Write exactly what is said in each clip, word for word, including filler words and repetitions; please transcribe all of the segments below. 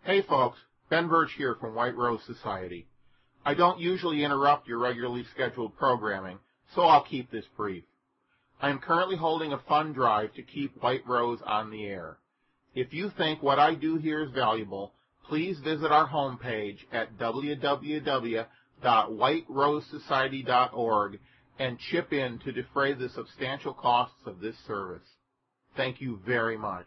Hey folks, Ben Birch here from White Rose Society. I don't usually interrupt your regularly scheduled programming, so I'll keep this brief. I am currently holding a fund drive to keep White Rose on the air. If you think what I do here is valuable, please visit our homepage at w w w dot white rose society dot org and chip in to defray the substantial costs of this service. Thank you very much.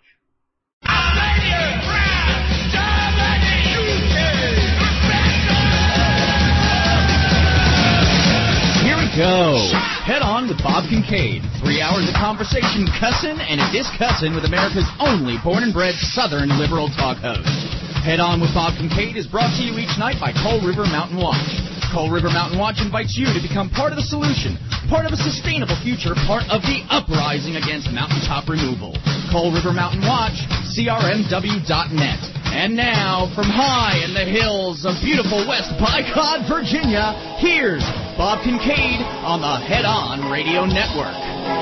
Here we go. Head on with Bob Kincaid. Three hours of conversation, cussin' and a discussin' with America's only born and bred Southern liberal talk host. Head on with Bob Kincaid is brought to you each night by Coal River Mountain Watch. Coal River Mountain Watch invites you to become part of the solution, part of a sustainable future, part of the uprising against mountaintop removal. Coal River Mountain Watch, C R M W dot net. And now, from high in the hills of beautiful West Bycott, Virginia, here's Bob Kincaid on the Head On Radio Network.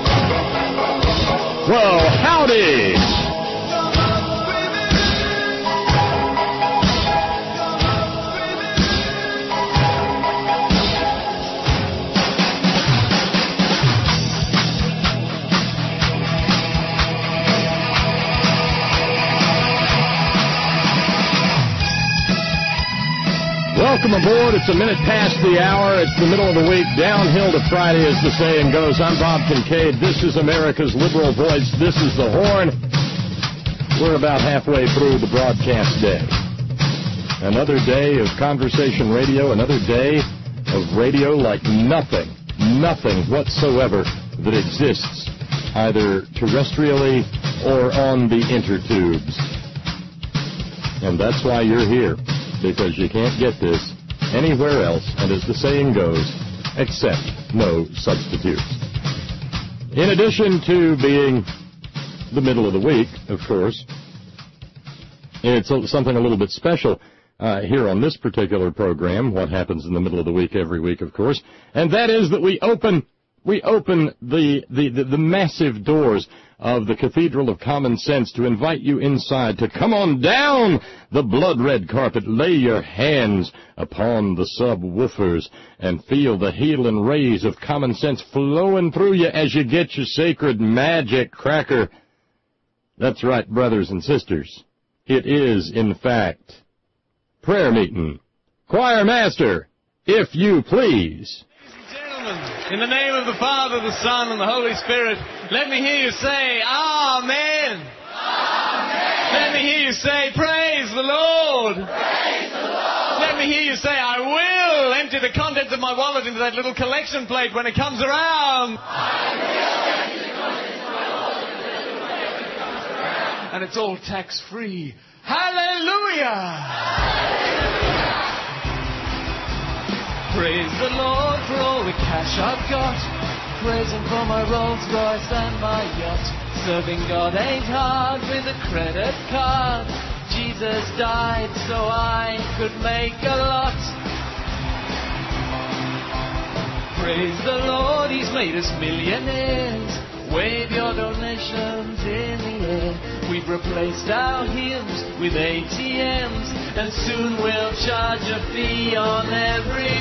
Well, howdy! Welcome aboard. It's a minute past the hour. It's the middle of the week. Downhill to Friday, as the saying goes. I'm Bob Kincaid. This is America's liberal voice. This is The Horn. We're about halfway through the broadcast day. Another day of conversation radio. Another day of radio like nothing, nothing whatsoever that exists, either terrestrially or on the intertubes. And that's why you're here. Because you can't get this anywhere else, and as the saying goes, except no substitutes. In addition to being the middle of the week, of course, it's something a little bit special uh, here on this particular program, what happens in the middle of the week every week, of course, and that is that we open we open the, the, the, the massive doors of the Cathedral of Common Sense to invite you inside, to come on down the blood-red carpet, lay your hands upon the subwoofers, and feel the healing rays of common sense flowing through you as you get your sacred magic cracker. That's right, brothers and sisters. It is, in fact, prayer meeting. Choir master, if you please. In the name of the Father, the Son, and the Holy Spirit, let me hear you say, Amen. Amen. Let me hear you say, Praise the Lord. Praise the Lord. Let me hear you say, I will empty the contents of my wallet into that little collection plate when it comes around. I will empty the contents of my wallet into that little plate when it comes around. And it's all tax-free. Hallelujah. Hallelujah. Praise the Lord for all the cash I've got. Praise Him for my Rolls Royce and my yacht. Serving God ain't hard with a credit card. Jesus died so I could make a lot. Praise the Lord, He's made us millionaires. Wave your donations in the air. We've replaced our hymns with A T Ms, and soon we'll charge a fee on every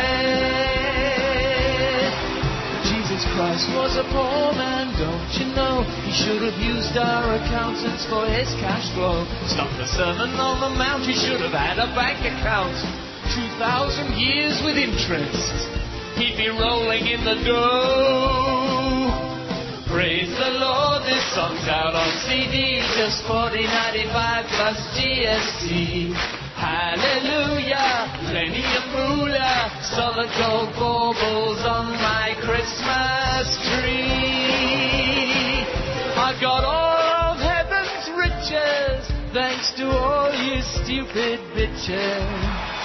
prayer. Jesus Christ was a poor man, don't you know? He should have used our accountants for his cash flow. Stop the Sermon on the Mount, he should have had a bank account. Two thousand years with interest, he'd be rolling in the dough. Praise the Lord, this song's out on C D, just forty ninety-five plus G S T. Hallelujah, plenty of moolah, solid gold baubles on my Christmas tree. I've got all of heaven's riches, thanks to all you stupid bitches.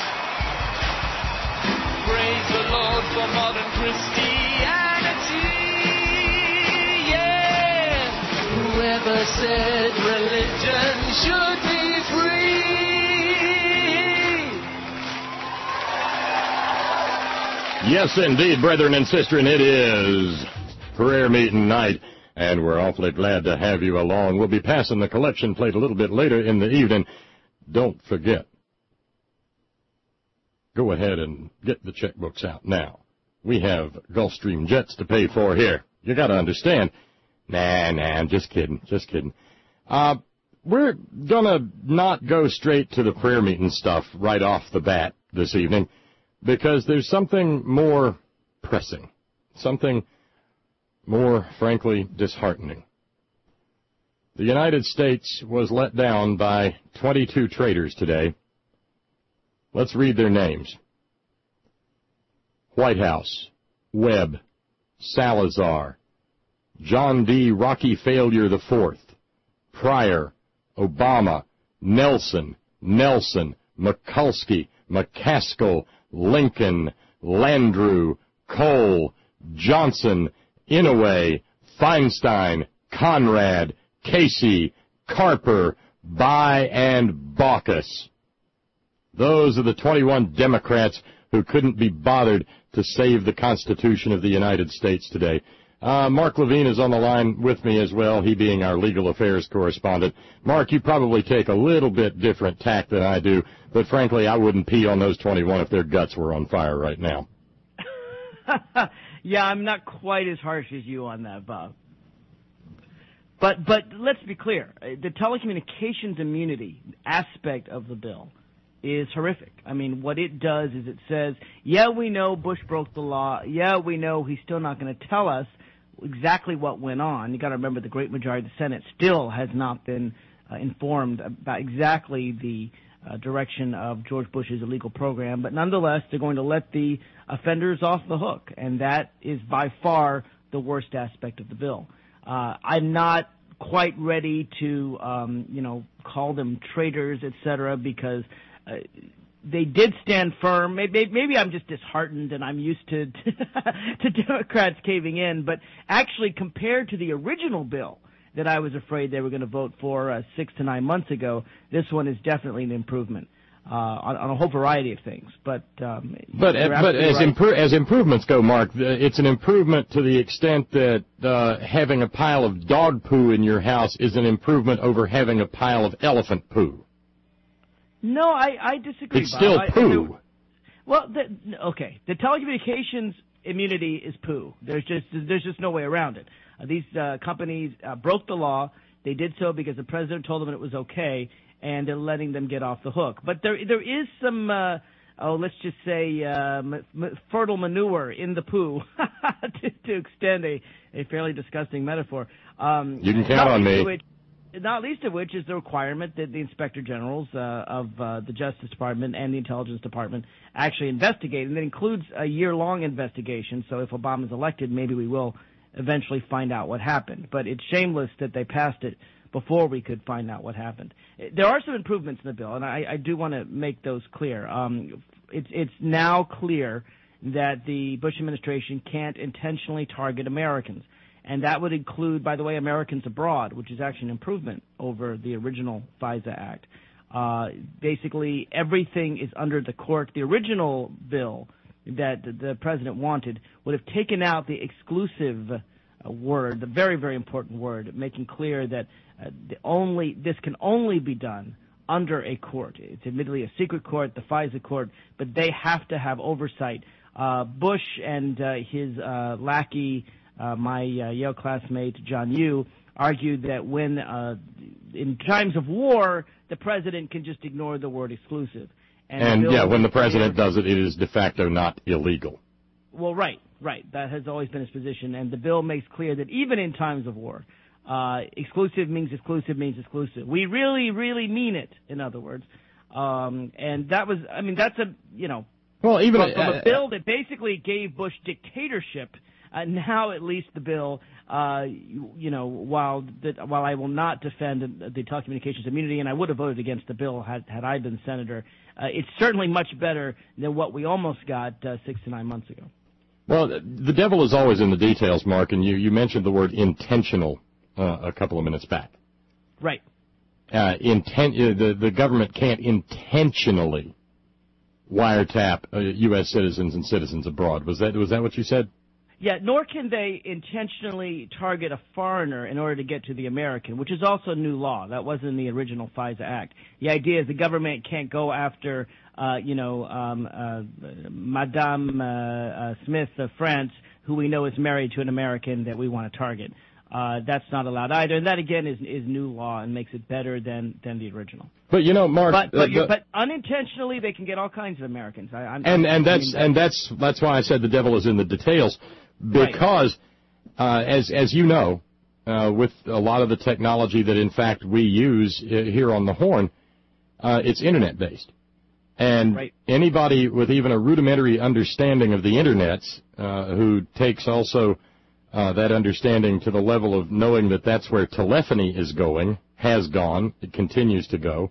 Praise the Lord for modern Christianity. Whoever said religion should be free? Yes, indeed, brethren and sisters, it is prayer meeting night, and we're awfully glad to have you along. We'll be passing the collection plate a little bit later in the evening. don't forget, go ahead and get the checkbooks out now. We have Gulfstream jets to pay for here. You got to understand. Nah, nah, I'm just kidding, just kidding. Uh, we're going to not go straight to the prayer meeting stuff right off the bat this evening because there's something more pressing, something more, frankly, disheartening. The United States was let down by twenty-two traitors today. Let's read their names. White House, Webb, Salazar, John D. Rocky Failure the Fourth, Pryor, Obama, Nelson, Nelson, McCulsky, McCaskill, Lincoln, Landrieu, Cole, Johnson, Inouye, Feinstein, Conrad, Casey, Carper, By, and Baucus. Those are the twenty-one Democrats who couldn't be bothered to save the Constitution of the United States today. Uh, Mark Levine is on the line with me as well, he being our legal affairs correspondent. Mark, you probably take a little bit different tack than I do, but frankly, I wouldn't pee on those twenty-one if their guts were on fire right now. Yeah, I'm not quite as harsh as you on that, Bob. But but let's be clear. The telecommunications immunity aspect of the bill is horrific. I mean, what it does is it says, yeah, we know Bush broke the law. Yeah, we know he's still not going to tell us exactly what went on. You got to remember the great majority of the Senate still has not been uh, informed about exactly the uh, direction of George Bush's illegal program. But nonetheless, they're going to let the offenders off the hook, and that is by far the worst aspect of the bill. Uh, I'm not quite ready to, um, you know, call them traitors, et cetera, because uh, they did stand firm. Maybe, maybe I'm just disheartened and I'm used to to Democrats caving in. But actually, compared to the original bill that I was afraid they were going to vote for uh, six to nine months ago, this one is definitely an improvement. Uh, on, on a whole variety of things, but um, but but as right. impro- as improvements go, Mark, it's an improvement to the extent that uh, having a pile of dog poo in your house is an improvement over having a pile of elephant poo. No, I, I disagree. It's Bob. still I, poo. I well, the, okay, the telecommunications immunity is poo. There's just there's just no way around it. Uh, these uh, companies uh, broke the law. They did so because the president told them it was okay, and they're letting them get off the hook. But there there is some, uh, oh, let's just say, uh, m- m- fertile manure in the poo, to, to extend a, a fairly disgusting metaphor. Um, you can count on me. Which, not least of which is the requirement that the Inspector Generals uh, of uh, the Justice Department and the Intelligence Department actually investigate. And that includes a year-long investigation, so if Obama's elected, maybe we will eventually find out what happened. But it's shameless that they passed it before we could find out what happened. There are some improvements in the bill, and I, I do want to make those clear. Um, it's, it's now clear that the Bush administration can't intentionally target Americans, and that would include, by the way, Americans abroad, which is actually an improvement over the original FISA Act. Uh, basically, everything is under the court. The original bill that the president wanted would have taken out the exclusive uh, word, the very, very important word, making clear that Uh, the only this can only be done under a court. It's admittedly a secret court, the FISA court, but they have to have oversight. Uh, Bush and uh, his uh, lackey, uh, my uh, Yale classmate John Yoo, argued that when uh, in times of war, the president can just ignore the word exclusive. And, and yeah, when the president does it, it is de facto not illegal. Well, right, right. That has always been his position, and the bill makes clear that even in times of war, Uh, exclusive means exclusive means exclusive. We really, really mean it, in other words. Um, and that was, I mean, that's a, you know, well, even from, from uh, a bill that basically gave Bush dictatorship. Uh, now, at least the bill, uh, you, you know, while the, while I will not defend the telecommunications immunity, and I would have voted against the bill had, had I been senator, uh, it's certainly much better than what we almost got uh, six to nine months ago. Well, the devil is always in the details, Mark, and you, you mentioned the word intentional Uh, a couple of minutes back. Right. Uh, inten- uh, the, the government can't intentionally wiretap uh, U S citizens and citizens abroad. Was that was that what you said? Yeah, nor can they intentionally target a foreigner in order to get to the American, which is also new law. That wasn't in the original FISA Act. The idea is the government can't go after, uh, you know, um, uh, Madame uh, uh, Smith of France, who we know is married to an American that we want to target. Uh, that's not allowed either, and that again is is new law and makes it better than than the original. But you know, Mark, but but, uh, but unintentionally they can get all kinds of Americans. I, I'm, and and I that's mean, and that's that's why I said the devil is in the details, because right. uh, as as you know, uh, with a lot of the technology that in fact we use here on the Horn, uh, it's internet based, and right. anybody with even a rudimentary understanding of the internets, uh, who takes also Uh, that understanding to the level of knowing that that's where telephony is going, has gone, it continues to go,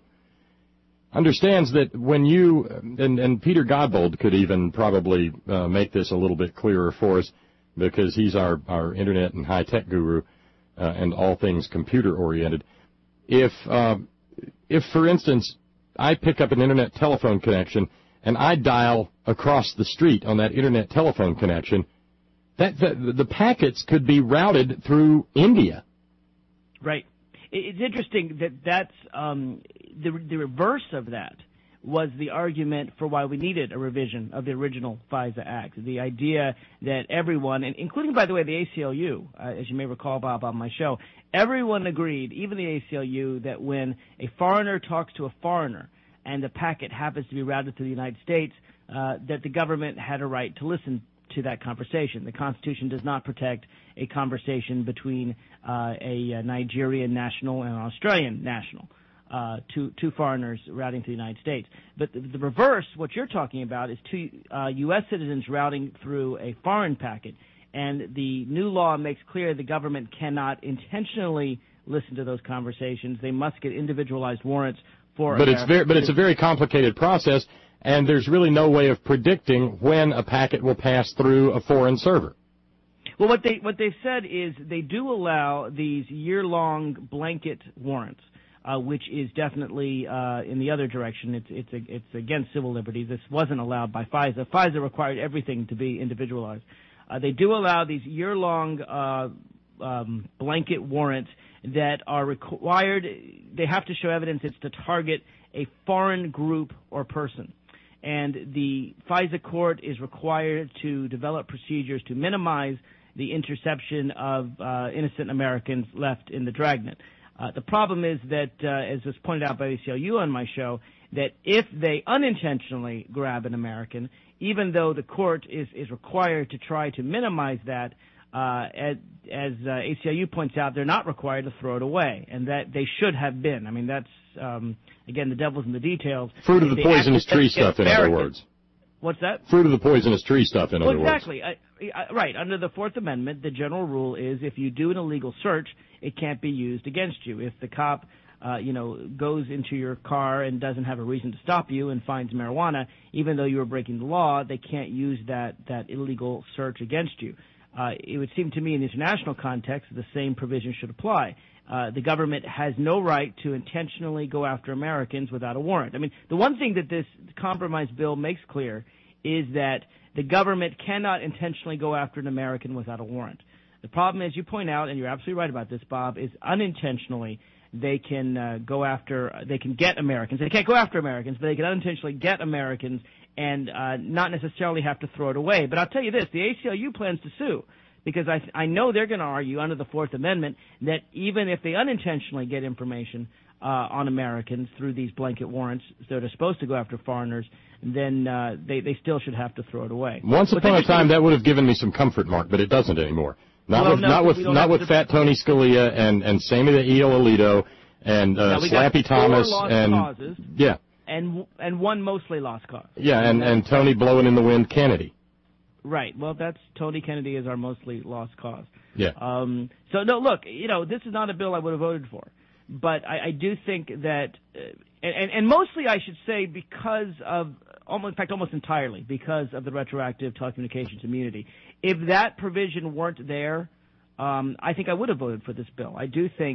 understands that when you, and, and Peter Godbold could even probably uh, make this a little bit clearer for us, because he's our, our internet and high-tech guru uh, and all things computer-oriented. If, uh, if, for instance, I pick up an internet telephone connection and I dial across the street on that internet telephone connection, That the, the packets could be routed through India. Right. It's interesting that that's um, the the reverse of that was the argument for why we needed a revision of the original FISA Act. The idea that everyone, and including, by the way, the A C L U, uh, as you may recall, Bob, on my show, everyone agreed, even the A C L U, that when a foreigner talks to a foreigner and the packet happens to be routed to the United States, uh, that the government had a right to listen to that conversation. The Constitution does not protect a conversation between uh, a Nigerian national and an Australian national, uh, two, two foreigners routing to the United States. But the, the reverse, what you're talking about, is two uh, U S citizens routing through a foreign packet. And the new law makes clear the government cannot intentionally listen to those conversations. They must get individualized warrants for But it's very, but it's a very complicated process. And there's really no way of predicting when a packet will pass through a foreign server. Well, what they what they've said is they do allow these year-long blanket warrants, uh, which is definitely uh, in the other direction. It's it's a, it's against civil liberties. This wasn't allowed by FISA. FISA required everything to be individualized. Uh, they do allow these year-long uh, um, blanket warrants that are required. They have to show evidence it's to target a foreign group or person. And the FISA court is required to develop procedures to minimize the interception of uh, innocent Americans left in the dragnet. Uh, the problem is that, uh, as was pointed out by the A C L U on my show, that if they unintentionally grab an American, even though the court is, is required to try to minimize that, uh, as, as uh, A C L U points out, they're not required to throw it away, and that they should have been. I mean, that's... Um, Again, the devil's in the details. Fruit of the poisonous tree stuff, in other words. What's that? Fruit of the poisonous tree stuff, in well, other exactly. words. Exactly. Uh, right. Under the Fourth Amendment, the general rule is if you do an illegal search, it can't be used against you. If the cop, uh, you know, goes into your car and doesn't have a reason to stop you and finds marijuana, even though you were breaking the law, they can't use that, that illegal search against you. Uh, it would seem to me in the international context the same provision should apply. Uh, the government has no right to intentionally go after Americans without a warrant. I mean, the one thing that this compromise bill makes clear is that the government cannot intentionally go after an American without a warrant. The problem, as you point out, and you're absolutely right about this, Bob, is unintentionally they can uh, go after, they can get Americans. They can't go after Americans, but they can unintentionally get Americans and uh, not necessarily have to throw it away. But I'll tell you this, the A C L U plans to sue. Because I, I know they're going to argue under the Fourth Amendment that even if they unintentionally get information uh, on Americans through these blanket warrants that are supposed to go after foreigners, then uh, they, they still should have to throw it away. Once upon a time, that would have given me some comfort, Mark, but it doesn't anymore. Not well, with no, not with not with to... Fat Tony Scalia and and Sammy the Eel Alito and uh, Slappy Thomas and causes, yeah, and and one mostly lost cause. Yeah, and and Tony blowing in the wind Kennedy. Right. Well, that's Tony Kennedy is our mostly lost cause. Yeah. Um, so, no, look, you know, this is not a bill I would have voted for. But I, I do think that, uh, and, and mostly I should say because of, almost, in fact, almost entirely because of the retroactive telecommunications immunity. If that provision weren't there, um, I think I would have voted for this bill. I do think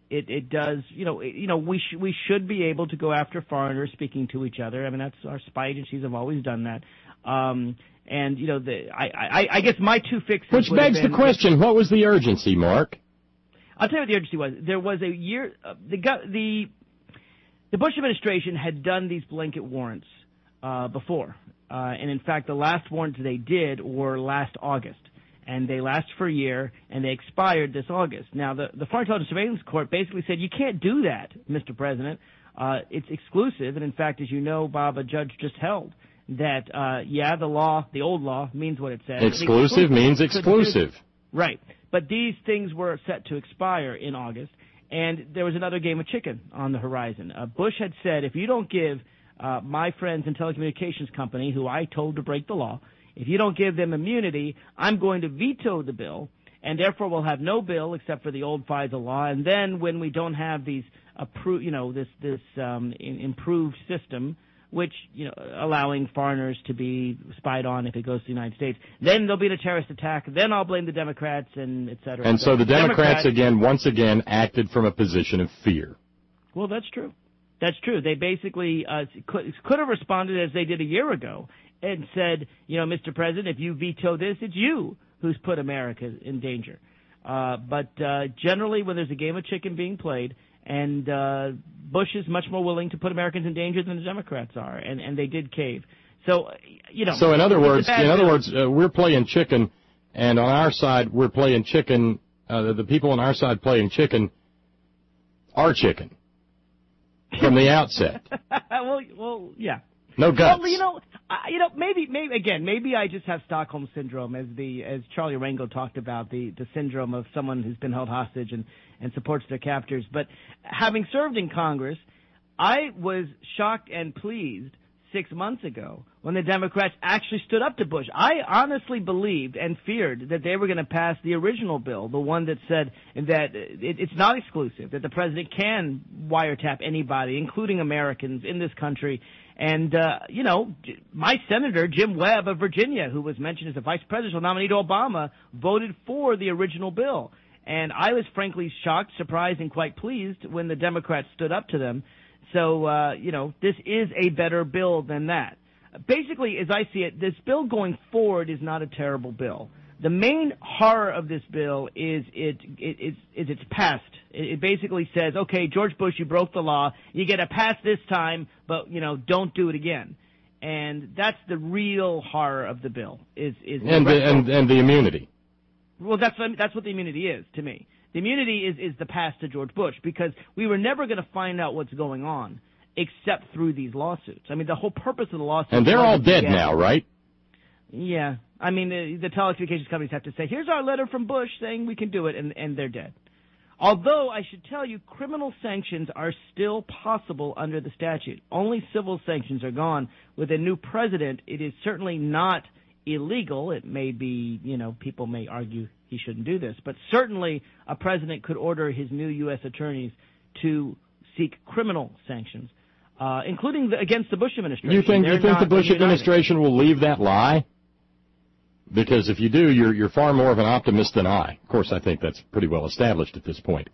it, it does, you know, it, you know, we sh- we should be able to go after foreigners speaking to each other. I mean, that's our spy agencies have always done that. Um, and you know, the I, I I guess my two fixes. Which begs the question: what was the urgency, Mark? I'll tell you what the urgency was. There was a year uh, the the the Bush administration had done these blanket warrants uh, before, uh, and in fact, the last warrants they did were last August. And they last for a year, and they expired this August. Now, the, the Foreign Intelligence Surveillance Court basically said, you can't do that, Mister President. Uh, it's exclusive, and in fact, as you know, Bob, a judge just held that, uh, yeah, the law, the old law, means what it says. Exclusive, exclusive means exclusive. Right. But these things were set to expire in August, and there was another game of chicken on the horizon. Uh, Bush had said, if you don't give uh, my friends in telecommunications company, who I told to break the law, if you don't give them immunity, I'm going to veto the bill, and therefore we'll have no bill except for the old FISA law. And then when we don't have these appro- you know, this this um, in- improved system, which you know, allowing foreigners to be spied on if it goes to the United States, then there'll be a terrorist attack. Then I'll blame the Democrats and et cetera. And et so cetera. the Democrats, Democrats again, once again, acted from a position of fear. Well, that's true. That's true. They basically uh, could, could have responded as they did a year ago and said, you know, Mister President, if you veto this, it's you who's put America in danger. Uh, but uh, generally, when there's a game of chicken being played, and uh, Bush is much more willing to put Americans in danger than the Democrats are, and, and they did cave. So, you know. So in other words, in other bill. words, uh, we're playing chicken, and on our side, we're playing chicken. Uh, the people on our side playing chicken are chicken from the outset. well, well, yeah. No guts. Well, you know, I, you know, maybe, maybe again, maybe I just have Stockholm syndrome, as the as Charlie Rango talked about, the the syndrome of someone who's been held hostage and and supports their captors. But having served in Congress, I was shocked and pleased six months ago when the Democrats actually stood up to Bush. I honestly believed and feared that they were going to pass the original bill, the one that said that it, it's not exclusive, that the president can wiretap anybody, including Americans in this country. And, uh, you know, my senator, Jim Webb of Virginia, who was mentioned as a vice presidential nominee to Obama, voted for the original bill. And I was frankly shocked, surprised, and quite pleased when the Democrats stood up to them. So, uh, you know, this is a better bill than that. Basically, as I see it, this bill going forward is not a terrible bill. The main horror of this bill is it, it, it's, is it's past. It, it basically says, okay, George Bush, you broke the law. You get a pass this time, but, you know, don't do it again. And that's the real horror of the bill. Is, is and, the, and, and the immunity. Well, that's what, that's what the immunity is to me. The immunity is, is the pass to George Bush, because we were never going to find out what's going on except through these lawsuits. I mean, the whole purpose of the lawsuits... And they're all dead now, right? Yeah. I mean, the, the telecommunications companies have to say, here's our letter from Bush saying we can do it, and, and they're dead. Although, I should tell you, criminal sanctions are still possible under the statute. Only civil sanctions are gone. With a new president, it is certainly not illegal. It may be, you know, people may argue he shouldn't do this. But certainly a president could order his new U S attorneys to seek criminal sanctions, uh, including the, against the Bush administration. You think, They're you think the Bush united. administration will leave that lie? Because if you do, you're, you're far more of an optimist than I. Of course, I think that's pretty well established at this point.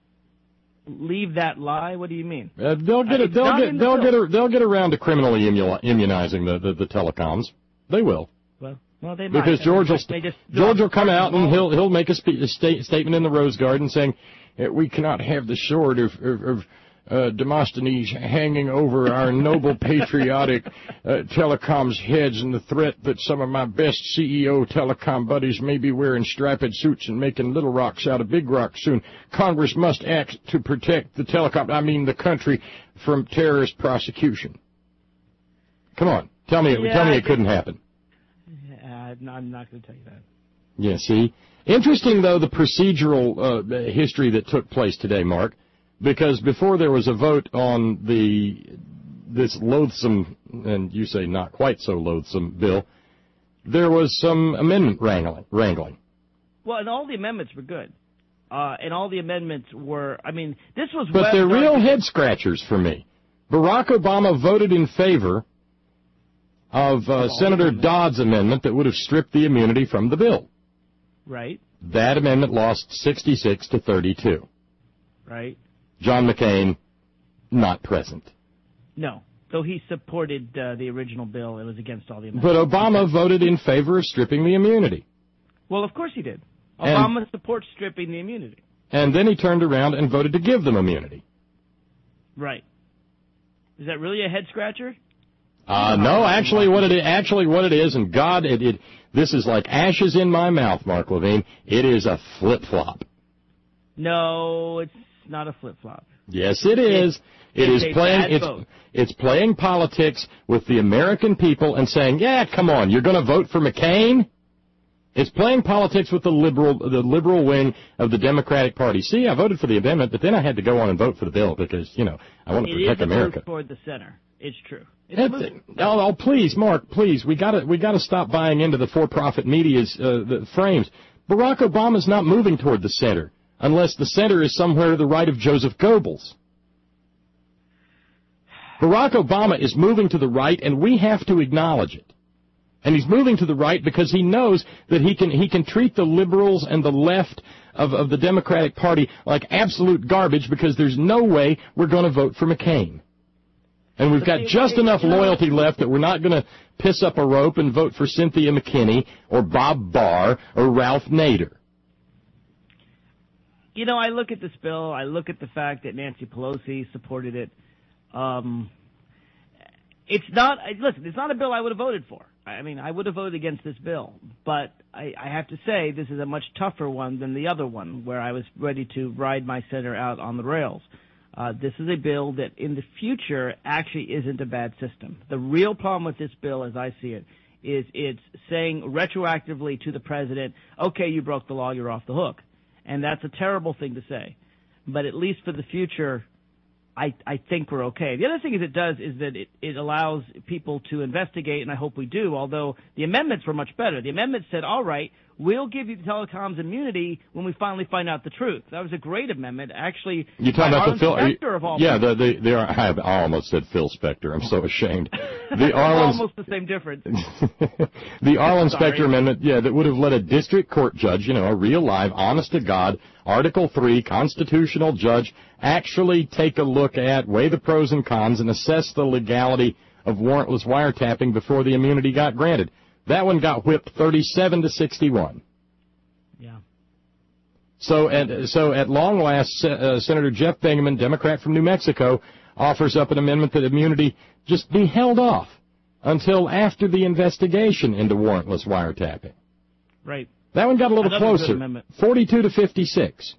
Leave that lie? What do you mean? Uh, they'll get, uh, a, they'll get, the they'll bill. get, a, they'll get around to criminally immunizing the, the, the telecoms. They will. Well, well, they might. Because George will, They just- George will come out and he'll he'll make a, spe- a sta- statement in the Rose Garden saying, we cannot have the sword of, of, of uh, Demosthenes hanging over our noble patriotic uh, telecoms heads, and the threat that some of my best C E O telecom buddies may be wearing striped suits and making little rocks out of big rocks soon. Congress must act to protect the telecom, I mean the country, from terrorist prosecution. Come on, tell me, Yeah, tell me I it couldn't happen. Uh, no, I'm not going to tell you that. Yeah, see? Interesting, though, the procedural uh, history that took place today, Mark, because before there was a vote on the this loathsome, and you say not quite so loathsome, bill, there was some amendment wrangling. wrangling. Well, and all the amendments were good. Uh, and all the amendments were, I mean, this was... But well they're done. real head-scratchers for me. Barack Obama voted in favor of uh, Senator Dodd's amendment that would have stripped the immunity from the bill. Right. That amendment lost sixty-six to thirty-two. right? John McCain, not present. No. Though he supported uh, the original bill, it was against all the amendments. But Obama voted in favor of stripping the immunity. Well, of course he did. And, Obama supports stripping the immunity. And then he turned around and voted to give them immunity. Right. Is that really a head scratcher? Uh, no, actually what it is, actually what it is, and God, it, it this is like ashes in my mouth, Mark Levine. It is a flip-flop. No, it's not a flip-flop. Yes, it is. It it's is playing it's vote. it's playing politics with the American people and saying, "Yeah, come on, you're going to vote for McCain?" It's playing politics with the liberal the liberal wing of the Democratic Party. See, I voted for the amendment, but then I had to go on and vote for the bill because, you know, I want to protect it is America. It is toward the center. It's true. It's It's, oh, oh, please, Mark, please, we got to we got to stop buying into the for-profit media's uh, the frames. Barack Obama's not moving toward the center unless the center is somewhere to the right of Joseph Goebbels. Barack Obama is moving to the right, and we have to acknowledge it. And he's moving to the right because he knows that he can he can treat the liberals and the left of, of the Democratic Party like absolute garbage because there's no way we're going to vote for McCain. And we've got just enough loyalty left that we're not going to piss up a rope and vote for Cynthia McKinney or Bob Barr or Ralph Nader. You know, I look at this bill, I look at the fact that Nancy Pelosi supported it. Um, it's not, listen, it's not a bill I would have voted for. I mean, I would have voted against this bill, but I, I have to say this is a much tougher one than the other one where I was ready to ride my senator out on the rails. Uh, this is a bill that in the future actually isn't a bad system. The real problem with this bill, as I see it, is it's saying retroactively to the president, okay, you broke the law, you're off the hook. And that's a terrible thing to say. But at least for the future, I, I think we're okay. The other thing is it does is that it, it allows people to investigate, and I hope we do, although the amendments were much better. The amendment said, all right, we'll give you the telecoms immunity when we finally find out the truth. That was a great amendment. Actually, you're talking about the Phil Spector of all Yeah, the, the, the, I, have, I almost said Phil Spector. I'm so ashamed. The Arlen, almost the same difference. The Arlen Spector amendment, yeah, that would have let a district court judge, you know, a real live, honest-to-God, Article three constitutional judge actually take a look at, weigh the pros and cons, and assess the legality of warrantless wiretapping before the immunity got granted. That one got whipped thirty-seven to sixty-one. Yeah. So at, so at long last, uh, Senator Jeff Bingaman, Democrat from New Mexico, offers up an amendment that immunity just be held off until after the investigation into warrantless wiretapping. Right. That one got a little Another closer, forty-two to fifty-six.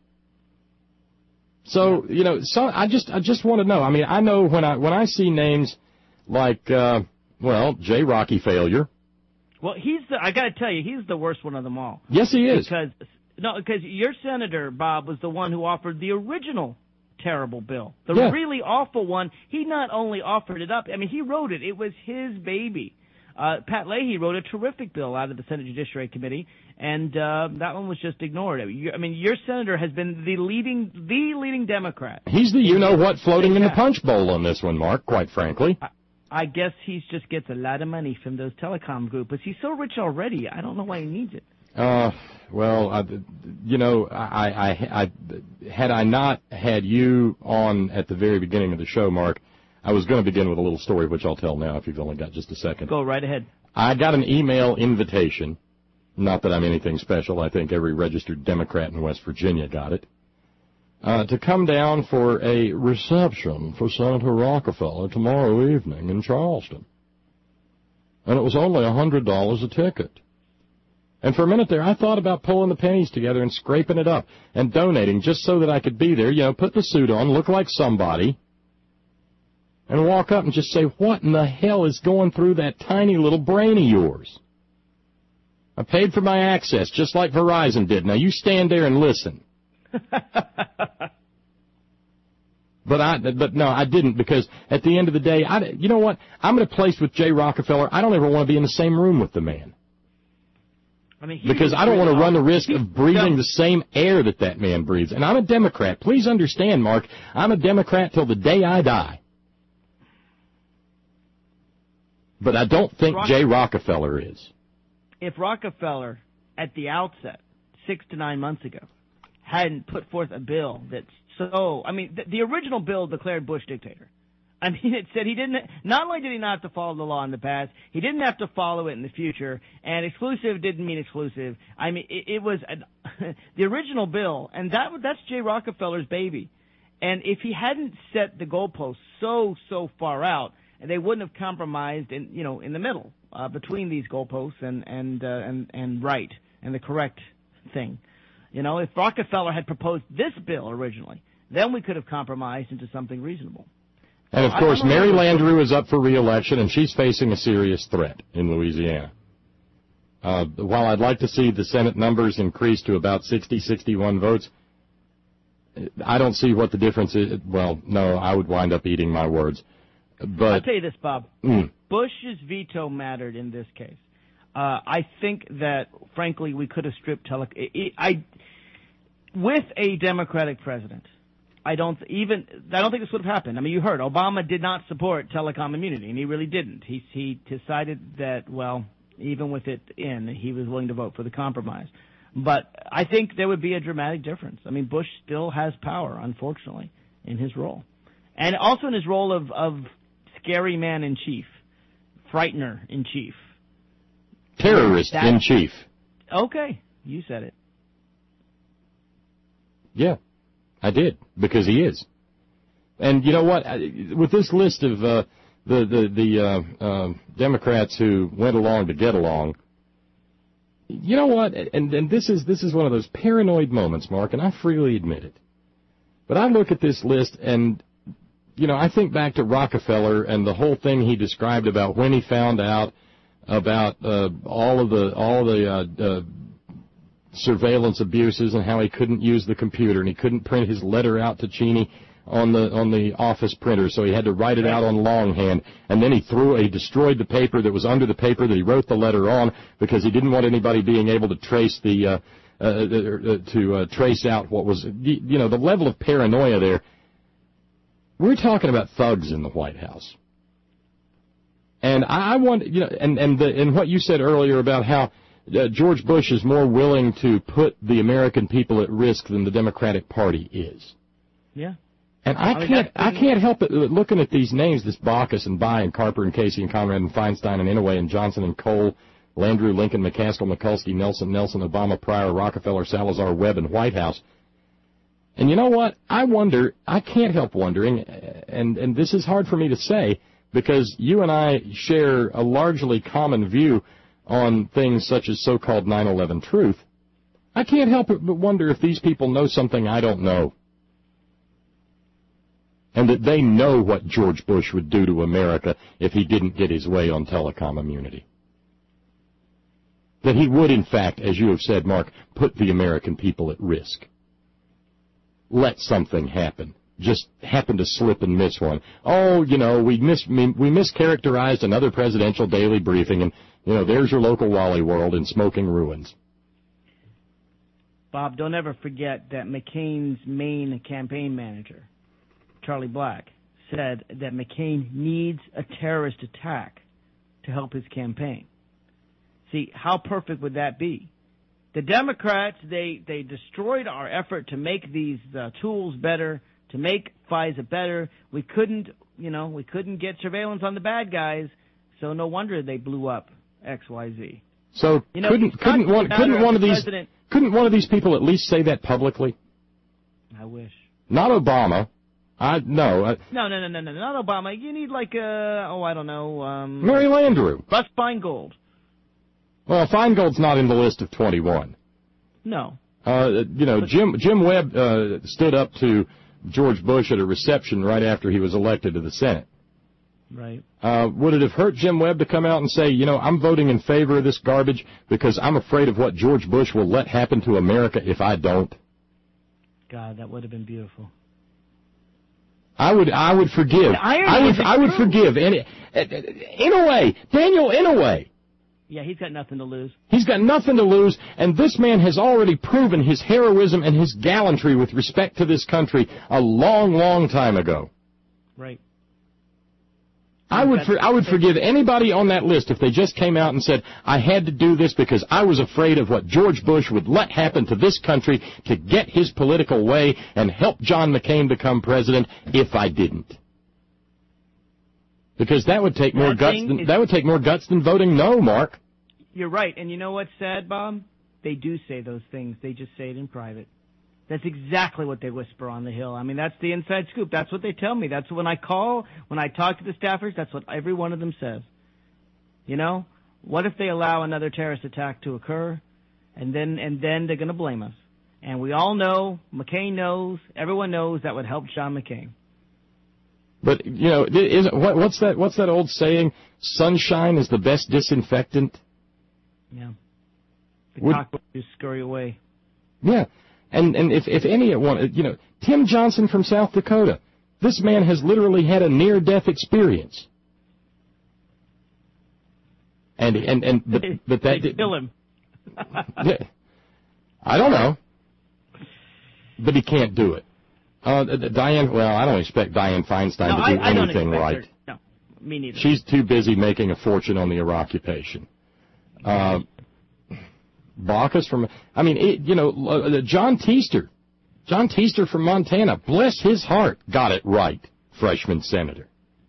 So, you know, so I just I just want to know. I mean, I know when I when I see names like, uh, well, Jay Rocky Failure. Well, he's the, I got to tell you, he's the worst one of them all. Yes, he is. Because, no, because your senator, Bob, was the one who offered the original terrible bill. The yeah. really awful one. He not only offered it up, I mean, he wrote it. It was his baby. Uh, Pat Leahy wrote a terrific bill out of the Senate Judiciary Committee, and uh, that one was just ignored. I mean, your senator has been the leading, the leading Democrat. He's the you-know-what floating in the punch bowl on this one, Mark, quite frankly. I, I guess he just gets a lot of money from those telecom groups, but he's so rich already, I don't know why he needs it. Uh, well, I, you know, I, I, I, had I not had you on at the very beginning of the show, Mark, I was going to begin with a little story, which I'll tell now if you've only got just a second. Go right ahead. I got an email invitation. Not that I'm anything special. I think every registered Democrat in West Virginia got it. Uh, to come down for a reception for Senator Rockefeller tomorrow evening in Charleston. And it was only one hundred dollars a ticket. And for a minute there, I thought about pulling the pennies together and scraping it up and donating just so that I could be there, you know, put the suit on, look like somebody, and walk up and just say, what in the hell is going through that tiny little brain of yours? I paid for my access, just like Verizon did. Now, you stand there and listen. But I, but no, I didn't, because at the end of the day, I, you know what? I'm at a place with Jay Rockefeller. I don't ever want to be in the same room with the man. I mean, because I don't want to run the risk of breathing the same air that that man breathes. And I'm a Democrat. Please understand, Mark, I'm a Democrat till the day I die. But I don't think Rock- Jay Rockefeller is. If Rockefeller, at the outset, six to nine months ago, hadn't put forth a bill that's so, I mean, the, the original bill declared Bush dictator. I mean, it said he didn't, not only did he not have to follow the law in the past, he didn't have to follow it in the future, and exclusive didn't mean exclusive. I mean, it, it was an, the original bill, and that that's Jay Rockefeller's baby. And if he hadn't set the goalposts so, so far out, they wouldn't have compromised in, you know, in the middle, uh, between these goalposts and, and, uh, and, and right, and the correct thing. You know, if Rockefeller had proposed this bill originally, then we could have compromised into something reasonable. And, of I, course, I Mary know. Landrieu is up for re-election, and she's facing a serious threat in Louisiana. Uh, while I'd like to see the Senate numbers increase to about sixty, sixty-one votes, I don't see what the difference is. Well, no, I would wind up eating my words. But I'll tell you this, Bob. Mm. Bush's veto mattered in this case. Uh, I think that, frankly, we could have stripped tele. I, I, with a Democratic president, I don't even. I don't think this would have happened. I mean, you heard Obama did not support telecom immunity, and he really didn't. He he decided that, well, even with it in, he was willing to vote for the compromise. But I think there would be a dramatic difference. I mean, Bush still has power, unfortunately, in his role, and also in his role of of scary man in chief, frightener in chief, terrorist that, in chief. Okay, you said it. Yeah. I did, because he is. And you know what? With this list of uh, the the, the uh, uh, Democrats who went along to get along, you know what? And, and this is this is one of those paranoid moments, Mark, and I freely admit it. But I look at this list, and you know, I think back to Rockefeller and the whole thing he described about when he found out about uh, all of the all the uh, uh, surveillance abuses and how he couldn't use the computer and he couldn't print his letter out to Cheney on the on the office printer, so he had to write it out on longhand. And then he threw he destroyed the paper that was under the paper that he wrote the letter on because he didn't want anybody being able to trace the uh, uh, uh, to uh, trace out what was, you know, the level of paranoia there. We're talking about thugs in the White House. And I, I want, you know, and and the, and what you said earlier about how Uh, George Bush is more willing to put the American people at risk than the Democratic Party is. Yeah. And I, I mean, can't that's I can't help it looking at these names, this Baucus and Bayh and Carper and Casey and Conrad and Feinstein and Inouye and Johnson and Cole, Landrieu, Lincoln, McCaskill, Mikulski, Nelson, Nelson, Obama, Pryor, Rockefeller, Salazar, Webb, and Whitehouse. And you know what? I wonder, I can't help wondering, and, and this is hard for me to say, because you and I share a largely common view on things such as so-called nine eleven truth. I can't help but wonder if these people know something I don't know. And that they know what George Bush would do to America if he didn't get his way on telecom immunity. That he would, in fact, as you have said, Mark, put the American people at risk. Let something happen. Just happen to slip and miss one. Oh, you know, we mis we mischaracterized another presidential daily briefing, and, you know, there's your local Wally World in smoking ruins. Bob, don't ever forget that McCain's main campaign manager, Charlie Black, said that McCain needs a terrorist attack to help his campaign. See, how perfect would that be? The Democrats, they, they destroyed our effort to make these uh, tools better, to make FISA better. We couldn't, you know, we couldn't get surveillance on the bad guys, so no wonder they blew up X Y Z. So you know, couldn't couldn't one couldn't one of these president, couldn't one of these people at least say that publicly? I wish. Not Obama. I no. I, no, no, no, no, no, not Obama. You need like uh oh, I don't know. Um, Mary Landrieu. Russ Feingold. Well, Feingold's not in the list of twenty-one. No. Uh, you know, Jim Jim Webb uh, stood up to George Bush at a reception right after he was elected to the Senate. Right. Uh, would it have hurt Jim Webb to come out and say, you know, I'm voting in favor of this garbage because I'm afraid of what George Bush will let happen to America if I don't? God, that would have been beautiful. I would, I would forgive. I would, I would forgive. Any, Inouye, Daniel Inouye. Yeah, he's got nothing to lose. He's got nothing to lose, and this man has already proven his heroism and his gallantry with respect to this country a long, long time ago. Right. I would for, I would forgive anybody on that list if they just came out and said, I had to do this because I was afraid of what George Bush would let happen to this country to get his political way and help John McCain become president if I didn't. Because that would take more guts than, that would take more guts than voting no, Mark. You're right. And you know what's sad, Bob? They do say those things. They just say it in private. That's exactly what they whisper on the Hill. I mean, that's the inside scoop. That's what they tell me. That's when I call, when I talk to the staffers, that's what every one of them says. You know, what if they allow another terrorist attack to occur, and then and then they're going to blame us? And we all know, McCain knows, everyone knows that would help John McCain. But, you know, isn't, what, what's that What's that old saying? Sunshine is the best disinfectant? Yeah. The would, cockroaches scurry away. Yeah. And and if, if any one, you know, Tim Johnson from South Dakota, this man has literally had a near-death experience. And and and but, but that they kill him. I don't know, but he can't do it. Uh, Diane, well, I don't expect Dianne Feinstein no, to do I, I anything don't right. Her. No, me neither. She's too busy making a fortune on the Iraqupation. Uh, Baucus from, I mean, it, you know, uh, John Teester, John Teester from Montana, bless his heart, got it right, freshman senator.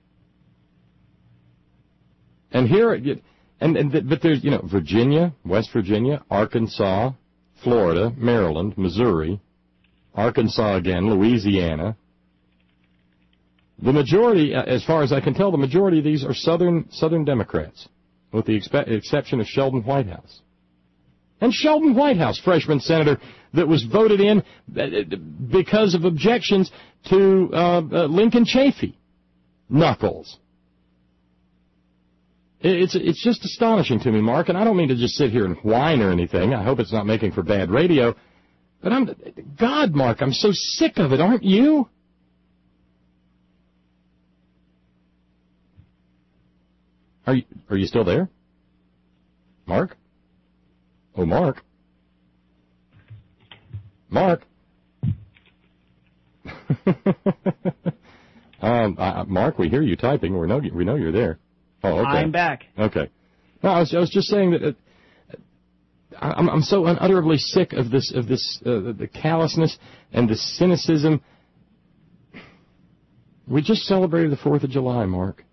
And here, and, and but there's, you know, Virginia, West Virginia, Arkansas, Florida, Maryland, Missouri, Arkansas again, Louisiana. The majority, as far as I can tell, the majority of these are Southern Southern Democrats, with the expe- exception of Sheldon Whitehouse. And Sheldon Whitehouse, freshman senator, that was voted in because of objections to uh, uh, Lincoln Chafee. Knuckles. It's it's just astonishing to me, Mark, and I don't mean to just sit here and whine or anything. I hope it's not making for bad radio. But I'm, God, Mark, I'm so sick of it, aren't you? Are you, are you still there? Mark? Oh, Mark. Mark. um, uh, Mark, we hear you typing. We know we know you're there. Oh, okay. I'm back. Okay. No, I was I was just saying that uh, I'm I'm so unutterably sick of this of this uh, the callousness and the cynicism. We just celebrated the Fourth of July, Mark.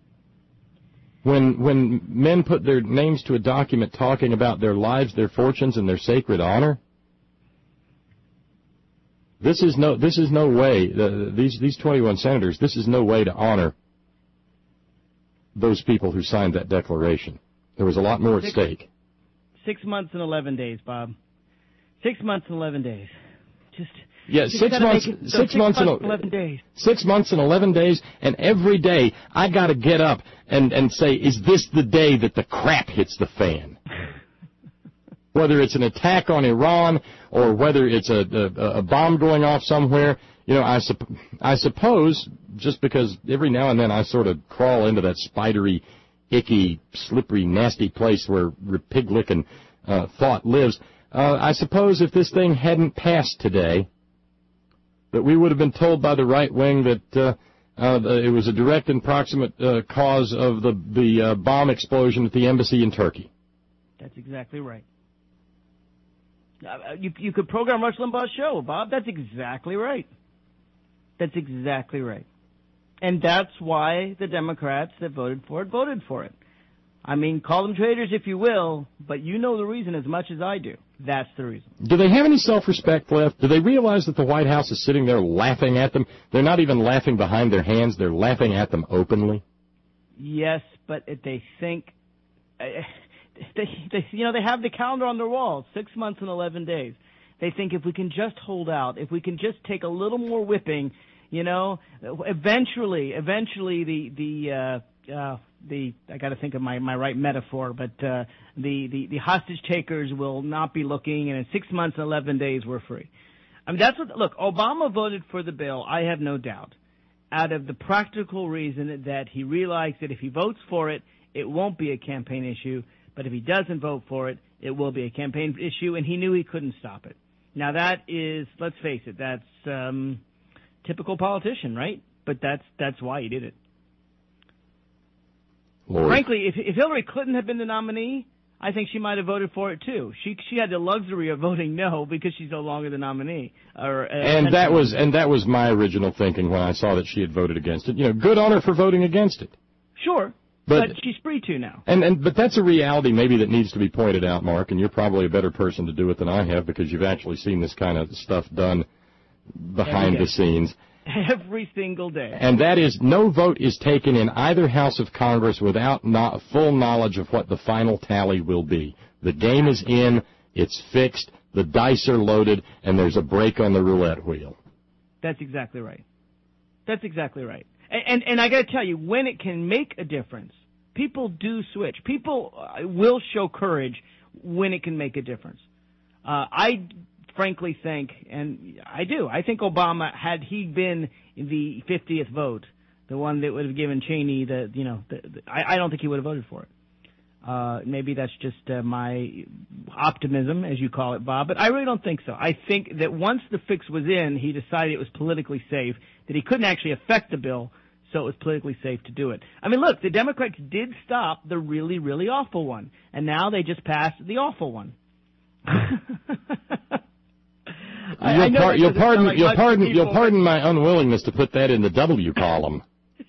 When when men put their names to a document talking about their lives, their fortunes, and their sacred honor, this is no this is no way. Uh, these these twenty-one senators, this is no way to honor those people who signed that declaration. There was a lot more at six, stake. Six months and eleven days, Bob. Six months and eleven days. Just. Yeah, Just six months, it, six, six months, months and eleven days. Six months and eleven days, and every day I got to get up and and say, is this the day that the crap hits the fan? Whether it's an attack on Iran or whether it's a, a, a bomb going off somewhere, you know, I sup- I suppose just because every now and then I sort of crawl into that spidery, icky, slippery, nasty place where pig-licking uh, thought lives. Uh, I suppose if this thing hadn't passed today, that we would have been told by the right wing that uh, uh, it was a direct and proximate uh, cause of the the uh, bomb explosion at the embassy in Turkey. That's exactly right. Uh, you you could program Rush Limbaugh's show, Bob. That's exactly right. That's exactly right. And that's why the Democrats that voted for it voted for it. I mean, call them traitors if you will, but you know the reason as much as I do. That's the reason. Do they have any self-respect left? Do they realize that the White House is sitting there laughing at them? They're not even laughing behind their hands. They're laughing at them openly. Yes, but if they think, uh, they, they, you know, they have the calendar on their wall, six months and eleven days. They think if we can just hold out, if we can just take a little more whipping, you know, eventually, eventually the the uh, uh, the I got to think of my, my right metaphor, but uh, the, the the hostage takers will not be looking, and in six months and eleven days we're free. I mean, that's what. Look, Obama voted for the bill. I have no doubt, out of the practical reason that he realized that if he votes for it, it won't be a campaign issue. But if he doesn't vote for it, it will be a campaign issue, and he knew he couldn't stop it. Now that is, let's face it, that's um, typical politician, right? But that's that's why he did it. Lord. Frankly, if, if Hillary Clinton had been the nominee, I think she might have voted for it too. She she had the luxury of voting no because she's no longer the nominee. Or, uh, and that was and that was my original thinking when I saw that she had voted against it. You know, good on her for voting against it. Sure, but, but she's free to now. And and but that's a reality maybe that needs to be pointed out, Mark. And you're probably a better person to do it than I have because you've actually seen this kind of stuff done behind the scenes. Every single day. And that is, no vote is taken in either House of Congress without not full knowledge of what the final tally will be. The game is in, it's fixed, the dice are loaded, and there's a break on the roulette wheel. That's exactly right. That's exactly right. And, and, and I got to tell you, when it can make a difference, people do switch. People uh, will show courage when it can make a difference. Uh, I... frankly think, and I do, I think Obama, had he been the fiftieth vote, the one that would have given Cheney the, you know, the, the, I, I don't think he would have voted for it. Uh, maybe that's just uh, my optimism, as you call it, Bob, but I really don't think so. I think that once the fix was in, he decided it was politically safe, that he couldn't actually affect the bill, so it was politically safe to do it. I mean, look, the Democrats did stop the really, really awful one, and now they just passed the awful one. You'll, par- you'll pardon, like you'll pardon, people, you'll pardon my unwillingness to put that in the W column.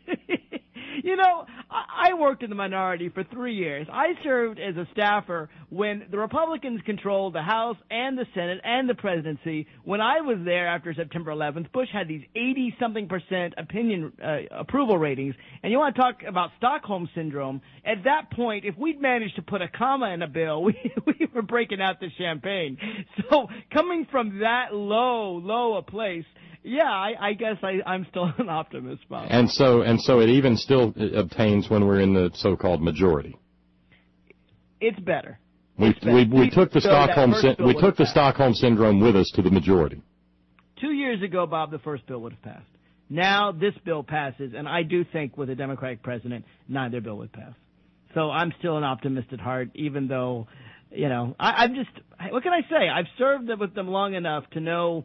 You know, I worked in the minority for three years. I served as a staffer when the Republicans controlled the House and the Senate and the presidency. When I was there after September eleventh, Bush had these eighty-something percent opinion uh, approval ratings. And you want to talk about Stockholm Syndrome. At that point, if we'd managed to put a comma in a bill, we, we were breaking out the champagne. So coming from that low, low a place, yeah, I, I guess I, I'm still an optimist, Bob. And so, and so, it even still obtains when we're in the so-called majority. It's better. We it's better. we, we took the so Stockholm we took the passed. Stockholm Syndrome with us to the majority. Two years ago, Bob, the first bill would have passed. Now this bill passes, and I do think with a Democratic president, neither bill would pass. So I'm still an optimist at heart, even though, you know, I, I'm just. What can I say? I've served with them long enough to know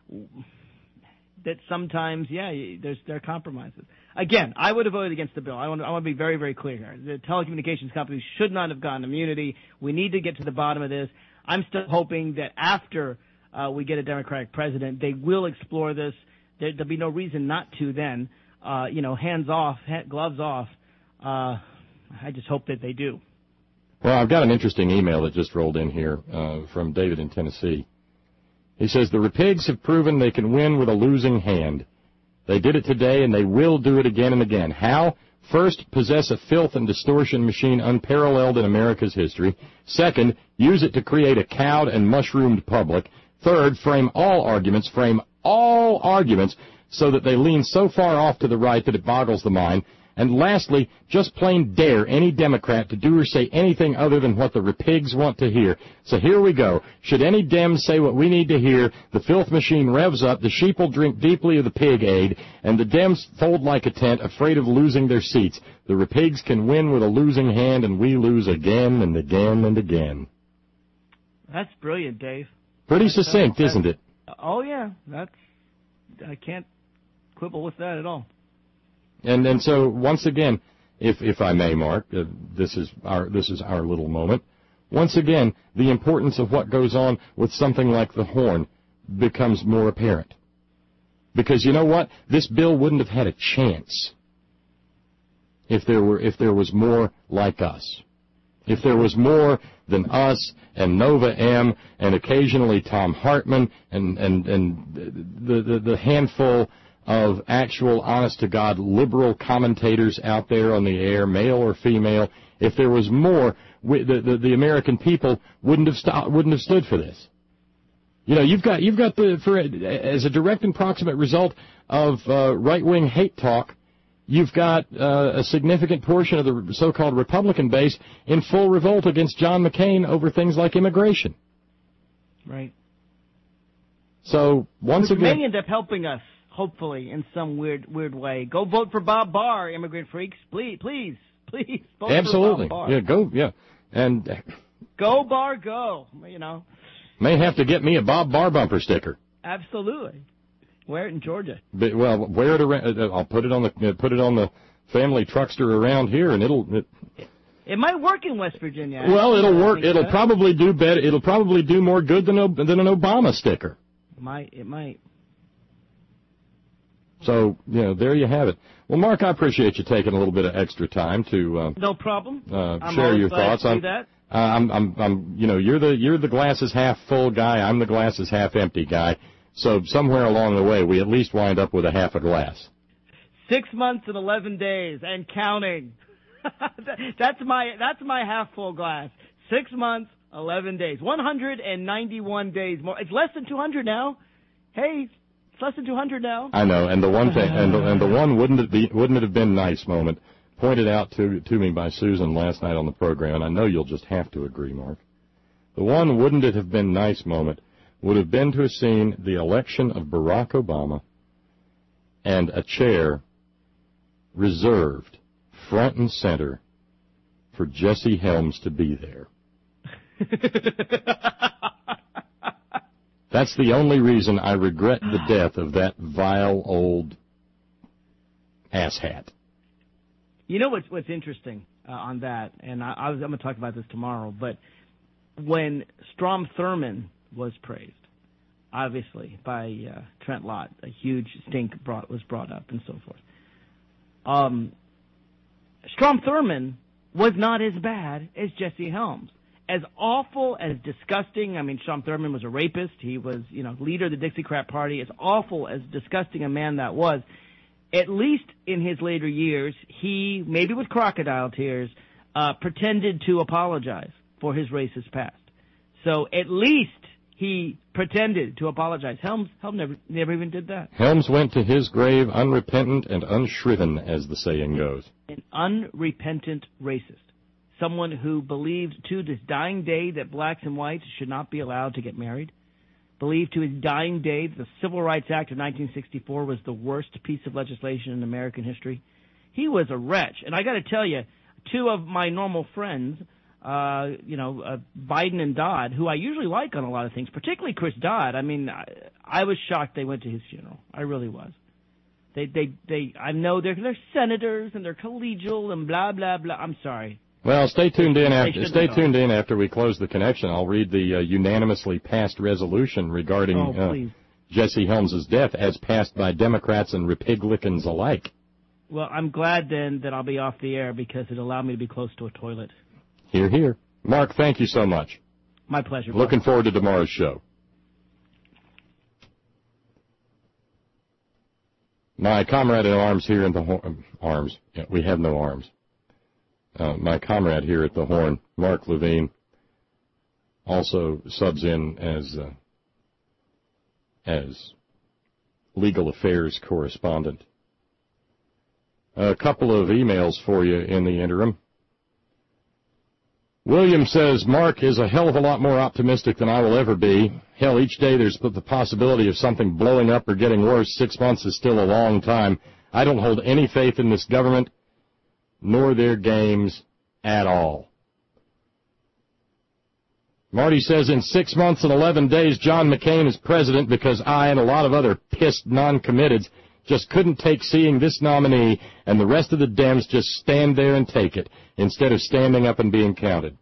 that sometimes, yeah, there's there are compromises. Again, I would have voted against the bill. I want to, I want to be very, very clear here. The telecommunications companies should not have gotten immunity. We need to get to the bottom of this. I'm still hoping that after uh, we get a Democratic president, they will explore this. There, there'll be no reason not to then. Uh, you know, hands off, hand, gloves off. Uh, I just hope that they do. Well, I've got an interesting email that just rolled in here uh, from David in Tennessee. He says, the Repigs have proven they can win with a losing hand. They did it today, and they will do it again and again. How? First, possess a filth and distortion machine unparalleled in America's history. Second, use it to create a cowed and mushroomed public. Third, frame all arguments, frame all arguments so that they lean so far off to the right that it boggles the mind. And lastly, just plain dare any Democrat to do or say anything other than what the Repigs want to hear. So here we go. Should any Dems say what we need to hear, the filth machine revs up, the sheep will drink deeply of the pig aid, and the Dems fold like a tent, afraid of losing their seats. The Repigs can win with a losing hand, and we lose again and again and again. That's brilliant, Dave. Pretty that's, succinct, that's, isn't it? Oh, yeah. That's I can't quibble with that at all. And and so once again, if if I may, Mark, uh, this is our this is our little moment. Once again, the importance of what goes on with something like the horn becomes more apparent. Because you know what? This bill wouldn't have had a chance if there were if there was more like us. If there was more than us and Nova M and occasionally Tom Hartman and and and the the, the handful of actual, honest-to-God, liberal commentators out there on the air, male or female, if there was more, we, the, the the American people wouldn't have st- wouldn't have stood for this. You know, you've got you've got the for as a direct and proximate result of uh, right-wing hate talk, you've got uh, a significant portion of the so-called Republican base in full revolt against John McCain over things like immigration. Right. So once Which again, may end up helping us. Hopefully, in some weird, weird way, go vote for Bob Barr, immigrant freaks. Please, please, please. Vote Absolutely. For Bob Barr. Yeah, go. Yeah, and go Barr, go. You know. May have to get me a Bob Barr bumper sticker. Absolutely. Wear it in Georgia. But, well, wear it around. I'll put it on the put it on the family truckster around here, and it'll. It, It might work in West Virginia. Well, it'll work. It'll probably do better. It'll probably do more good than a, than an Obama sticker. It might. It might. So, you know, there you have it. Well, Mark, I appreciate you taking a little bit of extra time to uh, no problem. Uh, I'm share your glad thoughts. To do I'm, that. uh, I'm, I'm, I'm, you know, you're the you're the glasses half full guy. I'm the glasses half empty guy. So somewhere along the way, we at least wind up with a half a glass. Six months and eleven days and counting. that's my that's my half full glass. Six months, eleven days, one hundred ninety-one days more. It's less than two hundred now. Hey, it's less than two hundred now. I know, and the one thing, and the, and the one wouldn't it be wouldn't it have been nice moment pointed out to to me by Susan last night on the program, and I know you'll just have to agree, Mark. The one wouldn't it have been nice moment would have been to have seen the election of Barack Obama and a chair reserved front and center for Jesse Helms to be there. That's the only reason I regret the death of that vile old asshat. You know what's what's interesting uh, on that, and I, I was I'm going to talk about this tomorrow, but when Strom Thurmond was praised, obviously by uh, Trent Lott, a huge stink brought was brought up and so forth. Um, Strom Thurmond was not as bad as Jesse Helms. As awful, as disgusting, I mean, Strom Thurmond was a rapist. He was, you know, leader of the Dixiecrat Party. As awful, as disgusting a man that was, at least in his later years, he, maybe with crocodile tears, uh, pretended to apologize for his racist past. So at least he pretended to apologize. Helms, Helms never, never even did that. Helms went to his grave unrepentant and unshriven, as the saying goes. An unrepentant racist. Someone who believed to this dying day that blacks and whites should not be allowed to get married. Believed to his dying day that the Civil Rights Act of nineteen sixty-four was the worst piece of legislation in American history. He was a wretch. And I got to tell you, two of my normal friends, uh, you know, uh, Biden and Dodd, who I usually like on a lot of things, particularly Chris Dodd. I mean, I, I was shocked they went to his funeral. I really was. They, they, they. I know they're they're senators and they're collegial and blah blah blah. I'm sorry. Well, stay tuned in after stay tuned in after we close the connection. I'll read the uh, unanimously passed resolution regarding oh, uh, Jesse Helms' death, as passed by Democrats and Republicans alike. Well, I'm glad then that I'll be off the air because it allowed me to be close to a toilet. Hear, hear. Mark, thank you so much. My pleasure. Looking forward to tomorrow's show. My comrade in arms here in the Horn, arms. Yeah, we have no arms. Uh, my comrade here at the Horn, Mark Levine, also subs in as uh, as legal affairs correspondent. A couple of emails for you in the interim. William says, Mark is a hell of a lot more optimistic than I will ever be. Hell, each day there's the possibility of something blowing up or getting worse. Six months is still a long time. I don't hold any faith in this government, nor their games at all. Marty says, in six months and eleven days, John McCain is president because I and a lot of other pissed non-committeds just couldn't take seeing this nominee, and the rest of the Dems just stand there and take it, instead of standing up and being counted.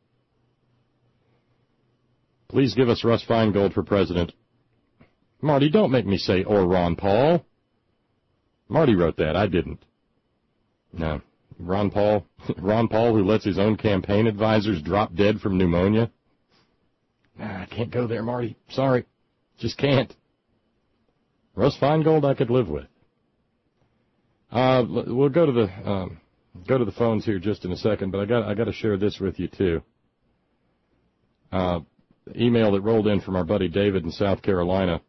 Please give us Russ Feingold for president. Marty, don't make me say, or Ron Paul. Marty wrote that. I didn't. No. Ron Paul, Ron Paul, who lets his own campaign advisors drop dead from pneumonia. Nah, I can't go there, Marty. Sorry. Just can't. Russ Feingold I could live with. Uh, we'll go to the um, go to the phones here just in a second, but I got I got to share this with you too. Uh, email that rolled in from our buddy David in South Carolina,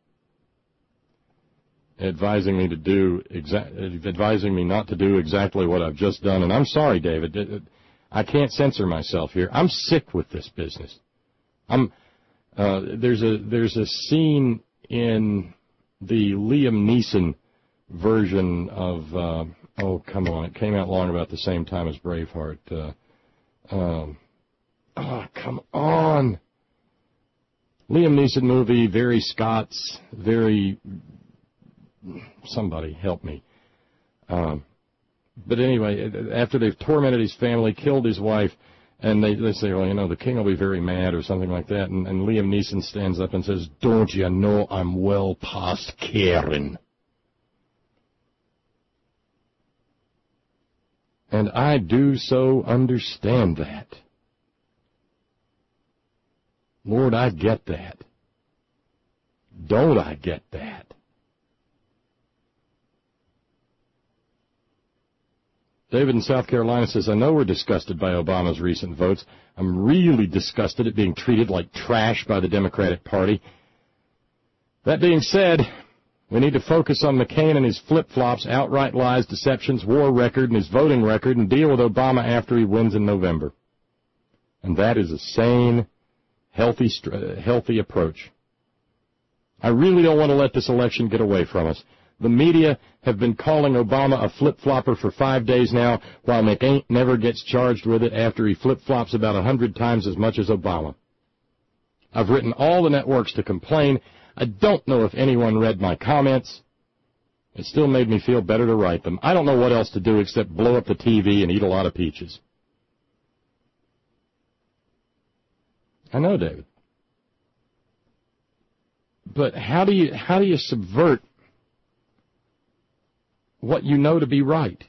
advising me to do exa- advising me not to do exactly what I've just done. And I'm sorry, David. I can't censor myself here. I'm sick with this business. I'm uh, there's a there's a scene in the Liam Neeson version of uh, oh come on, it came out long about the same time as Braveheart. Uh, um, oh come on, Liam Neeson movie, very Scots, very. Somebody help me. Um, But anyway, after they've tormented his family, killed his wife, and they, they say, well, you know, the king will be very mad or something like that, and, and Liam Neeson stands up and says, don't you know I'm well past caring? And I do so understand that. Lord, I get that. Don't I get that? David in South Carolina says, I know we're disgusted by Obama's recent votes. I'm really disgusted at being treated like trash by the Democratic Party. That being said, we need to focus on McCain and his flip-flops, outright lies, deceptions, war record, and his voting record, and deal with Obama after he wins in November. And that is a sane, healthy, healthy approach. I really don't want to let this election get away from us. The media have been calling Obama a flip-flopper for five days now, while McCain never gets charged with it after he flip-flops about a hundred times as much as Obama. I've written all the networks to complain. I don't know if anyone read my comments. It still made me feel better to write them. I don't know what else to do except blow up the T V and eat a lot of peaches. I know, David. But how do you how do you subvert what you know to be right?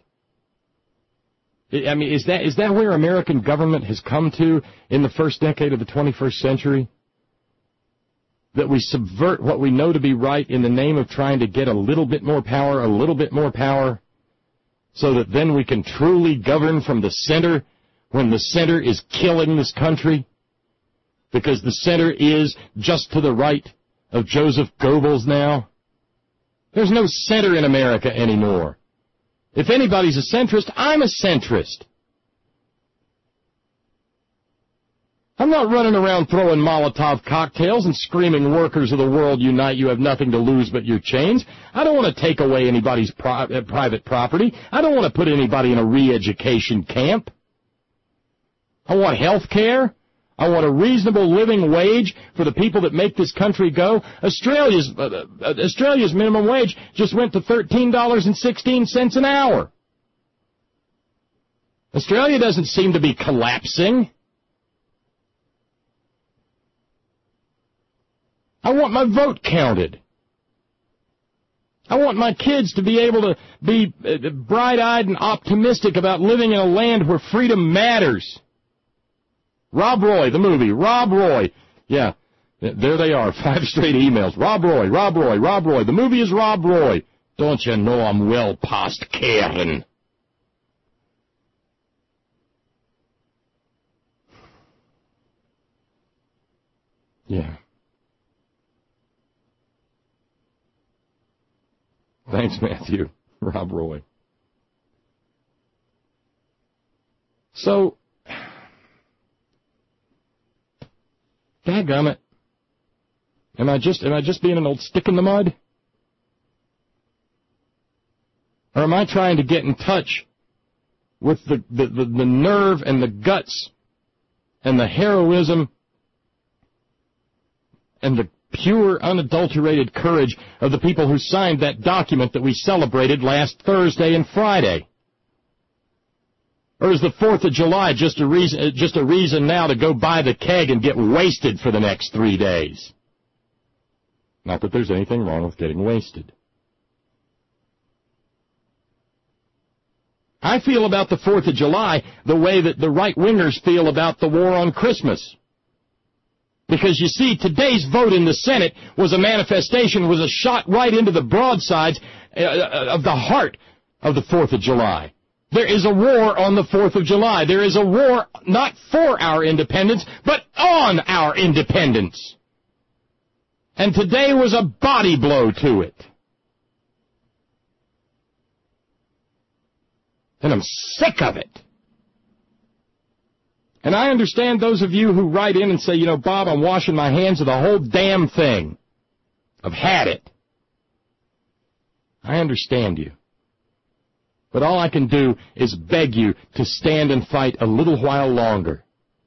I mean, is that is that where American government has come to in the first decade of the twenty-first century? That we subvert what we know to be right in the name of trying to get a little bit more power, a little bit more power, so that then we can truly govern from the center when the center is killing this country? Because the center is just to the right of Joseph Goebbels now. There's no center in America anymore. If anybody's a centrist, I'm a centrist. I'm not running around throwing Molotov cocktails and screaming, workers of the world unite, you have nothing to lose but your chains. I don't want to take away anybody's pri- uh, private property. I don't want to put anybody in a re-education camp. I want health care. I want a reasonable living wage for the people that make this country go. Australia's uh, uh, Australia's minimum wage just went to thirteen dollars and sixteen cents an hour. Australia doesn't seem to be collapsing. I want my vote counted. I want my kids to be able to be uh, bright-eyed and optimistic about living in a land where freedom matters. Rob Roy, the movie, Rob Roy. Yeah, there they are, five straight emails. Rob Roy, Rob Roy, Rob Roy. The movie is Rob Roy. Don't you know I'm well past caring? Yeah. Thanks, Matthew. Rob Roy. So, dadgummit. Am I just am I just being an old stick in the mud? Or am I trying to get in touch with the, the, the, the nerve and the guts and the heroism and the pure, unadulterated courage of the people who signed that document that we celebrated last Thursday and Friday? Or is the fourth of July just a reason, just a reason now to go buy the keg and get wasted for the next three days? Not that there's anything wrong with getting wasted. I feel about the fourth of July the way that the right-wingers feel about the war on Christmas. Because, you see, today's vote in the Senate was a manifestation, was a shot right into the broadsides of the heart of the fourth of July. There is a war on the fourth of July. There is a war not for our independence, but on our independence. And today was a body blow to it. And I'm sick of it. And I understand those of you who write in and say, you know, Bob, I'm washing my hands of the whole damn thing. I've had it. I understand you. But all I can do is beg you to stand and fight a little while longer.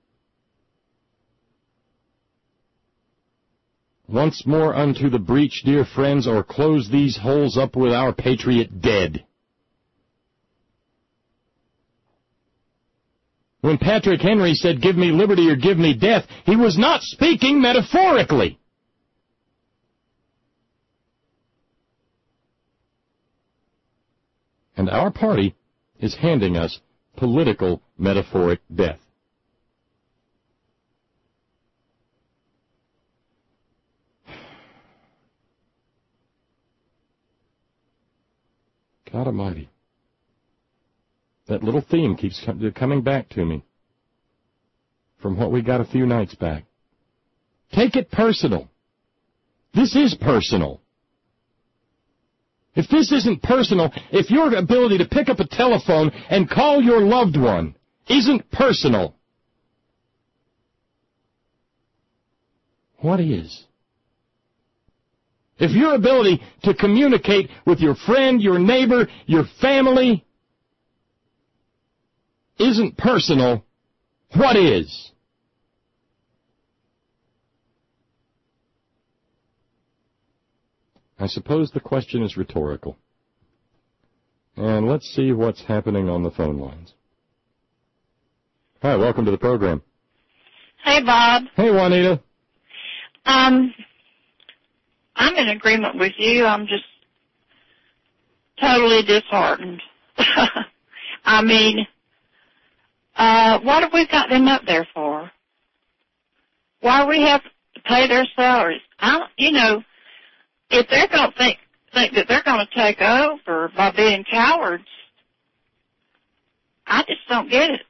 Once more unto the breach, dear friends, or close these holes up with our patriot dead. When Patrick Henry said, give me liberty or give me death, he was not speaking metaphorically. And our party is handing us political metaphoric death. God Almighty. That little theme keeps coming back to me from what we got a few nights back. Take it personal. This is personal. If this isn't personal, if your ability to pick up a telephone and call your loved one isn't personal, what is? If your ability to communicate with your friend, your neighbor, your family isn't personal, what is? I suppose the question is rhetorical. And let's see what's happening on the phone lines. Hi, welcome to the program. Hey, Bob. Hey, Juanita. Um, I'm in agreement with you. I'm just totally disheartened. I mean, uh, what have we got them up there for? Why do we have to pay their salaries? I don't, you know, if they're going to think, think that they're going to take over by being cowards, I just don't get it.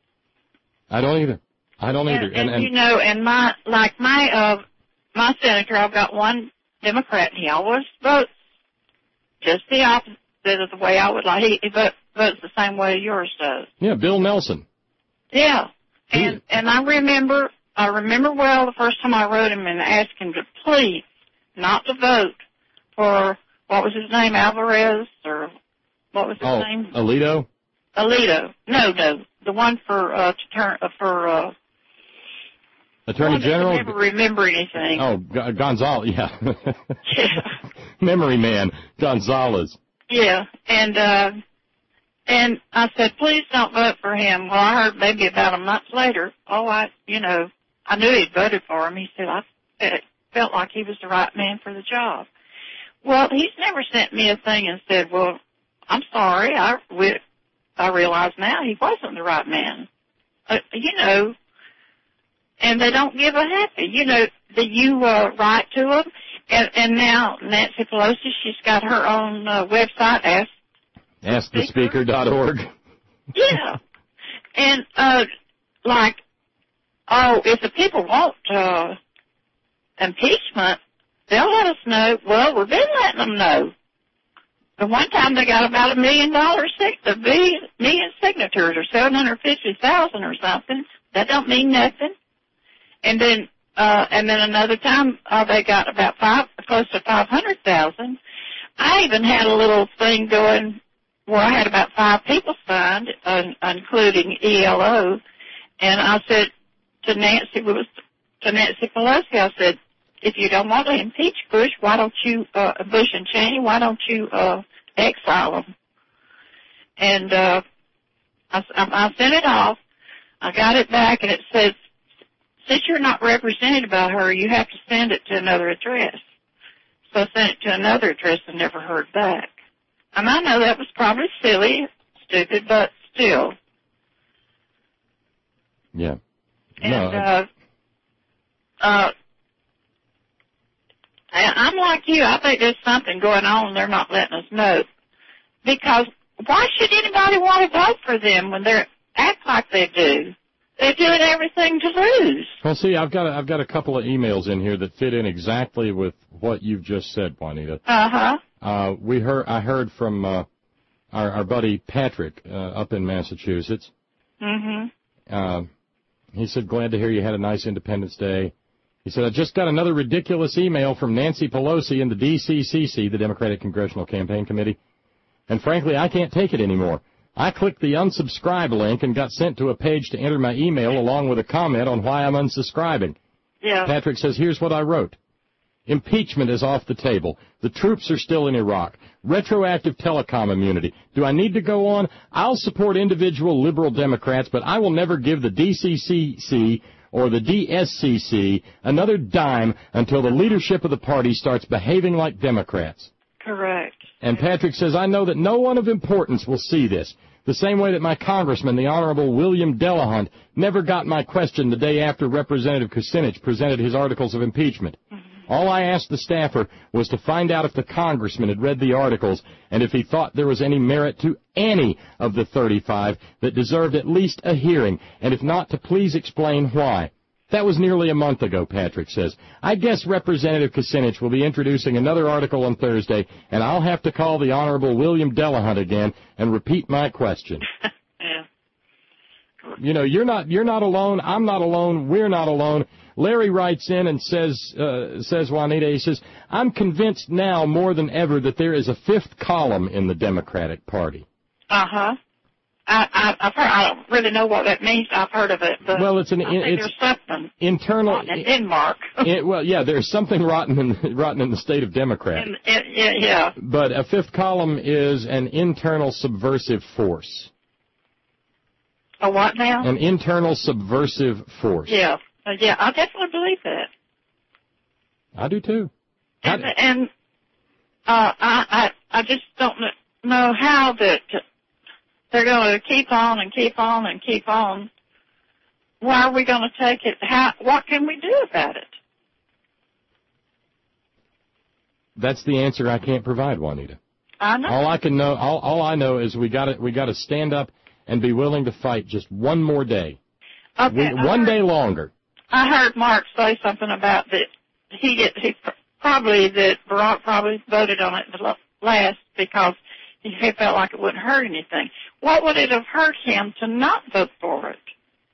I don't either. I don't and, either. And, and, and you know, and my, like my, uh, my senator, I've got one Democrat, and he always votes just the opposite of the way I would like. He, he vote, votes the same way yours does. Yeah, Bill Nelson. Yeah. And, and I remember, I remember well the first time I wrote him and asked him to please not to vote for, what was his name, Alvarez, or what was his oh, name? Alito? Alito. No, no, the one for, uh, to turn, uh, for, uh, Attorney General? I never remember anything. Oh, G- Gonzalez, yeah. yeah. Memory man, Gonzalez. Yeah, and, uh, and I said, please don't vote for him. Well, I heard maybe about a month later, oh, I, you know, I knew he'd voted for him. He said, I it felt like he was the right man for the job. Well, he's never sent me a thing and said, well, I'm sorry, I, we, I realize now he wasn't the right man. Uh, you know, and they don't give a happy. You know, that you uh, write to them, and, and now Nancy Pelosi, she's got her own uh, website, Ask Ask the Speaker dot org. Yeah, and uh, like, oh, if the people want uh, impeachment, they'll let us know. Well, we've been letting them know. The one time they got about a million dollars, a million, million signatures, or seven hundred fifty thousand or something. That don't mean nothing. And then, uh, and then another time, uh, they got about five, close to five hundred thousand. I even had a little thing going where I had about five people signed, uh, including E L O. And I said to Nancy, was to Nancy Pelosi, I said, if you don't want to impeach Bush, why don't you, uh, Bush and Cheney, why don't you, uh, exile them? And, uh, I, I sent it off. I got it back, and it says, since you're not represented by her, you have to send it to another address. So I sent it to another address and never heard back. And I know that was probably silly, stupid, but still. Yeah. And, no, uh, uh, I'm like you. I think there's something going on and they're not letting us know. Because why should anybody want to vote for them when they act like they do? They're doing everything to lose. Well, see, I've got a, I've got a couple of emails in here that fit in exactly with what you've just said, Juanita. Uh-huh. Uh, we heard, I heard from uh, our, our buddy Patrick uh, up in Massachusetts. Mm-hmm. Uh, he said, glad to hear you had a nice Independence Day. He said, I just got another ridiculous email from Nancy Pelosi in the D C C C, the Democratic Congressional Campaign Committee, and frankly, I can't take it anymore. I clicked the unsubscribe link and got sent to a page to enter my email along with a comment on why I'm unsubscribing. Yeah. Patrick says, here's what I wrote. Impeachment is off the table. The troops are still in Iraq. Retroactive telecom immunity. Do I need to go on? I'll support individual liberal Democrats, but I will never give the D C C C or the D S C C another dime until the leadership of the party starts behaving like Democrats. Correct. And Patrick says, I know that no one of importance will see this. The same way that my congressman, the Honorable William Delahunt, never got my question the day after Representative Kucinich presented his articles of impeachment. Mm-hmm. All I asked the staffer was to find out if the congressman had read the articles and if he thought there was any merit to any of the thirty-five that deserved at least a hearing, and if not, to please explain why. That was nearly a month ago, Patrick says. I guess Representative Kucinich will be introducing another article on Thursday, and I'll have to call the Honorable William Delahunt again and repeat my question. Yeah. You know, you're not you're not alone. I'm not alone. We're not alone. Larry writes in and says, uh, says Juanita, he says, I'm convinced now more than ever that there is a fifth column in the Democratic Party. Uh-huh. I, I, I've heard, I don't really know what that means. I've heard of it, but well, it's an, I think it's there's something internal in Denmark. it, well, yeah, there's something rotten in, rotten in the state of Democrat. In, in, yeah, yeah. But a fifth column is an internal subversive force. A what now? An internal subversive force. Yeah. Uh, yeah, I definitely believe that. I do too. And, I, and uh, I, I, I just don't know how that they're going to keep on and keep on and keep on. Why are we going to take it? How? What can we do about it? That's the answer I can't provide, Juanita. I know. All I can know, all, all I know is we got to we got to stand up and be willing to fight just one more day. Okay. We, one heard, day longer. I heard Mark say something about that. He get he probably that Barack probably voted on it the last because he felt like it wouldn't hurt anything. What would it have hurt him to not vote for it?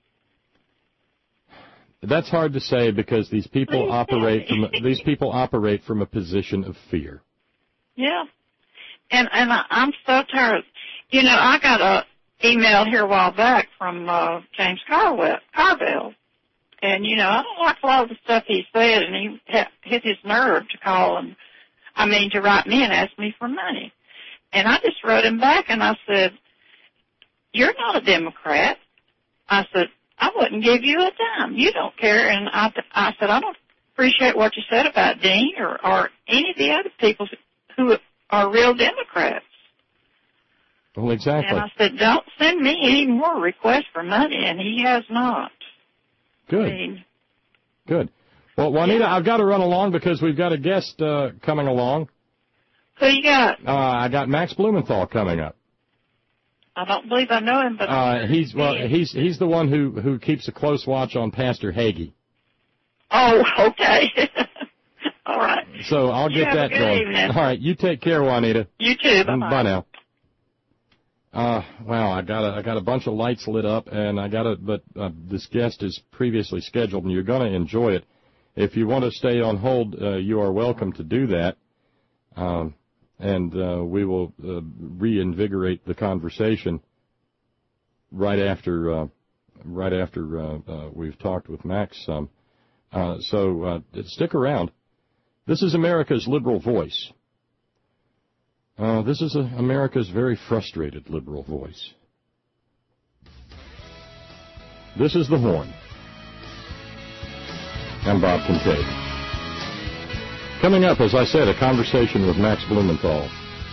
That's hard to say because these people Please operate from these people operate from a position of fear. Yeah, and and I, I'm so tired. You know, I got a email here a while back from uh, James Carwell, Carville, and you know I don't like a lot of the stuff he said, and he ha- hit his nerve to call and I mean to write me and ask me for money, and I just wrote him back and I said, "You're not a Democrat." I said, I wouldn't give you a dime. You don't care. And I, I said, I don't appreciate what you said about Dean or, or any of the other people who are real Democrats. Well, exactly. And I said, don't send me any more requests for money, and he has not. Good. I mean, Good. Well, Juanita, yeah. I've got to run along because we've got a guest uh, coming along. Who you got? Uh, I got Max Blumenthal coming up. I don't believe I know him, but uh, he's well. He's he's the one who who keeps a close watch on Pastor Hagee. Oh, okay. All right. So I'll get you that going. Evening. All right, you take care, Juanita. You too. Bye. Bye now. Uh, wow, I got a, I got a bunch of lights lit up, and I got a, but uh, this guest is previously scheduled, and you're going to enjoy it. If you want to stay on hold, uh, you are welcome to do that. Um. And uh, we will uh, reinvigorate the conversation right after uh, right after uh, uh, we've talked with Max some. Uh, so uh, stick around. This is America's liberal voice. Uh, this is a, America's very frustrated liberal voice. This is The Horn. I'm Bob Kincaid. Coming up, as I said, a conversation with Max Blumenthal.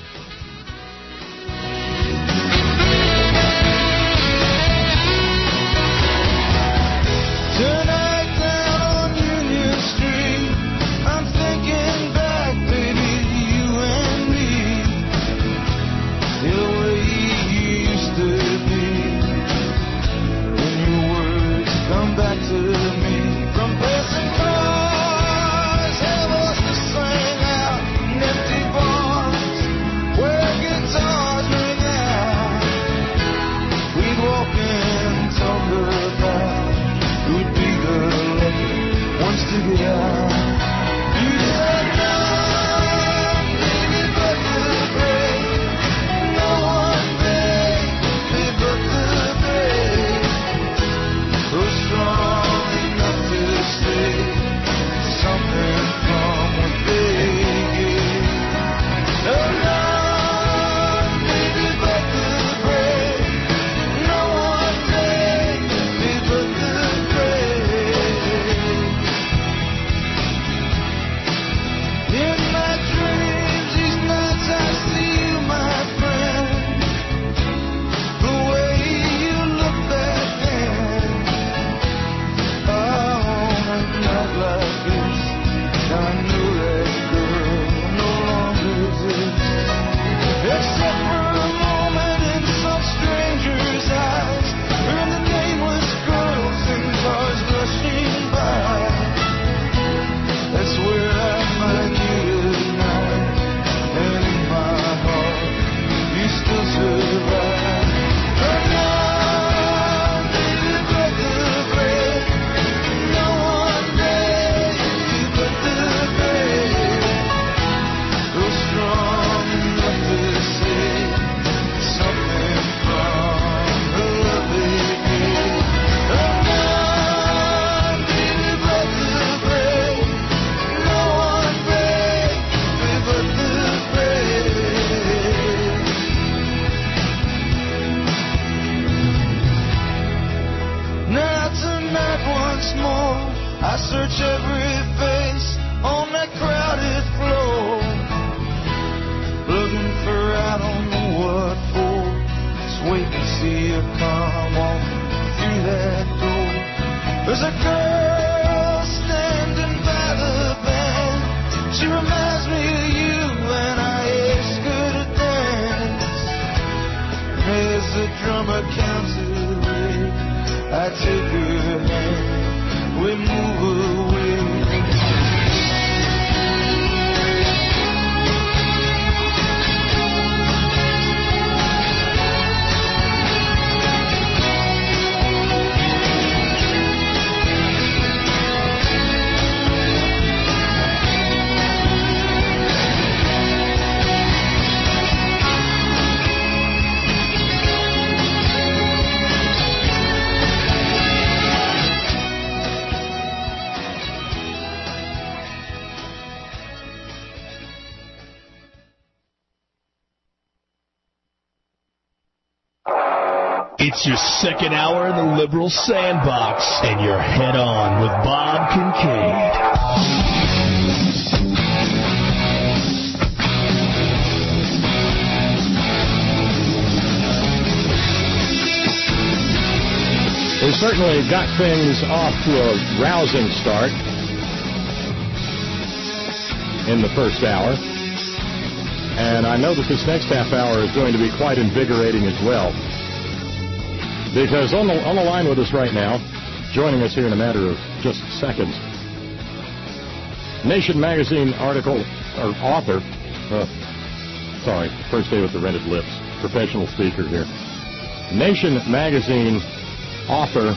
Tonight down on Union Street, I'm thinking back, baby, you and me, the way you used to be. When your words come back to me from passing cars. Empty bars, night once more. I search every face on that crowded floor, looking for I don't know what for. Just wait to see her come on through that door. There's a girl standing by the band. She reminds me of you when I ask her to dance. As the drummer counts away, I take her hand, we move away. It's your second hour in the Liberal Sandbox, and you're head on with Bob Kincaid. We certainly got things off to a rousing start in the first hour, and I know that this next half hour is going to be quite invigorating as well. Because on the on the line with us right now, joining us here in a matter of just seconds, Nation Magazine article, or author, uh, sorry, first day with the rented lips, professional speaker here. Nation Magazine author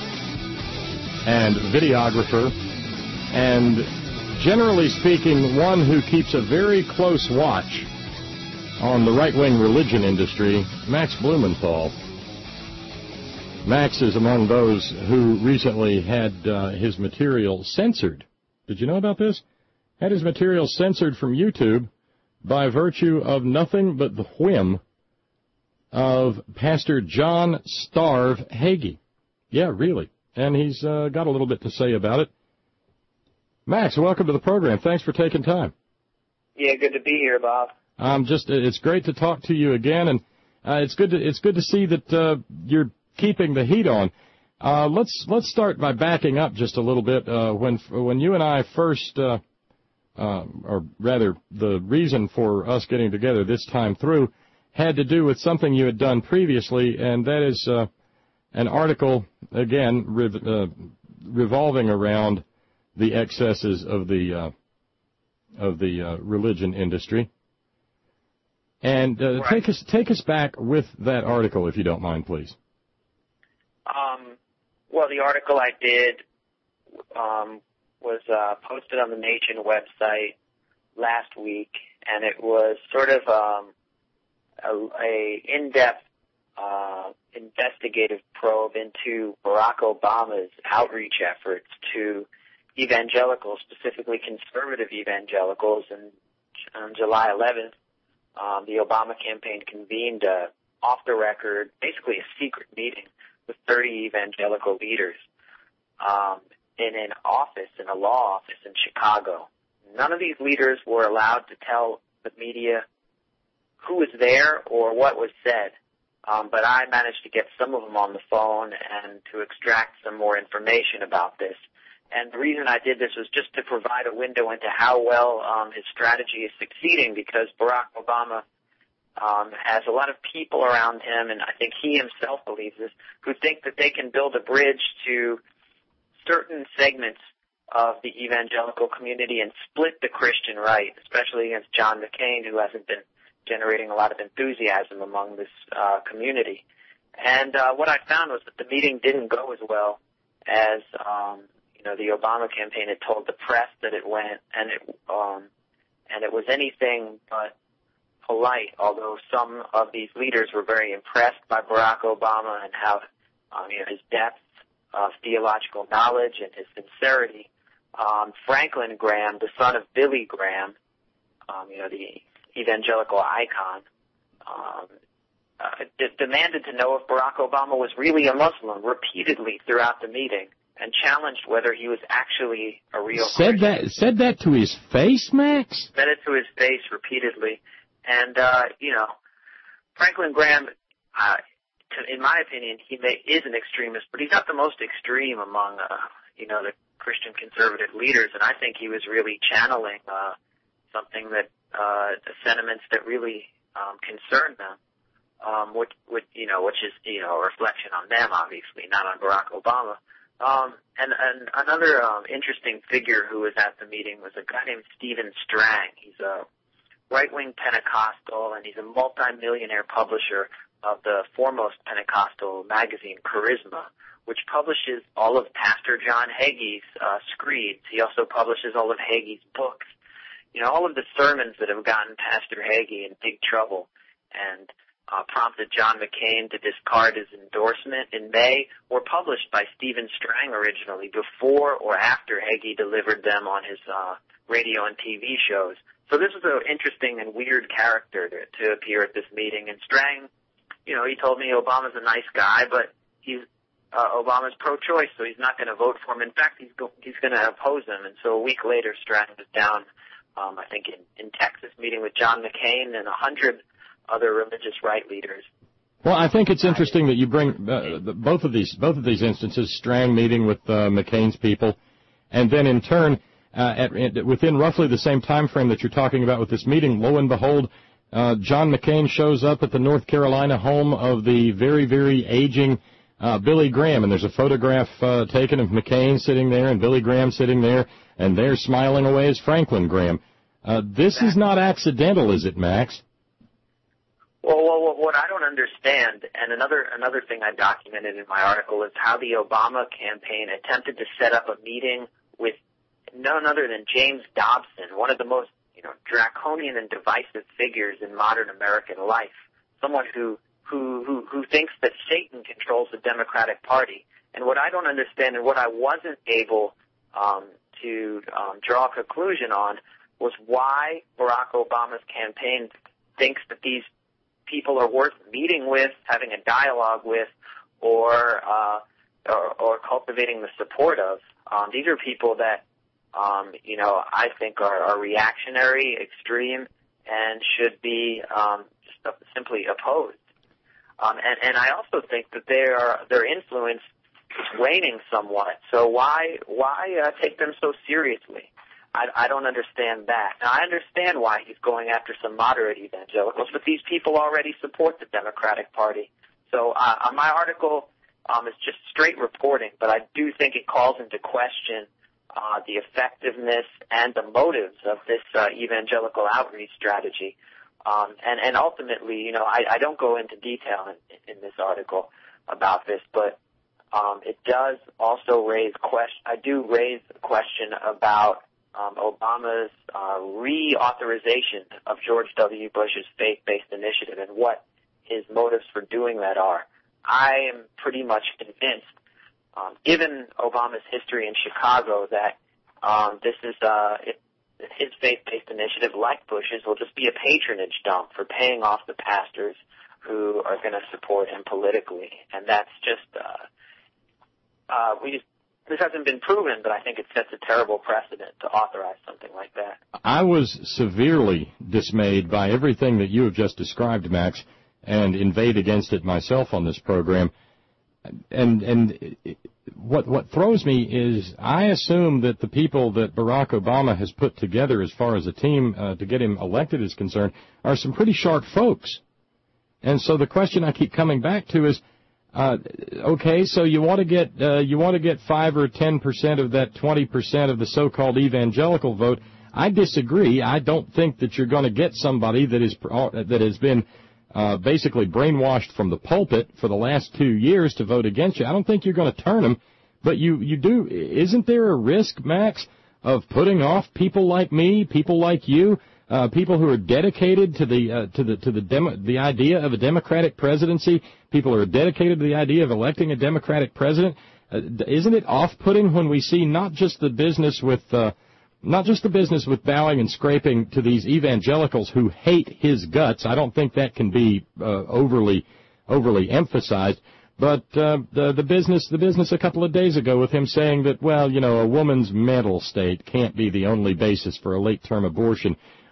and videographer, and generally speaking, one who keeps a very close watch on the right-wing religion industry, Max Blumenthal. Max is among those who recently had uh, his material censored. Did you know about this? Had his material censored from YouTube by virtue of nothing but the whim of Pastor John Starve Hagee. Yeah, really. And he's uh, got a little bit to say about it. Max, welcome to the program. Thanks for taking time. Yeah, good to be here, Bob. Um, just it's great to talk to you again, and uh, it's good to it's good to see that uh, you're keeping the heat on. Uh, let's let's start by backing up just a little bit. Uh, when when you and I first, uh, uh, or rather, the reason for us getting together this time through had to do with something you had done previously, and that is uh, an article again rev- uh, revolving around the excesses of the uh, of the uh, religion industry. And uh, right. take us take us back with that article, if you don't mind, please. Um, well, the article I did um, was uh, posted on the Nation website last week, and it was sort of um, a, a in-depth uh, investigative probe into Barack Obama's outreach efforts to evangelicals, specifically conservative evangelicals. And on July eleventh, um, the Obama campaign convened a off-the-record, basically a secret meeting with thirty evangelical leaders um, in an office, in a law office in Chicago. None of these leaders were allowed to tell the media who was there or what was said, um, but I managed to get some of them on the phone and to extract some more information about this. And the reason I did this was just to provide a window into how well um, his strategy is succeeding, because Barack Obama Um, has a lot of people around him, and I think he himself believes this, who think that they can build a bridge to certain segments of the evangelical community and split the Christian right, especially against John McCain, who hasn't been generating a lot of enthusiasm among this uh, community. And uh, what I found was that the meeting didn't go as well as um, you know the Obama campaign had told the press that it went, and it um, and it was anything but polite, although some of these leaders were very impressed by Barack Obama and how um, you know, his depth of theological knowledge and his sincerity. Um, Franklin Graham, the son of Billy Graham, um, you know, the evangelical icon, um, uh, d- demanded to know if Barack Obama was really a Muslim repeatedly throughout the meeting. and challenged whether he was actually a real said Christian. that said that to his face, Max? Said it to his face repeatedly. And, uh, you know, Franklin Graham, uh, to, in my opinion, he may, is an extremist, but he's not the most extreme among, uh, you know, the Christian conservative leaders. And I think he was really channeling uh, something that, uh, the sentiments that really um, concerned them, um, which, which, you know, which is, you know, a reflection on them, obviously, not on Barack Obama. Um, and, and another um, interesting figure who was at the meeting was a guy named Stephen Strang. He's a right-wing Pentecostal, and he's a multi-millionaire publisher of the foremost Pentecostal magazine, Charisma, which publishes all of Pastor John Hagee's uh, screeds. He also publishes all of Hagee's books. You know, all of the sermons that have gotten Pastor Hagee in big trouble and uh, prompted John McCain to discard his endorsement in May were published by Stephen Strang originally, before or after Hagee delivered them on his uh, radio and T V shows. So this is an interesting and weird character to, to appear at this meeting. And Strang, you know, he told me Obama's a nice guy, but he's uh, Obama's pro-choice, so he's not going to vote for him. In fact, he's go, he's going to oppose him. And so a week later, Strang was down, um, I think, in, in Texas, meeting with John McCain and a hundred other religious right leaders. Well, I think it's interesting that you bring uh, the, both of these both of these instances, Strang meeting with uh, McCain's people, and then in turn, uh, at, at, within roughly the same time frame that you're talking about with this meeting, lo and behold, uh, John McCain shows up at the North Carolina home of the very, very aging uh, Billy Graham, and there's a photograph uh, taken of McCain sitting there and Billy Graham sitting there, and they're smiling away as Franklin Graham. Uh, this is not accidental, is it, Max? Well, well, what I don't understand, and another another thing I documented in my article, is how the Obama campaign attempted to set up a meeting with none other than James Dobson, one of the most, you know, draconian and divisive figures in modern American life, someone who who who, who thinks that Satan controls the Democratic Party. And what I don't understand, and what I wasn't able um, to um, draw a conclusion on, was why Barack Obama's campaign thinks that these people are worth meeting with, having a dialogue with, or uh, or, or cultivating the support of. Um, these are people that, um, you know, I think are, are reactionary, extreme, and should be um, just simply opposed. Um, and, and I also think that they are, their influence is waning somewhat. So why why uh, take them so seriously? I, I don't understand that. Now, I understand why he's going after some moderate evangelicals, but these people already support the Democratic Party. So uh, my article um, is just straight reporting, but I do think it calls into question uh, the effectiveness and the motives of this uh, evangelical outreach strategy. Um, and, and ultimately, you know, I, I don't go into detail in, in this article about this, but um, it does also raise question. I do raise a question about Um, Obama's uh, reauthorization of George W. Bush's faith-based initiative and what his motives for doing that are. I am pretty much convinced, um, given Obama's history in Chicago, that um, this is uh, it, his faith-based initiative, like Bush's, will just be a patronage dump for paying off the pastors who are going to support him politically, and that's just uh, uh, we just. This hasn't been proven, but I think it sets a terrible precedent to authorize something like that. I was severely dismayed by everything that you have just described, Max, and inveighed against it myself on this program. And and what what throws me is I assume that the people that Barack Obama has put together as far as a team uh, to get him elected is concerned are some pretty sharp folks. And so the question I keep coming back to is, Uh, okay, so you want to get uh, you want to get five or ten percent of that twenty percent of the so-called evangelical vote. I disagree. I don't think that you're going to get somebody that is that has been uh, basically brainwashed from the pulpit for the last two years to vote against you. I don't think you're going to turn them, but you you do. Isn't there a risk, Max, of putting off people like me, people like you? Uh, people who are dedicated to the uh, to the to the demo, the idea of a Democratic presidency, people who are dedicated to the idea of electing a Democratic president. Uh, isn't it off-putting when we see not just the business with uh, not just the business with bowing and scraping to these evangelicals who hate his guts? I don't think that can be uh, overly overly emphasized. But uh, the the business the business a couple of days ago with him saying that, well, you know, a woman's mental state can't be the only basis for a late-term abortion,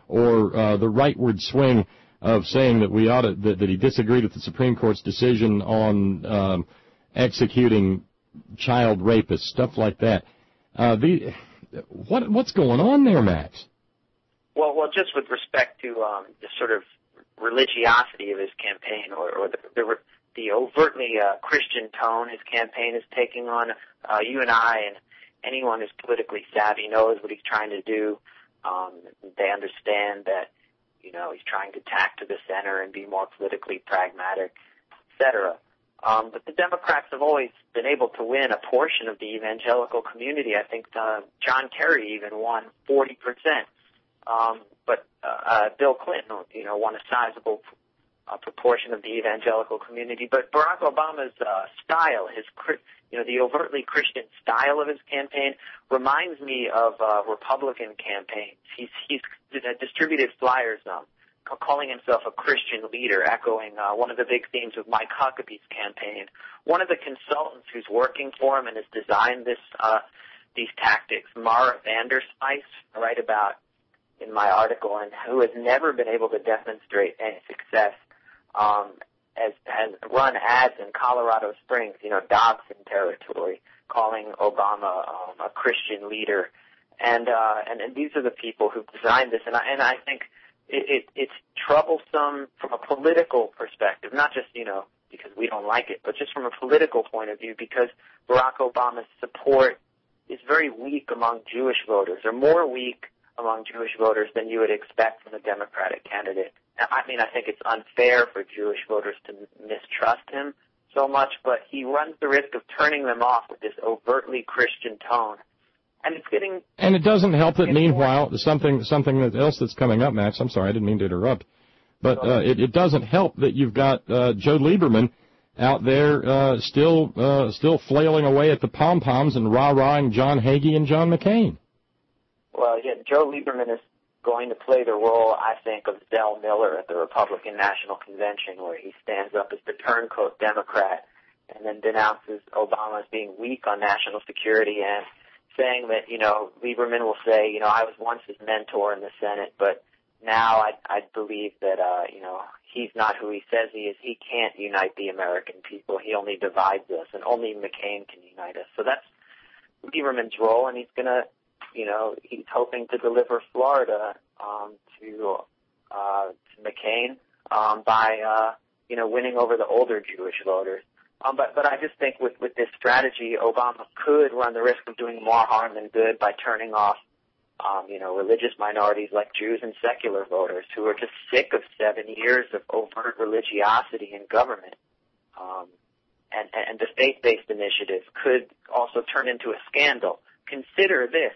or uh, the rightward swing of saying that we ought to, that, that he disagreed with the Supreme Court's decision on um, executing child rapists, stuff like that. Uh, the what what's going on there, Max? Well, well, just with respect to um, the sort of religiosity of his campaign, or, or the, the the overtly uh, Christian tone his campaign is taking on, uh, you and I and anyone who's politically savvy knows what he's trying to do. Um, they understand that, you know, he's trying to tack to the center and be more politically pragmatic, et cetera. Um, but the Democrats have always been able to win a portion of the evangelical community. I think uh, John Kerry even won forty percent. Um, but uh, uh, Bill Clinton, you know, won a sizable uh, proportion of the evangelical community. But Barack Obama's uh, style, his, you know, the overtly Christian style of his campaign reminds me of uh, Republican campaigns. He's he's distributed flyers, um, calling himself a Christian leader, echoing uh, one of the big themes of Mike Huckabee's campaign. One of the consultants who's working for him and has designed this uh, these tactics, Mara Vanderspice, I write about in my article, and who has never been able to demonstrate any success, um, has, has run ads in Colorado Springs, you know, Dobson territory, calling Obama um, a Christian leader. And, uh, and and these are the people who designed this, and I, and I think it, it, it's troublesome from a political perspective, not just, you know, because we don't like it, but just from a political point of view, because Barack Obama's support is very weak among Jewish voters, or more weak among Jewish voters than you would expect from a Democratic candidate. I mean, I think it's unfair for Jewish voters to mistrust him so much, but he runs the risk of turning them off with this overtly Christian tone. And it's getting... And it doesn't help that, meanwhile, something something else that's coming up, Max, I'm sorry, I didn't mean to interrupt, but uh, it, it doesn't help that you've got uh, Joe Lieberman out there uh, still uh, still flailing away at the pom-poms and rah-rahing John Hagee and John McCain. Well, yeah, Joe Lieberman is going to play the role, I think, of Zell Miller at the Republican National Convention, where he stands up as the turncoat Democrat and then denounces Obama as being weak on national security and saying that, you know, Lieberman will say, you know, I was once his mentor in the Senate, but now I, I believe that, uh, you know, he's not who he says he is. He can't unite the American people. He only divides us, and only McCain can unite us. So that's Lieberman's role, and he's going to, you know, he's hoping to deliver Florida um, to, uh, to McCain um, by, uh, you know, winning over the older Jewish voters. Um, but, but I just think with, with this strategy, Obama could run the risk of doing more harm than good by turning off, um, you know, religious minorities like Jews and secular voters who are just sick of seven years of overt religiosity in government. Um, and, and the faith-based initiative could also turn into a scandal. Consider this.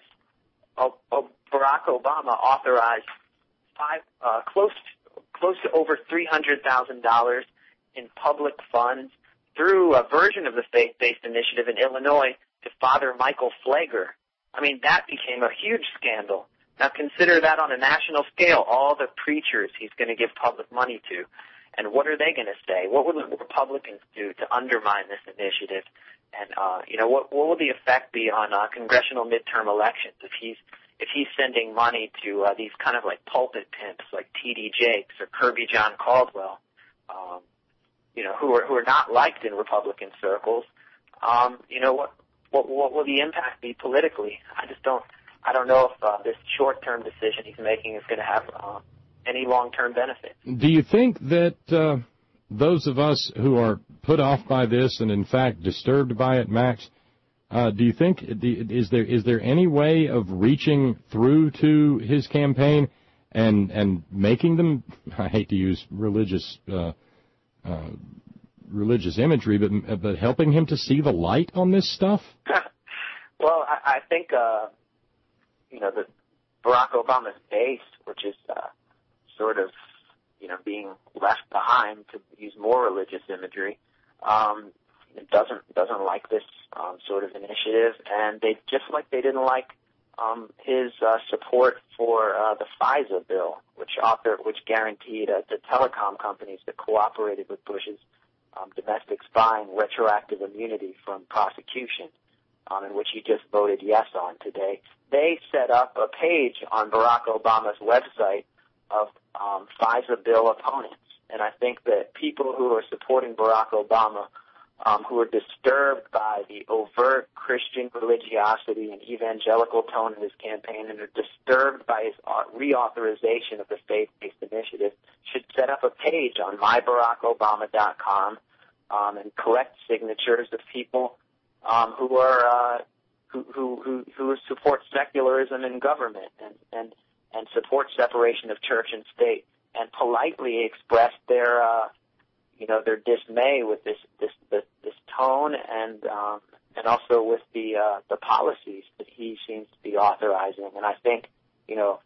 Barack Obama authorized five, uh, close, close to over three hundred thousand dollars in public funds through a version of the faith-based initiative in Illinois to Father Michael Flager. I mean, that became a huge scandal. Now consider that on a national scale, all the preachers he's going to give public money to. And what are they going to say? What will the Republicans do to undermine this initiative? And, uh, you know, what, what will the effect be on uh, congressional midterm elections if he's if he's sending money to uh, these kind of like pulpit pimps like T D Jakes or Kirby John Caldwell, um, you know, who are who are not liked in Republican circles? Um, you know, what, what what will the impact be politically? I just don't I don't know if uh, this short-term decision he's making is going to have uh, any long-term benefit. Do you think that uh, those of us who are put off by this and, in fact, disturbed by it, Max, uh, do you think, is there is there any way of reaching through to his campaign and and making them, I hate to use religious uh, uh, religious imagery, but but helping him to see the light on this stuff? Well, I, I think, uh, you know, the Barack Obama's base, which is uh, sort of, you know, being left behind, to use more religious imagery, um, doesn't doesn't like this um, sort of initiative, and they just like they didn't like um, his uh, support for uh, the FISA bill, which author which guaranteed uh, the telecom companies that cooperated with Bush's um, domestic spying, retroactive immunity from prosecution, um, in which he just voted yes on today. They set up a page on Barack Obama's website of um, FISA bill opponents. And I think that people who are supporting Barack Obama, um, who are disturbed by the overt Christian religiosity and evangelical tone in his campaign and are disturbed by his reauthorization of the faith-based initiative, should set up a page on my barack obama dot com um, and collect signatures of people um, who are uh, who, who who who support secularism in government and and and support separation of church and state, and politely express their, uh, you know, their dismay with this this this, this tone and um, and also with the uh, the policies that he seems to be authorizing. And I think, you know,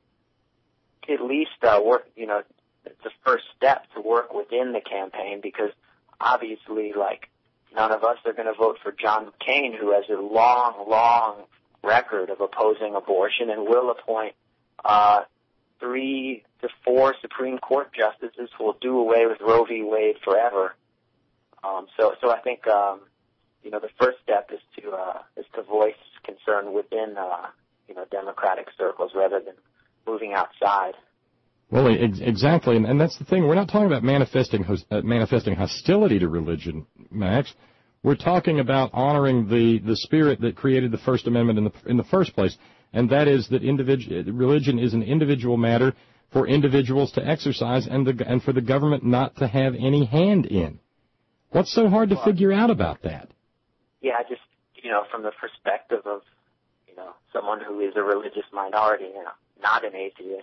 at least uh, work, you know, it's the first step to work within the campaign, because obviously, like, none of us are going to vote for John McCain, who has a long, long record of opposing abortion and will appoint uh, three to four Supreme Court justices who will do away with Roe v. Wade forever. Um, so, so I think um, you know the first step is to uh, is to voice concern within uh, you know Democratic circles rather than moving outside. Well, ex- exactly, and, and that's the thing. We're not talking about manifesting hos- uh, manifesting hostility to religion, Max. We're talking about honoring the, the spirit that created the First Amendment in the in the first place, and that is that individu- religion is an individual matter for individuals to exercise, and the and for the government not to have any hand in. What's so hard to well, figure out about that? Yeah, just you know, from the perspective of you know someone who is a religious minority, you know, not an atheist.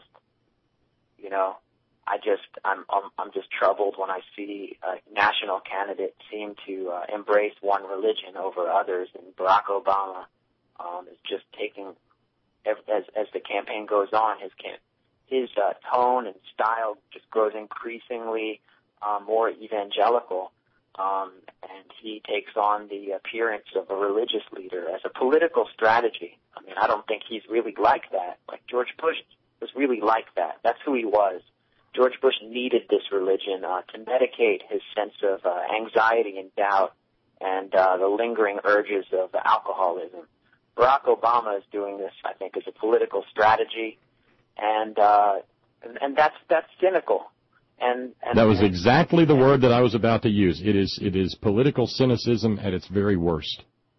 You know, I just I'm I'm, I'm just troubled when I see uh, national candidates seem to uh, embrace one religion over others, and Barack Obama um, is just taking as as the campaign goes on, his camp, his uh, tone and style just grows increasingly uh, more evangelical, um, and he takes on the appearance of a religious leader as a political strategy. I mean, I don't think he's really like that. Like George Bush was really like that. That's who he was. George Bush needed this religion uh, to medicate his sense of uh, anxiety and doubt and uh, the lingering urges of alcoholism. Barack Obama is doing this, I think, as a political strategy, and uh, and, and that's that's cynical. And, and that was and, exactly the and, word that I was about to use. It is it is political cynicism at its very worst.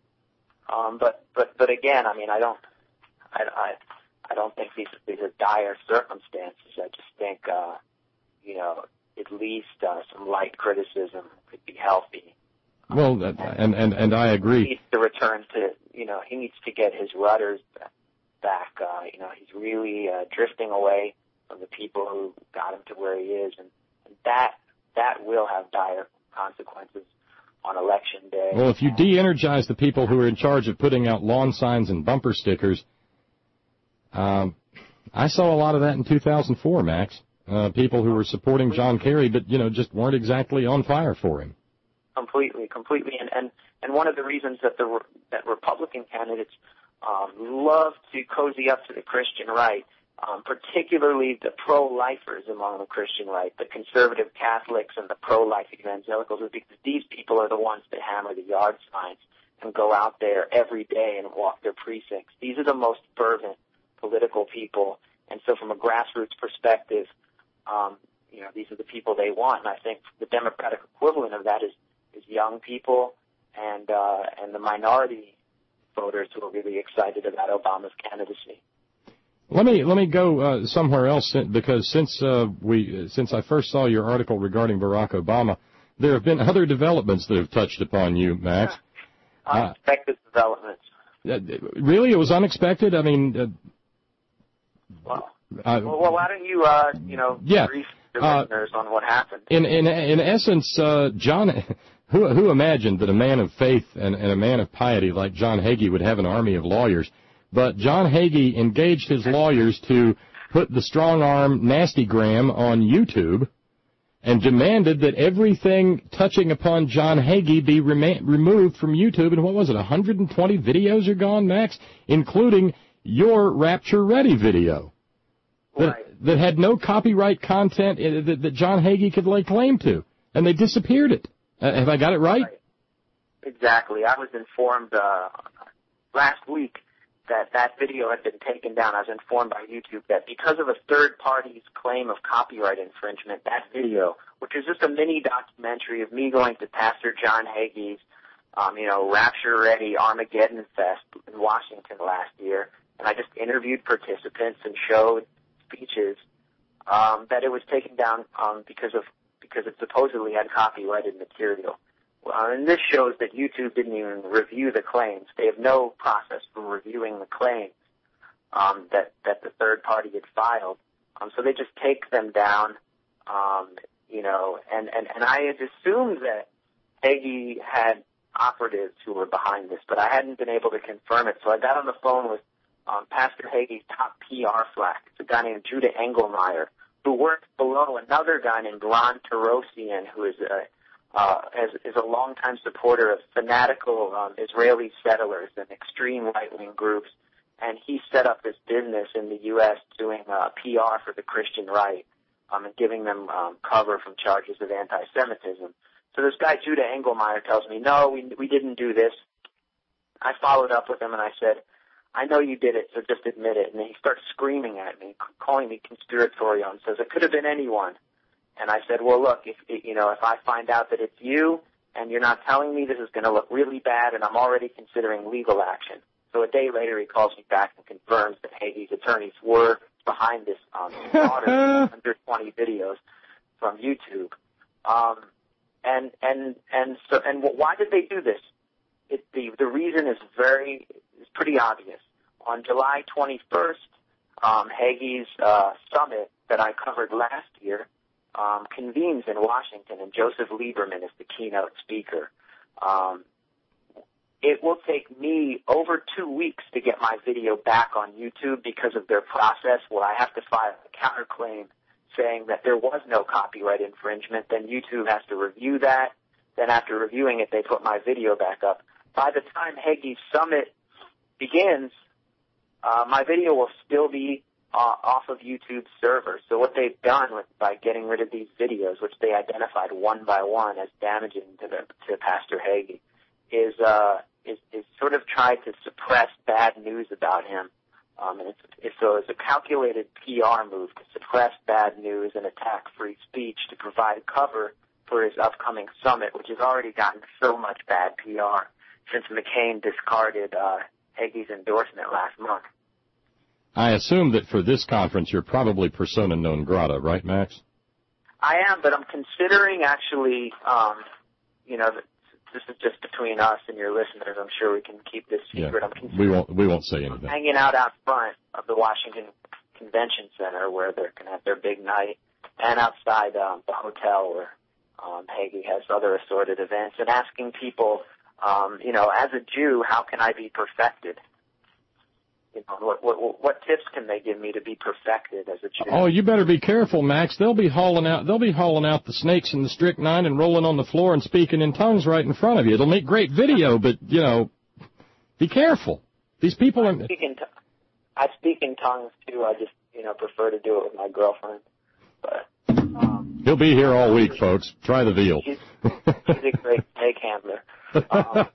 Um, but but but again, I mean, I don't I I, I don't think these these are dire circumstances. I just think uh, you know at least uh, some light criticism could be healthy. Well, that, and, and and I agree. He needs to return to, you know, he needs to get his rudders back. Uh, you know, he's really uh, drifting away from the people who got him to where he is, and, and that that will have dire consequences on election day. Well, if you de-energize the people who are in charge of putting out lawn signs and bumper stickers, um, I saw a lot of that in two thousand four, Max. Uh, people who were supporting John Kerry, but you know, just weren't exactly on fire for him. Completely, completely, and, and and one of the reasons that the that Republican candidates um, love to cozy up to the Christian right, um, particularly the pro-lifers among the Christian right, the conservative Catholics and the pro-life evangelicals, is because these people are the ones that hammer the yard signs and go out there every day and walk their precincts. These are the most fervent political people, and so from a grassroots perspective, um, you know, these are the people they want, and I think the Democratic equivalent of that is. is young people and uh, and the minority voters who are really excited about Obama's candidacy. Let me let me go uh, somewhere else, because since uh, we since I first saw your article regarding Barack Obama, there have been other developments that have touched upon you, Max. Unexpected uh, developments. Uh, really, it was unexpected. I mean, uh, well, uh, well, well, why don't you uh, you know yeah. brief the listeners uh, on what happened? In in in essence, uh, John. Who, who imagined that a man of faith and, and a man of piety like John Hagee would have an army of lawyers? But John Hagee engaged his lawyers to put the strong-arm nastygram on YouTube and demanded that everything touching upon John Hagee be rema- removed from YouTube. And what was it, one hundred twenty videos are gone, Max, including your Rapture Ready video that, right. that had no copyright content that, that John Hagee could lay claim to, and they disappeared it. Uh, have I got it right? right? Exactly. I was informed uh, last week that that video had been taken down. I was informed by YouTube that because of a third party's claim of copyright infringement, that video, which is just a mini documentary of me going to Pastor John Hagee's, um, you know, Rapture Ready Armageddon Fest in Washington last year, and I just interviewed participants and showed speeches, um, that it was taken down um, because of because it supposedly had copyrighted material. Uh, and this shows that YouTube didn't even review the claims. They have no process for reviewing the claims um, that, that the third party had filed. Um, so they just take them down, um, you know, and, and, and I had assumed that Hagee had operatives who were behind this, but I hadn't been able to confirm it. So I got on the phone with um, Pastor Hagee's top P R flack. It's a guy named Judah Engelmeyer, who works below another guy named Ron Tarosian, who is a Uh, as, is a longtime supporter of fanatical um, Israeli settlers and extreme right-wing groups, and he set up this business in the U S doing uh, P R for the Christian right um, and giving them um, cover from charges of anti-Semitism. So this guy Judah Engelmeyer tells me, no, we we didn't do this. I followed up with him and I said, I know you did it, so just admit it. And then he starts screaming at me, calling me conspiratorial, and says it could have been anyone. And I said, well, look, if you know, if I find out that it's you and you're not telling me, this is going to look really bad, and I'm already considering legal action. So a day later, he calls me back and confirms that Hagee's attorneys were behind this um, slaughter of one hundred twenty videos from YouTube. Um, and and and so and why did they do this? It, the the reason is very is pretty obvious. On July twenty-first, um, Hagee's uh, summit that I covered last year Um, convenes in Washington, and Joseph Lieberman is the keynote speaker. Um, it will take me over two weeks to get my video back on YouTube because of their process where I have to file a counterclaim saying that there was no copyright infringement. Then YouTube has to review that. Then after reviewing it, they put my video back up. By the time Hagee's Summit begins, uh, my video will still be Uh, off of YouTube's server. So what they've done with, by getting rid of these videos, which they identified one by one as damaging to the, to Pastor Hagee, is uh, is, is sort of tried to suppress bad news about him. Um, and it's, it's, so it's a calculated P R move to suppress bad news and attack free speech to provide cover for his upcoming summit, which has already gotten so much bad P R since McCain discarded uh, Hagee's endorsement last month. I assume that for this conference you're probably persona non grata, right, Max? I am, but I'm considering actually, um, you know, this is just between us and your listeners. I'm sure we can keep this secret. Yeah, I'm we won't. We won't say anything. I'm hanging out out front of the Washington Convention Center where they're going to have their big night, and outside um, the hotel where um, Hagee has other assorted events, and asking people, um, you know, as a Jew, how can I be perfected? You know, what, what, what tips can they give me to be perfected as a Jew? Oh, you better be careful, Max. They'll be hauling out. They'll be hauling out the snakes and the strychnine and rolling on the floor and speaking in tongues right in front of you. It'll make great video, but you know, be careful. These people I are. Speak in t- I speak in tongues too. I just, you know, prefer to do it with my girlfriend. But um, he'll be here all week, folks. Try the veal. She's, she's a great snake handler. Um,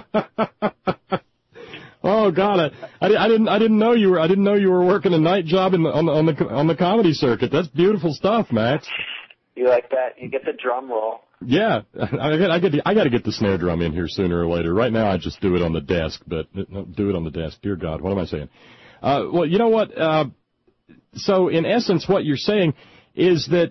Oh God, I, I, I didn't I didn't know you were I didn't know you were working a night job in the, on the on the on the comedy circuit. That's beautiful stuff, Max. You like that? You get the drum roll. Yeah, I get I get the, I got to get the snare drum in here sooner or later. Right now, I just do it on the desk, but no, do it on the desk. Dear God, what am I saying? Uh, well, you know what? Uh, so in essence, what you're saying is that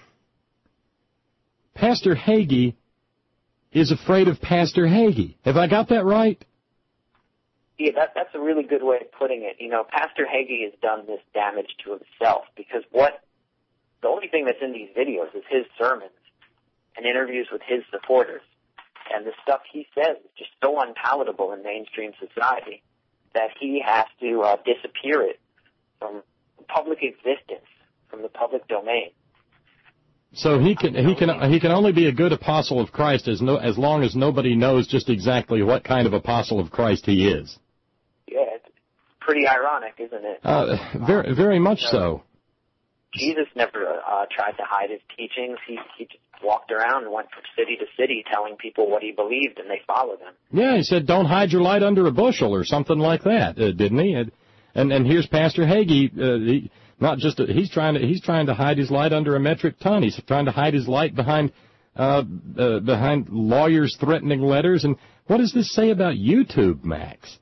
Pastor Hagee is afraid of Pastor Hagee. Have I got that right? Yeah, that, that's a really good way of putting it. You know, Pastor Hagee has done this damage to himself because what the only thing that's in these videos is his sermons and interviews with his supporters. And the stuff he says is just so unpalatable in mainstream society that he has to uh, disappear it from public existence, from the public domain. So he can he can he can only be a good apostle of Christ as no as long as nobody knows just exactly what kind of apostle of Christ he is. Yeah, it's pretty ironic, isn't it? Uh, very very much so. Jesus never uh, tried to hide his teachings. He he just walked around and went from city to city telling people what he believed, and they followed him. Yeah, he said, "Don't hide your light under a bushel," or something like that, uh, didn't he? And and, and here's Pastor Hagee. Uh, he, not just a, he's trying to he's trying to hide his light under a metric ton. He's trying to hide his light behind uh, uh, behind lawyers threatening letters. And what does this say about YouTube, Max?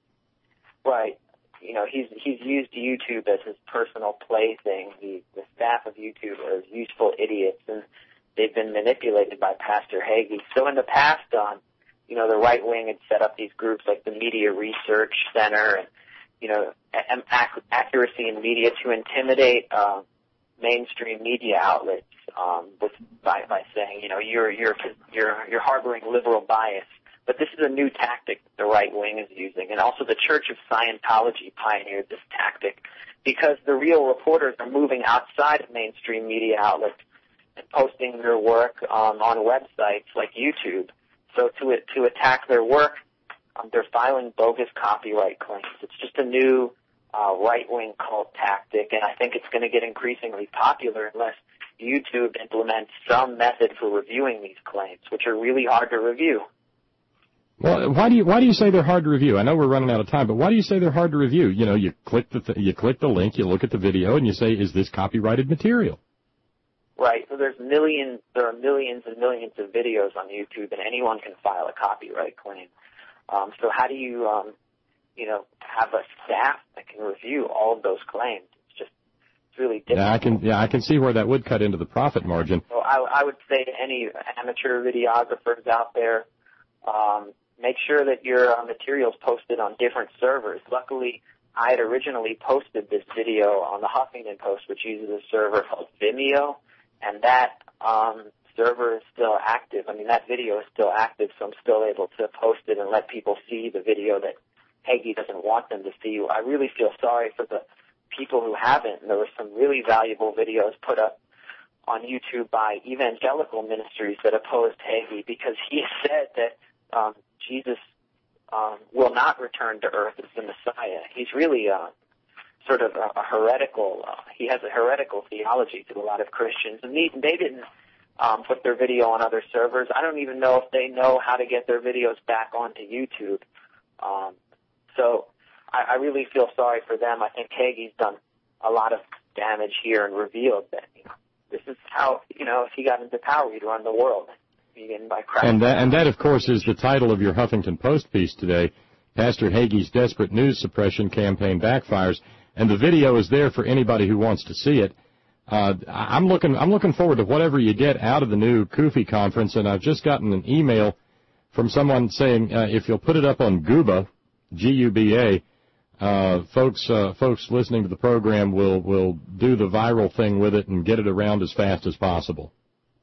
Right. You know, he's he's used YouTube as his personal plaything. The, the staff of YouTube are useful idiots, and they've been manipulated by Pastor Hagee. So in the past, um, you know, the right wing had set up these groups like the Media Research Center and, you know, ac- accuracy in media to intimidate uh, mainstream media outlets um, with by, by saying, you know, you're you're you're you're harboring liberal bias. But this is a new tactic that the right wing is using, and also the Church of Scientology pioneered this tactic because the real reporters are moving outside of mainstream media outlets and posting their work um, on websites like YouTube. So to to attack their work, um, they're filing bogus copyright claims. It's just a new uh, right-wing cult tactic, and I think it's going to get increasingly popular unless YouTube implements some method for reviewing these claims, which are really hard to review. Well, why do you why do you say they're hard to review? I know we're running out of time, but why do you say they're hard to review? You know, you click the th- you click the link, you look at the video, and you say, "Is this copyrighted material?" Right. So there's millions, there are millions and millions of videos on YouTube, and anyone can file a copyright claim. Um, so how do you, um, you know, have a staff that can review all of those claims? It's just it's really difficult. Yeah, I can yeah I can see where that would cut into the profit margin. So I, I would say to any amateur videographers out there, um, make sure that your uh, material's posted on different servers. Luckily, I had originally posted this video on the Huffington Post, which uses a server called Vimeo, and that um, server is still active. I mean, that video is still active, so I'm still able to post it and let people see the video that Hagee doesn't want them to see. I really feel sorry for the people who haven't. And there were some really valuable videos put up on YouTube by evangelical ministries that opposed Hagee because he said that um, Jesus um, will not return to earth as the Messiah. He's really uh, sort of a, a heretical, uh, he has a heretical theology to a lot of Christians. And they, they didn't um, put their video on other servers. I don't even know if they know how to get their videos back onto YouTube. Um, so I, I really feel sorry for them. I think Hagee's done a lot of damage here and revealed that, you know, this is how, you know, if he got into power, he'd run the world. By and that, and that, of course, is the title of your Huffington Post piece today. Pastor Hagee's desperate news suppression campaign backfires, and the video is there for anybody who wants to see it. Uh, I'm looking, I'm looking forward to whatever you get out of the new Kufi conference, and I've just gotten an email from someone saying uh, if you'll put it up on Guba, G U B A, uh, folks, uh, folks listening to the program will will do the viral thing with it and get it around as fast as possible.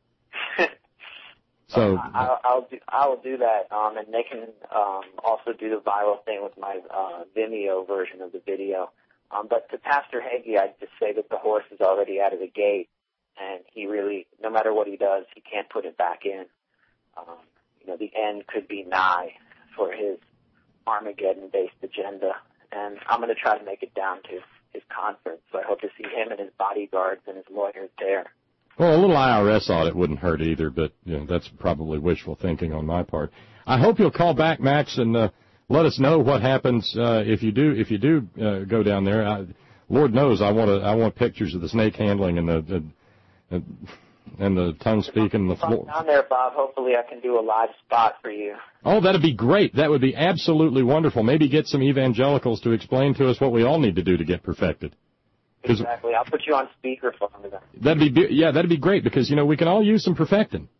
So uh, I'll, I'll do I'll do that, um, and they can um, also do the viral thing with my uh, Vimeo version of the video. Um, but to Pastor Hagee, I'd just say that the horse is already out of the gate, and he really, no matter what he does, he can't put it back in. Um, you know, the end could be nigh for his Armageddon-based agenda, and I'm going to try to make it down to his conference. So I hope to see him and his bodyguards and his lawyers there. Well, a little I R S audit wouldn't hurt either, but you know, that's probably wishful thinking on my part. I hope you'll call back, Max, and uh, let us know what happens uh, if you do if you do uh, go down there. I, Lord knows, I want to I want pictures of the snake handling and the, the and the tongue speaking and the floor. Down there, Bob. Hopefully, I can do a live spot for you. Oh, that'd be great. That would be absolutely wonderful. Maybe get some evangelicals to explain to us what we all need to do to get perfected. Exactly. I'll put you on speakerphone. That'd be yeah, that'd be great because you know we can all use some perfecting.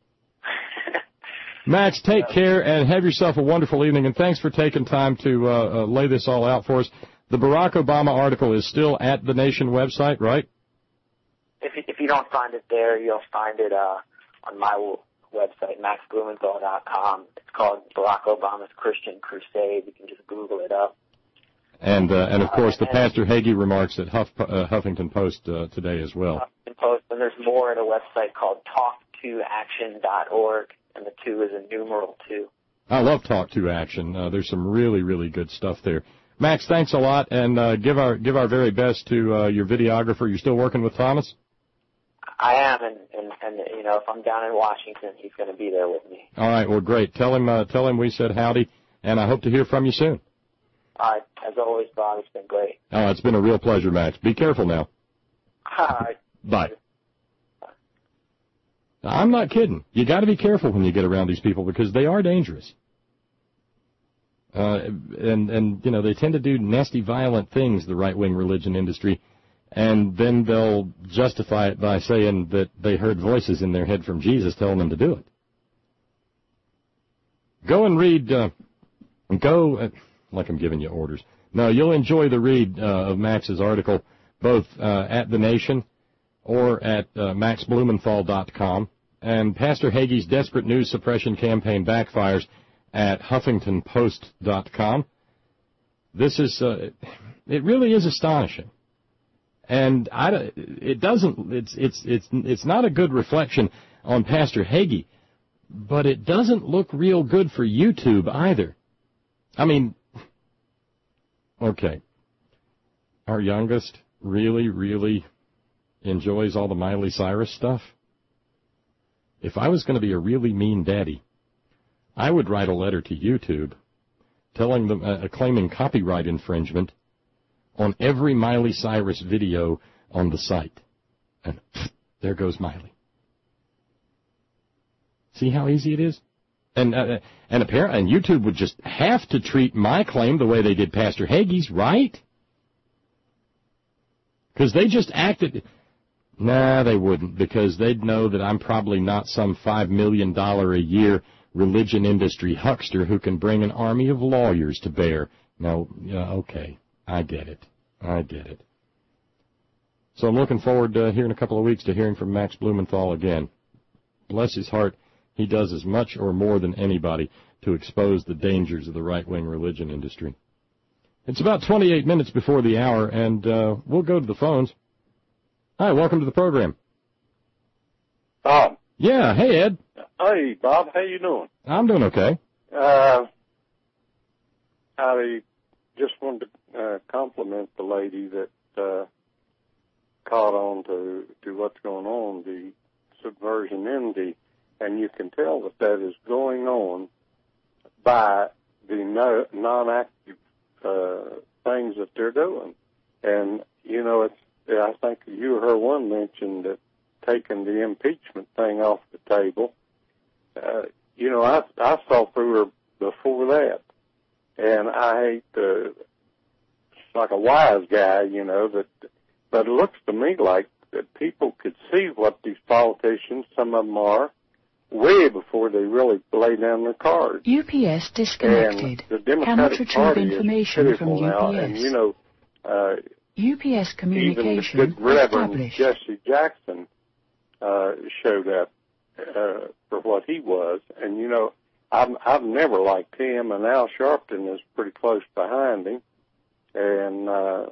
Max, take yeah. care and have yourself a wonderful evening. And thanks for taking time to uh, uh, lay this all out for us. The Barack Obama article is still at the Nation website, right? If you, if you don't find it there, you'll find it uh, on my website, max blumenthal dot com. It's called Barack Obama's Christian Crusade. You can just Google it up. And, uh, and of course, the Pastor Hagee remarks at Huff, uh, Huffington Post uh, today as well. Huffington Post, and there's more at a website called talk to action dot org, and the two is a numeral two. I love Talk to Action. Uh, there's some really, really good stuff there. Max, thanks a lot, and uh, give our give our very best to uh, your videographer. You're still working with Thomas? I am, and, and, and you know, if I'm down in Washington, he's going to be there with me. All right, well, great. Tell him, uh, tell him we said howdy, and I hope to hear from you soon. All right, as always, Bob, it's been great. Oh, it's been a real pleasure, Max. Be careful now. All right. Bye. I'm not kidding. You got to be careful when you get around these people because they are dangerous. Uh, and, and, you know, they tend to do nasty, violent things, the right-wing religion industry, and then they'll justify it by saying that they heard voices in their head from Jesus telling them to do it. Go and read, uh, go, uh, like I'm giving you orders. No, you'll enjoy the read uh, of Max's article, both uh, at The Nation or at uh, max blumenthal dot com, and Pastor Hagee's desperate news suppression campaign backfires at huffington post dot com. This is, uh, it really is astonishing. And I, it doesn't, it's, it's, it's, it's not a good reflection on Pastor Hagee, but it doesn't look real good for YouTube either. I mean, okay, our youngest really, really enjoys all the Miley Cyrus stuff. If I was going to be a really mean daddy, I would write a letter to YouTube telling them, uh, claiming copyright infringement on every Miley Cyrus video on the site. And pff, there goes Miley. See how easy it is? And uh, and apparently, and YouTube would just have to treat my claim the way they did Pastor Hagee's, right? Because they just acted. Nah, they wouldn't, because they'd know that I'm probably not some five million dollars a year religion industry huckster who can bring an army of lawyers to bear. No, yeah, okay, I get it. I get it. So I'm looking forward to, here in a couple of weeks to hearing from Max Blumenthal again. Bless his heart, he does as much or more than anybody to expose the dangers of the right-wing religion industry. It's about twenty-eight minutes before the hour, and uh, we'll go to the phones. Hi, welcome to the program. Bob. Yeah, hey, Ed. Hey, Bob, how you doing? I'm doing okay. Uh, I just wanted to uh, compliment the lady that uh, caught on to, to what's going on, the subversion in the, and you can tell that that is going on by the no, non-active uh, things that they're doing. And, you know, it's, I think you or her one mentioned that taking the impeachment thing off the table. Uh, you know, I, I saw through her before that, and I hate to, like a wise guy, you know, that, but it looks to me like that people could see what these politicians, some of them are, way before they really lay down their cards. U P S disconnected. And the Democratic Cannot retrieve Party information is from pitiful now, U P S. and, you know, uh, U P S communication even the good Reverend established. Jesse Jackson uh, showed up uh, for what he was, and you know, I've I've never liked him, and Al Sharpton is pretty close behind him, and uh,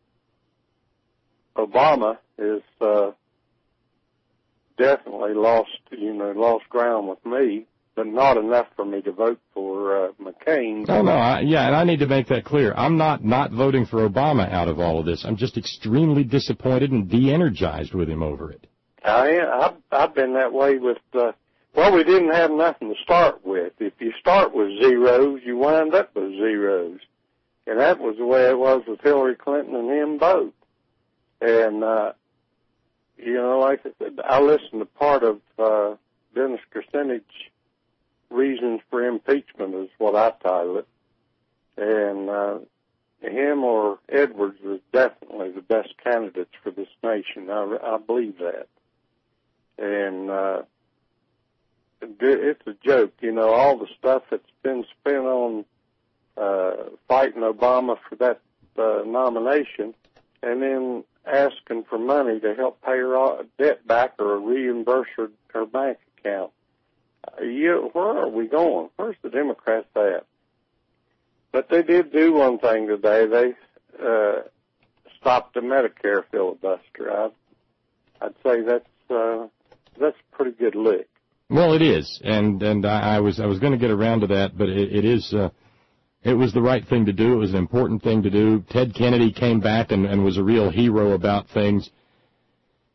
Obama is uh, definitely lost, you know, lost ground with me, but not enough for me to vote for uh, McCain. Oh, no, I, yeah, and I need to make that clear. I'm not not voting for Obama out of all of this. I'm just extremely disappointed and de-energized with him over it. I, I've, I've been that way with, uh, well, we didn't have nothing to start with. If you start with zeros, you wind up with zeros. And that was the way it was with Hillary Clinton and him both. And, uh, you know, like I said, I listened to part of uh, Dennis Kucinich, Reasons for Impeachment is what I title it. And uh, him or Edwards was definitely the best candidates for this nation. I, I believe that. And uh, it's a joke, you know, all the stuff that's been spent on uh, fighting Obama for that uh, nomination, and then asking for money to help pay her debt back or reimburse her, her bank account. Uh, you, where are we going? Where's the Democrats at? But they did do one thing today. They uh, stopped the Medicare filibuster. I'd, I'd say that's uh, that's a pretty good lick. Well, it is, and and I, I was I was going to get around to that, but it, it is uh, it was the right thing to do. It was an important thing to do. Ted Kennedy came back and, and was a real hero about things.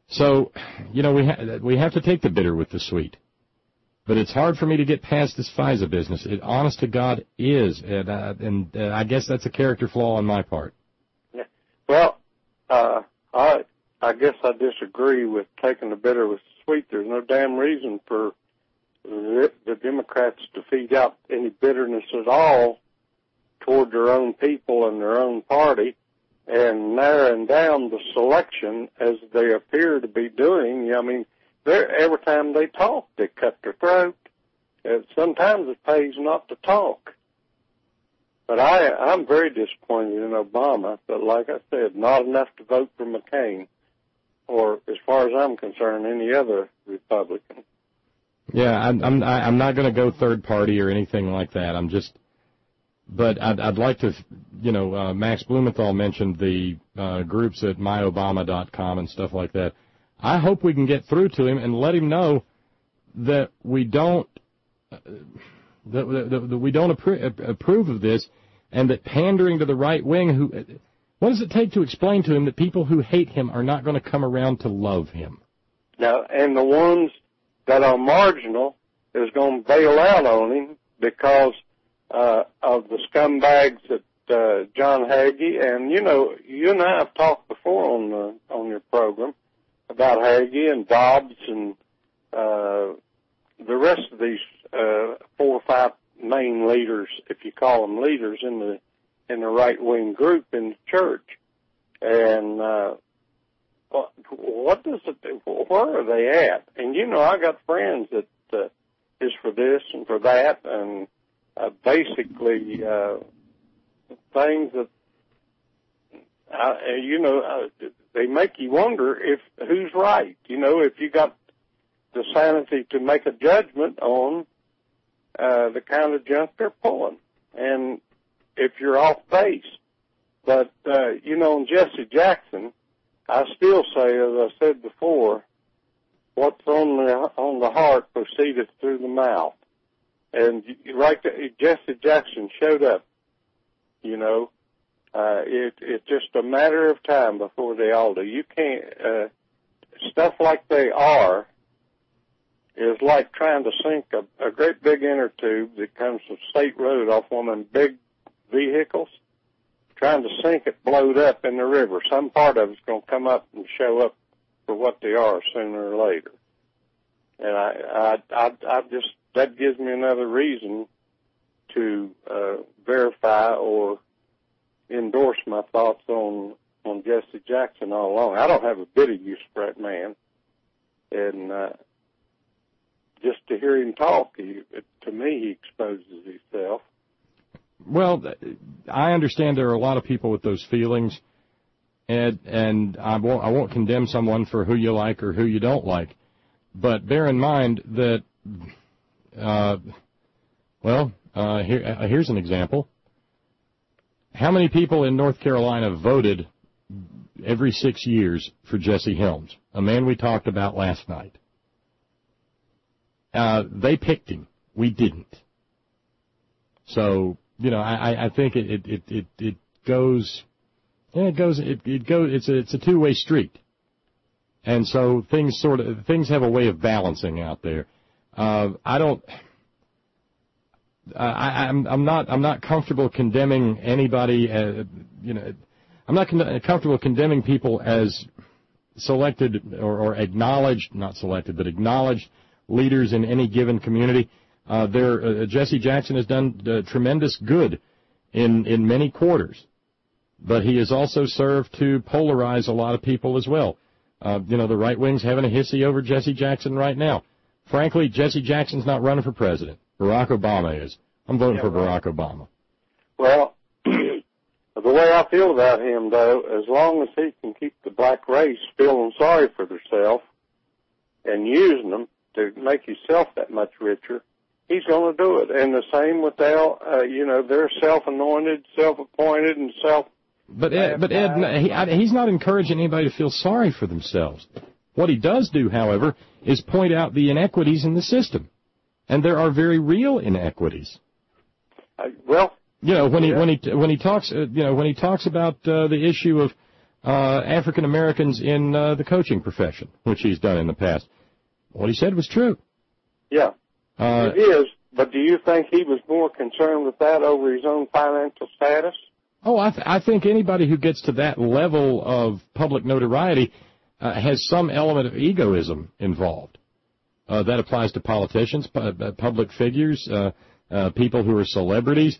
So, you know, we ha- we have to take the bitter with the sweet. But it's hard for me to get past this FISA business. It, honest to God, is. And, uh, and uh, I guess that's a character flaw on my part. Yeah. Well, uh, I I guess I disagree with taking the bitter with the sweet. There's no damn reason for the, the Democrats to feed out any bitterness at all toward their own people and their own party, and narrowing down the selection as they appear to be doing. I mean, they're, every time they talk, they cut their throat. And sometimes it pays not to talk. But I, I'm very disappointed in Obama, but like I said, not enough to vote for McCain, or as far as I'm concerned, any other Republican. Yeah, I'm I'm, I'm not going to go third party or anything like that. I'm just, but I'd, I'd like to, you know, uh, Max Blumenthal mentioned the uh, groups at my obama dot com and stuff like that. I hope we can get through to him and let him know that we don't uh, that, that, that we don't appro- approve of this, and that pandering to the right wing, who, what does it take to explain to him that people who hate him are not going to come around to love him? Now, and the ones that are marginal is going to bail out on him because uh, of the scumbags that uh, John Hagee, and you know, you and I have talked before on the, on your program about Hagee and Dobbs and uh, the rest of these uh, four or five main leaders, if you call them leaders, in the in the right wing group in the church. And uh, what does it? Where are they at? And you know, I got friends that uh, is for this and for that, and uh, basically uh, things that uh, you know. Uh, They make you wonder if who's right. You know, if you got the sanity to make a judgment on uh, the kind of junk they're pulling, and if you're off base. But uh, you know, on Jesse Jackson, I still say, as I said before, what's on the on the heart proceedeth through the mouth. And right there, Jesse Jackson showed up. You know. Uh, it, it's just a matter of time before they all do. You can't, uh, stuff like they are is like trying to sink a, a great big inner tube that comes from State Road off one of them big vehicles, trying to sink it blowed up in the river. Some part of it's going to come up and show up for what they are sooner or later. And I, I, I, I just, that gives me another reason to, uh, verify or endorse my thoughts on on Jesse Jackson all along. I don't have a bit of use for that man, and uh, just to hear him talk, he, to me, he exposes himself. Well, I understand there are a lot of people with those feelings, and and I won't I won't condemn someone for who you like or who you don't like, but bear in mind that, uh, well, uh, here uh, here's an example. How many people in North Carolina voted every six years for Jesse Helms, a man we talked about last night? Uh, they picked him. We didn't. So, you know, I, I think it, it, it, it, it goes, yeah, it goes, it, it goes, it's a, it's a two-way street. And so things sort of, things have a way of balancing out there. Uh, I don't, I, I'm, I'm not, I'm not comfortable condemning anybody, uh, you know, I'm not con- comfortable condemning people as selected or, or acknowledged, not selected, but acknowledged leaders in any given community. Uh, there, uh, Jesse Jackson has done uh, tremendous good in, in many quarters, but he has also served to polarize a lot of people as well. Uh, you know, the right wing's having a hissy over Jesse Jackson right now. Frankly, Jesse Jackson's not running for president. Barack Obama is. I'm voting yeah, for Barack right. Obama. Well, the way I feel about him, though, as long as he can keep the black race feeling sorry for themselves and using them to make himself that much richer, he's going to do it. And the same with Al, uh, you know, they're self-anointed, self-appointed, and self. But Ed, but Ed, he, he's not encouraging anybody to feel sorry for themselves. What he does do, however, is point out the inequities in the system, and there are very real inequities. Uh, well, you know, when he yeah. when he when he talks, uh, you know, when he talks about uh, the issue of uh, African Americans in uh, the coaching profession, which he's done in the past. What he said was true. Yeah, uh, it is. But do you think he was more concerned with that over his own financial status? Oh, I, th- I think anybody who gets to that level of public notoriety uh, has some element of egoism involved. Uh, that applies to politicians, pu- public figures, uh, uh, people who are celebrities.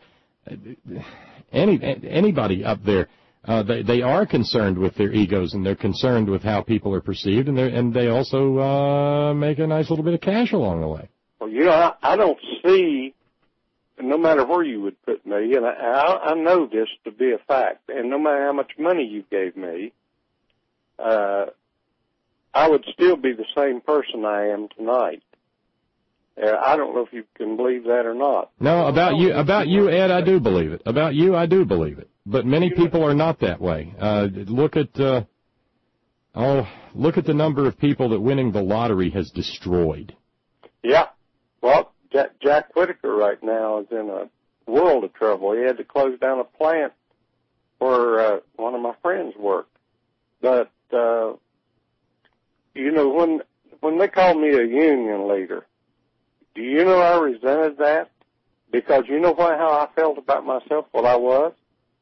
Any anybody up there, uh, they they are concerned with their egos, and they're concerned with how people are perceived, and they and they also uh, make a nice little bit of cash along the way. Well, you know, I, I don't see, no matter where you would put me, and I, I, I know this to be a fact, and no matter how much money you gave me, uh, I would still be the same person I am tonight. Uh, I don't know if you can believe that or not. No, about you, about you, Ed, I do believe it. About you, I do believe it. But many people are not that way. Uh, look at, uh, oh, look at the number of people that winning the lottery has destroyed. Yeah. Well, Jack, Jack Whitaker right now is in a world of trouble. He had to close down a plant where uh, one of my friends worked. But, uh, you know, when when they called me a union leader, do you know I resented that? Because you know what, how I felt about myself, what I was?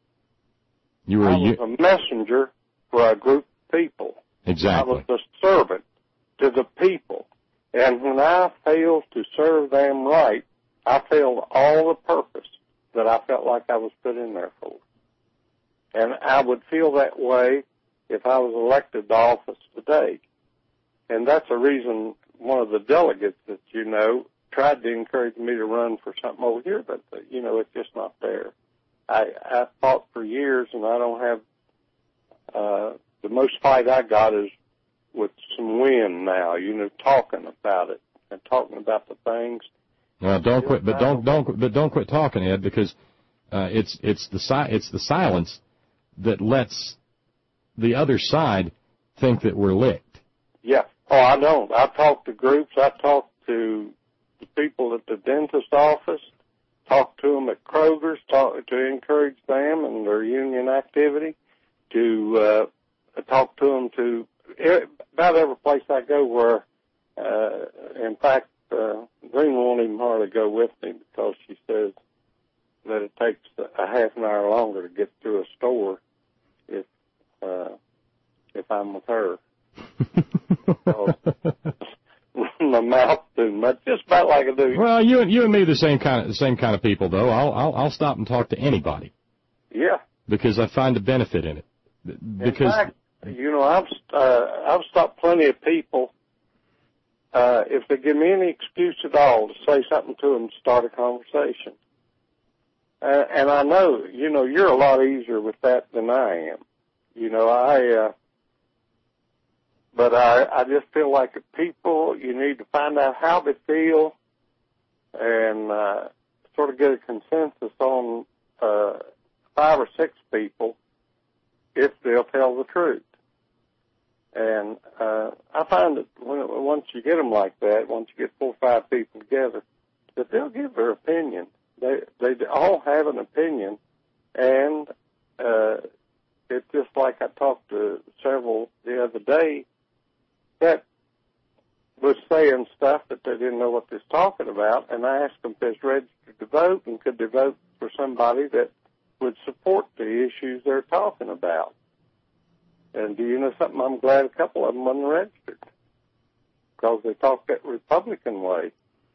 You were I a was a messenger for a group of people. Exactly. I was a servant to the people. And when I failed to serve them right, I failed all the purpose that I felt like I was put in there for. And I would feel that way if I was elected to office today. And that's the reason one of the delegates that you know tried to encourage me to run for something over here, but, you know, it's just not there. I, I fought for years, and I don't have, uh, the most fight I got is with some wind now, you know, talking about it and talking about the things. Well, don't quit, but don't don't but don't quit talking, Ed, because uh, it's it's the si- it's the silence that lets the other side think that we're licked. Yeah. Oh, I don't. I talk to groups. I talk to the people at the dentist office. Talk to them at Kroger's. Talk to encourage them and their union activity. To uh, talk to them to. About every place I go where, uh, in fact, uh, Green won't even hardly go with me because she says that it takes a half an hour longer to get through a store if, uh, if I'm with her. Run my mouth too much, just about like I do. Well, you and you and me are the same kind of the same kind of people, though. I'll I'll, I'll stop and talk to anybody. Yeah. Because I find a benefit in it. Because. In fact, you know, I've uh, I've stopped plenty of people uh, if they give me any excuse at all to say something to them to start a conversation. Uh, and I know, you know, you're a lot easier with that than I am. You know, I, uh, but I I just feel like the people, you need to find out how they feel and uh, sort of get a consensus on uh, five or six people if they'll tell the truth. And uh, I find that when, once you get them like that, once you get four or five people together, that they'll give their opinion. They they all have an opinion, and uh, it's just like I talked to several the other day that was saying stuff that they didn't know what they was talking about, and I asked them if they was registered to vote and could they vote for somebody that would support the issues they're talking about. And do you know something? I'm glad a couple of them wasn't registered because they talk that Republican way.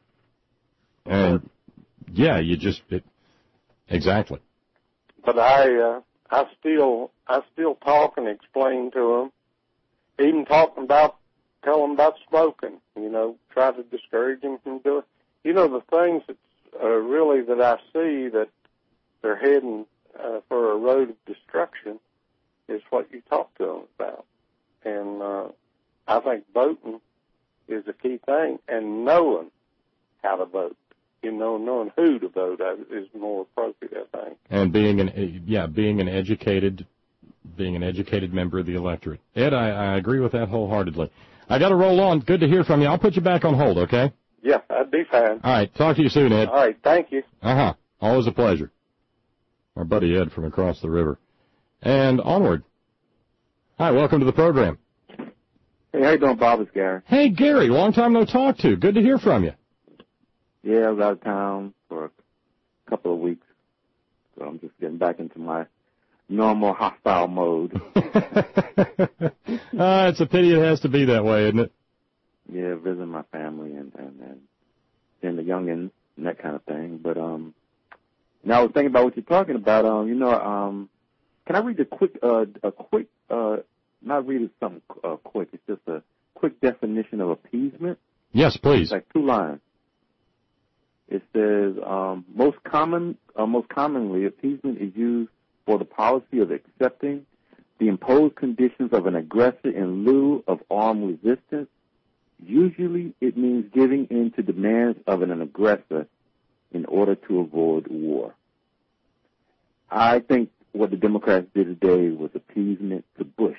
And yeah, you just it, exactly. But I, uh, I still, I still talk and explain to them, even talking about, tell them about smoking. You know, try to discourage them from doing. You know, the things that uh, really that I see that they're heading uh, for a road of destruction is what you talk to them about. And uh, I think voting is a key thing, and knowing how to vote. You know, knowing who to vote is more appropriate, I think. And being an yeah, being an educated, being an educated member of the electorate. Ed, I, I agree with that wholeheartedly. I got to roll on. Good to hear from you. I'll put you back on hold, okay? Yeah, that'd be fine. All right. Talk to you soon, Ed. All right. Thank you. Uh huh. Always a pleasure. Our buddy Ed from across the river. And onward. Hi, welcome to the program. Hey, how you doing, Bob? It's Gary. Hey, Gary, long time no talk to. Good to hear from you. Yeah, I was out of town for a couple of weeks, so I'm just getting back into my normal hostile mode. uh, it's a pity it has to be that way, isn't it? Yeah, visiting my family and and and, and the youngins and that kind of thing. But um, now I was thinking about what you're talking about. Um, you know, um, can I read a quick, uh, a quick, uh, not read it something uh, quick. It's just a quick definition of appeasement. Yes, please. It's like two lines. It says um, most common, uh, most commonly, appeasement is used for the policy of accepting the imposed conditions of an aggressor in lieu of armed resistance. Usually, it means giving in to demands of an aggressor in order to avoid war. I think what the Democrats did today was appeasement to Bush.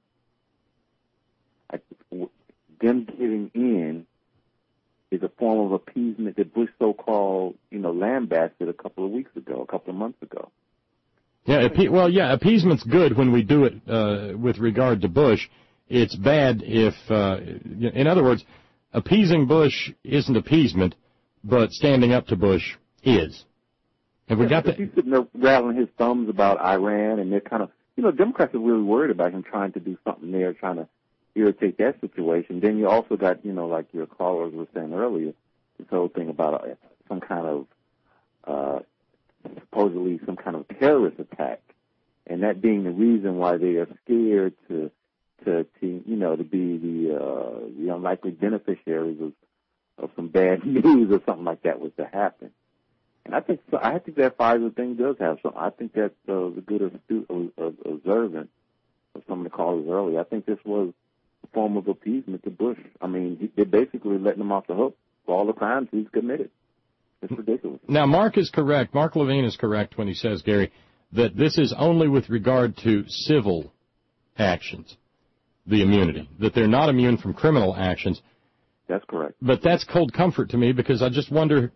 I, them giving in is a form of appeasement that Bush so-called, you know, lambasted a couple of weeks ago, a couple of months ago. Yeah, appe- well, yeah, appeasement's good when we do it uh, with regard to Bush. It's bad if, uh, in other words, appeasing Bush isn't appeasement, but standing up to Bush is. Have we yeah, got that? He's sitting there rattling his thumbs about Iran, and they're kind of, you know, Democrats are really worried about him trying to do something there, trying to irritate that situation. Then you also got, you know, like your callers were saying earlier, this whole thing about uh, some kind of, uh, supposedly some kind of terrorist attack, and that being the reason why they are scared to, to, to you know, to be the, uh, the unlikely beneficiaries of, of some bad news or something like that was to happen. And I think so, I think that Pfizer thing does have some. I think that's uh, the good astu- uh, observant of some of the callers earlier. I think this was a form of appeasement to Bush. I mean, he, they're basically letting him off the hook for all the crimes he's committed. It's ridiculous. Now, Mark is correct. Mark Levine is correct when he says, Gary, that this is only with regard to civil actions, the immunity, that they're not immune from criminal actions. That's correct. But that's cold comfort to me because I just wonder,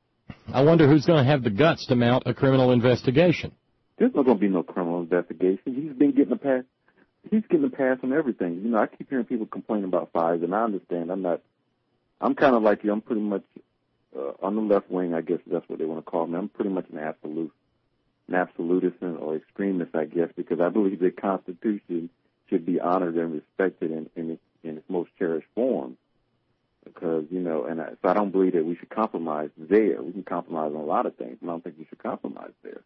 I wonder who's going to have the guts to mount a criminal investigation. There's not going to be no criminal investigation. He's been getting a pass. He's getting a pass on everything. You know, I keep hearing people complain about Pfizer, and I understand. I'm not. I'm kind of like you. I'm pretty much uh, on the left wing. I guess that's what they want to call me. I'm pretty much an absolute, an absolutist or extremist, I guess, because I believe the Constitution should be honored and respected in in its, in its most cherished form. Because, you know, and I, so I don't believe that we should compromise there. We can compromise on a lot of things, but I don't think we should compromise there.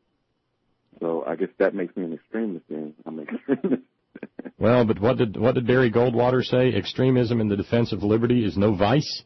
So I guess that makes me an extremist then. I'm an extremist. Well, but what did what did Barry Goldwater say? Extremism in the defense of liberty is no vice?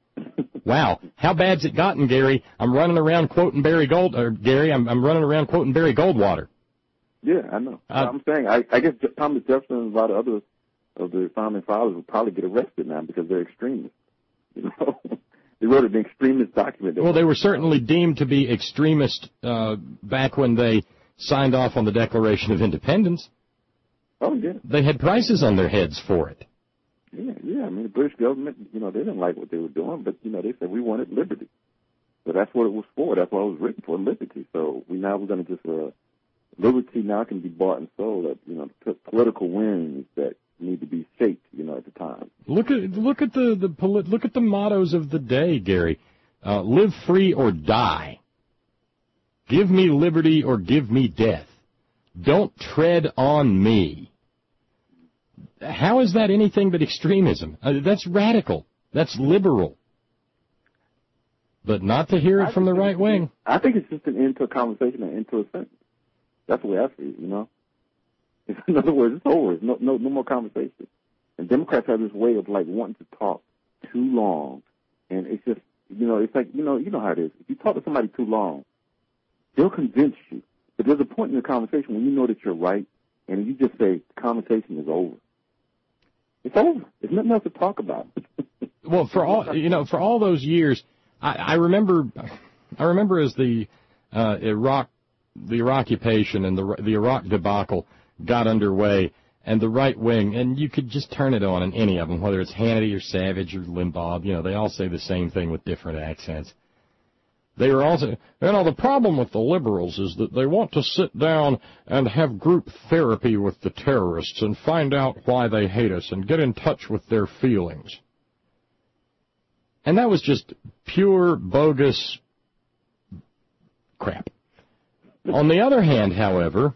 Wow. How bad's it gotten, Gary? I'm running around quoting Barry Gold, or Gary, I'm, I'm running around quoting Barry Goldwater. Yeah, I know. Uh, I'm saying, I, I guess Thomas Jefferson and a lot of other of the founding fathers would probably get arrested now because they're extremists. You know, they wrote an extremist document. Well, they were certainly deemed to be extremist uh, back when they signed off on the Declaration of Independence. Oh, yeah. They had prices on their heads for it. Yeah, yeah. I mean, the British government, you know, they didn't like what they were doing, but, you know, they said we wanted liberty. So that's what it was for. That's what it was written for, liberty. So we now we're going to just, uh, liberty now can be bought and sold at, you know, p- political wins that need to be shaped, you know, at the time. Look at look at the, the look at the mottos of the day, Gary. Uh, live free or die. Give me liberty or give me death. Don't tread on me. How is that anything but extremism? Uh, that's radical. That's liberal. But not to hear it from the right wing. I think it's just an end to a conversation, an end to a sentence. That's the way I see it, you know. In other words, it's over. It's no, no, no more conversation. And Democrats have this way of like wanting to talk too long, and it's just, you know, it's like, you know, you know how it is. If you talk to somebody too long, they'll convince you. But there's a point in the conversation when you know that you're right, and you just say, the conversation is over. It's over. There's nothing else to talk about. Well, for all, you know, for all those years, I, I remember, I remember as the uh, Iraq, the Iraq occupation and the the Iraq debacle got underway, and the right wing, and you could just turn it on in any of them, whether it's Hannity or Savage or Limbaugh, you know, they all say the same thing with different accents. They are also, you know, the problem with the liberals is that they want to sit down and have group therapy with the terrorists and find out why they hate us and get in touch with their feelings. And that was just pure, bogus crap. On the other hand, however,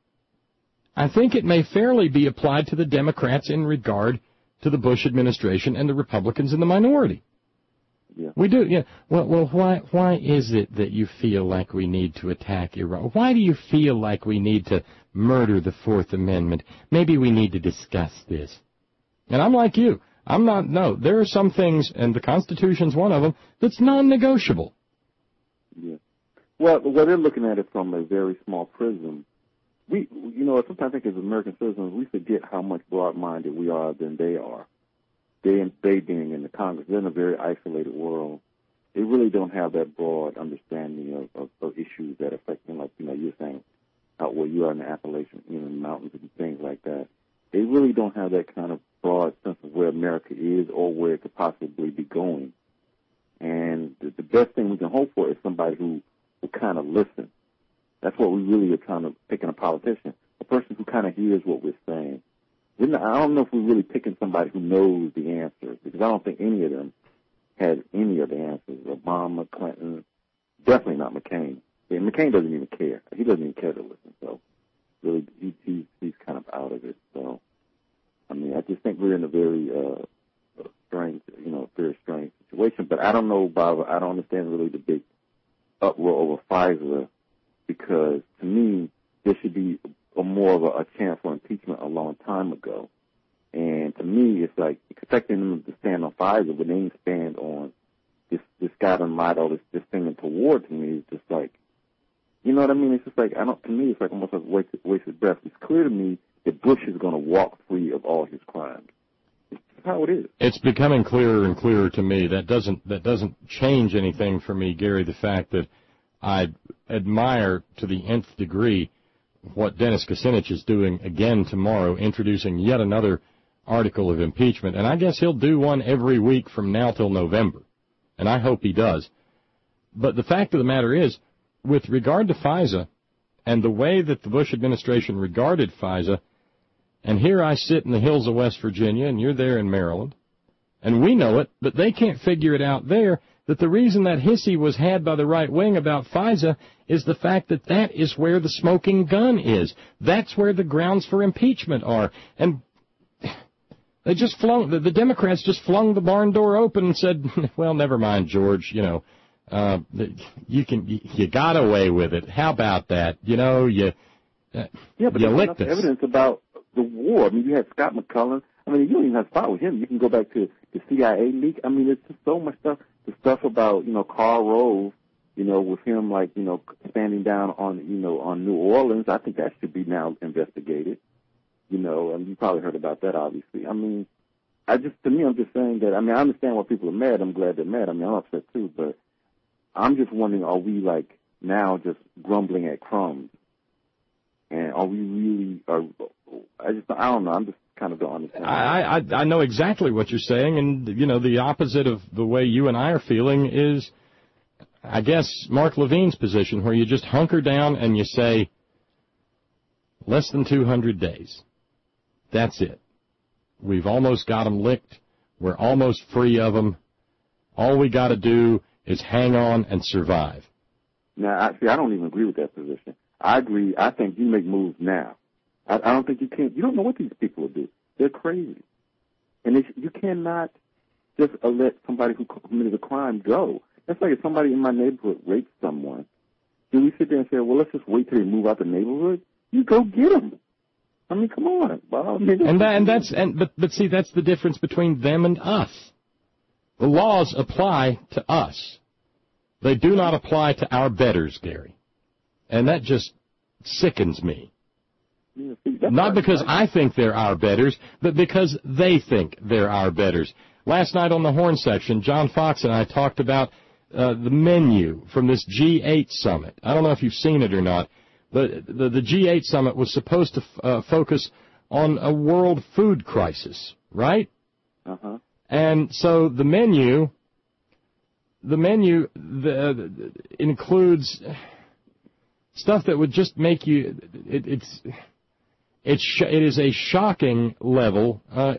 I think it may fairly be applied to the Democrats in regard to the Bush administration and the Republicans in the minority. Yeah. We do, yeah. Well, well, why, why is it that you feel like we need to attack Iran? Why do you feel like we need to murder the Fourth Amendment? Maybe we need to discuss this. And I'm like you. I'm not, no, there are some things, and the Constitution's one of them, that's non-negotiable. Yeah. Well, well, they're looking at it from a very small prism. We, you know, sometimes I think as American citizens, we forget how much broad-minded we are than they are. They, they being in the Congress, they're in a very isolated world. They really don't have that broad understanding of, of, of issues that affect them, like, you know, you're saying, out where you are in the Appalachian, you know, in the mountains and things like that. They really don't have that kind of broad sense of where America is or where it could possibly be going. And the, the best thing we can hope for is somebody who will kind of listen. That's what we really are trying to pick in a politician, a person who kind of hears what we're saying. We're not, I don't know if we're really picking somebody who knows the answers, because I don't think any of them had any of the answers. Obama, Clinton, definitely not McCain. Yeah, McCain doesn't even care. He doesn't even care to listen. So really, he, he, he's kind of out of it. So, I mean, I just think we're in a very uh, strange, you know, very strange situation. But I don't know, Bob, I don't understand really the big uproar over Pfizer, because to me, there should be a more of a, a chance for impeachment a long time ago. And to me, it's like expecting them to stand on Pfizer, but they didn't stand on this, this guy done lied all this, this thing toward to me. It's just like, you know what I mean? It's just like, I don't, to me, it's like almost like wasted, wasted breath. It's clear to me that Bush is going to walk free of all his crimes. It's how it is. It's becoming clearer and clearer to me. That doesn't, that doesn't change anything for me, Gary, the fact that I admire to the nth degree what Dennis Kucinich is doing again tomorrow, introducing yet another article of impeachment. And I guess he'll do one every week from now till November. And I hope he does. But the fact of the matter is, with regard to FISA and the way that the Bush administration regarded FISA, and here I sit in the hills of West Virginia, and you're there in Maryland, and we know it, but they can't figure it out there, that the reason that hissy was had by the right wing about FISA is the fact that that is where the smoking gun is. That's where the grounds for impeachment are. And they just flung, the, the Democrats just flung the barn door open and said, well, never mind, George, you know, uh, you can, you, you got away with it. How about that? You know, you, uh, yeah, but you there's licked enough us. Evidence about the war. I mean, you had Scott McCullough. I mean, you don't even have to fight with him. You can go back to the C I A leak. I mean, there's just so much stuff. The stuff about, you know, Karl Rove, you know, with him, like, you know, standing down on, you know, on New Orleans, I think that should be now investigated. You know, and you probably heard about that, obviously. I mean, I just, to me, I'm just saying that, I mean, I understand why people are mad. I'm glad they're mad. I mean, I'm upset too, but I'm just wondering, are we, like, now just grumbling at crumbs? And are we really, are, I just, I don't know, I'm just kind of don't understand. I, I, I know exactly what you're saying, and, you know, the opposite of the way you and I are feeling is, I guess, Mark Levine's position, where you just hunker down and you say, less than two hundred days. That's it. We've almost got them licked. We're almost free of them. All we got to do is hang on and survive. Now, I, see, I don't even agree with that position. I agree. I think you make moves now. I, I don't think you can. You don't know what these people will do. They're crazy. And it's, you cannot just uh, let somebody who committed a crime go. That's like if somebody in my neighborhood rapes someone. Do we sit there and say, well, let's just wait till they move out the neighborhood? You go get them. I mean, come on. Well, I mean, and that, and that's and but but see, that's the difference between them and us. The laws apply to us. They do not apply to our betters, Gary. And that just sickens me. Yeah, see, Not because I think they're our betters, but because they think they're our betters. Last night on the Horn section, John Fox and I talked about uh, the menu from this G eight summit. I don't know if you've seen it or not, but the, the G eight summit was supposed to f- uh, focus on a world food crisis, right? Uh-huh. And so the menu the menu the, the, includes stuff that would just make you. It, it's it's sh- it is a shocking level uh,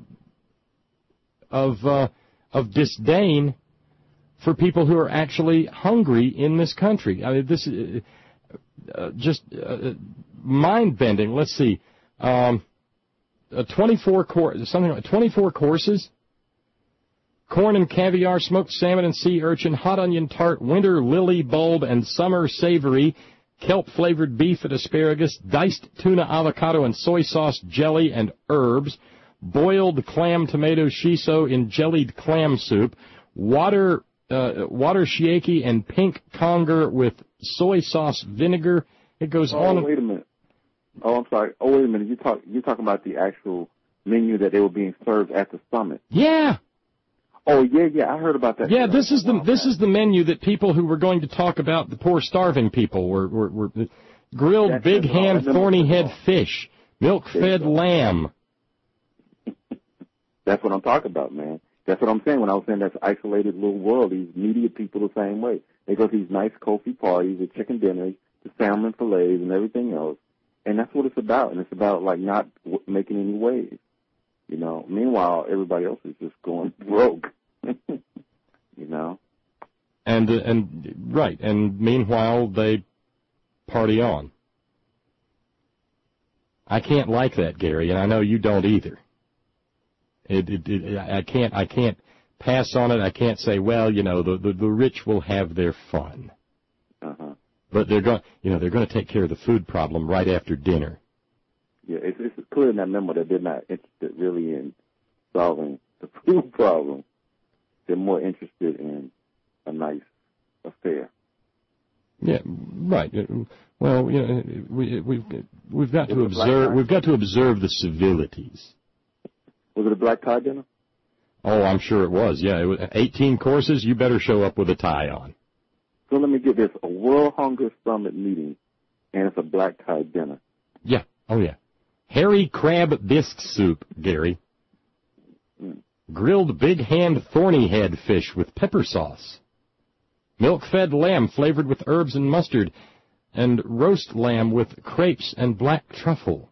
of uh, of disdain for people who are actually hungry in this country. I mean, this is uh, just uh, mind-bending. Let's see, um, a twenty-four course, something like twenty-four courses. Corn and caviar, smoked salmon and sea urchin, hot onion tart, winter lily bulb and summer savory, kelp-flavored beef and asparagus, diced tuna avocado and soy sauce jelly and herbs, boiled clam tomato shiso in jellied clam soup, water uh, water shiaki and pink conger with soy sauce vinegar. It goes oh, on. Oh, wait a minute. Oh, I'm sorry. Oh, wait a minute. You talk, you're talking about the actual menu that they were being served at the summit. Yeah. Oh, yeah, yeah, I heard about that. Yeah, this is the this is the menu that people who were going to talk about the poor starving people were were, were grilled That's big hand all. thorny head fish, milk fed lamb. That's what I'm talking about, man. That's what I'm saying when I was saying that's isolated little world. These media people the same way. They go to these nice Kofi parties, the chicken dinners, the salmon fillets, and everything else, and that's what it's about. And it's about like not w- making any waves. You know, meanwhile, everybody else is just going broke, you know. And, uh, and right, and meanwhile, they party on. I can't like that, Gary, and I know you don't either. It, it, it, I can't, I can't pass on it. I can't say, well, you know, the, the, the rich will have their fun. Uh-huh. But they're going, you know, they're going to take care of the food problem right after dinner. Yeah, it's, it's clear in that memo that they're not interested really in solving the food problem. They're more interested in a nice affair. Yeah, right. Well, you know, we, we've we've got to observe we've got to observe the civilities. Was it a black tie dinner? Oh, I'm sure it was. Yeah, it was eighteen courses. You better show up with a tie on. So let me get this: a World Hunger Summit meeting, and it's a black tie dinner. Yeah. Oh, yeah. Hairy crab bisque soup, Gary. Mm. Grilled big hand thorny head fish with pepper sauce. Milk-fed lamb flavored with herbs and mustard. And roast lamb with crepes and black truffle.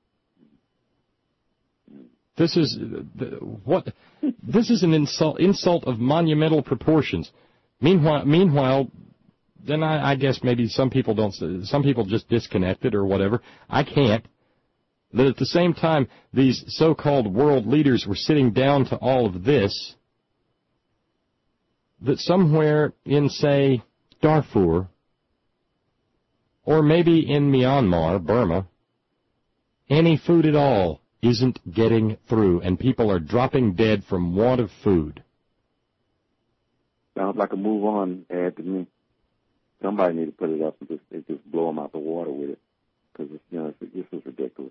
This is what? This is an insult, insult of monumental proportions. Meanwhile, meanwhile, then I, I guess maybe some people don't. Some people just disconnect it or whatever. I can't. That at the same time, these so-called world leaders were sitting down to all of this, that somewhere in, say, Darfur, or maybe in Myanmar, Burma, any food at all isn't getting through, and people are dropping dead from want of food. Sounds like a move on ad to me. Somebody need to put it up and just, and just blow them out the water with it, because you know it's, this is ridiculous.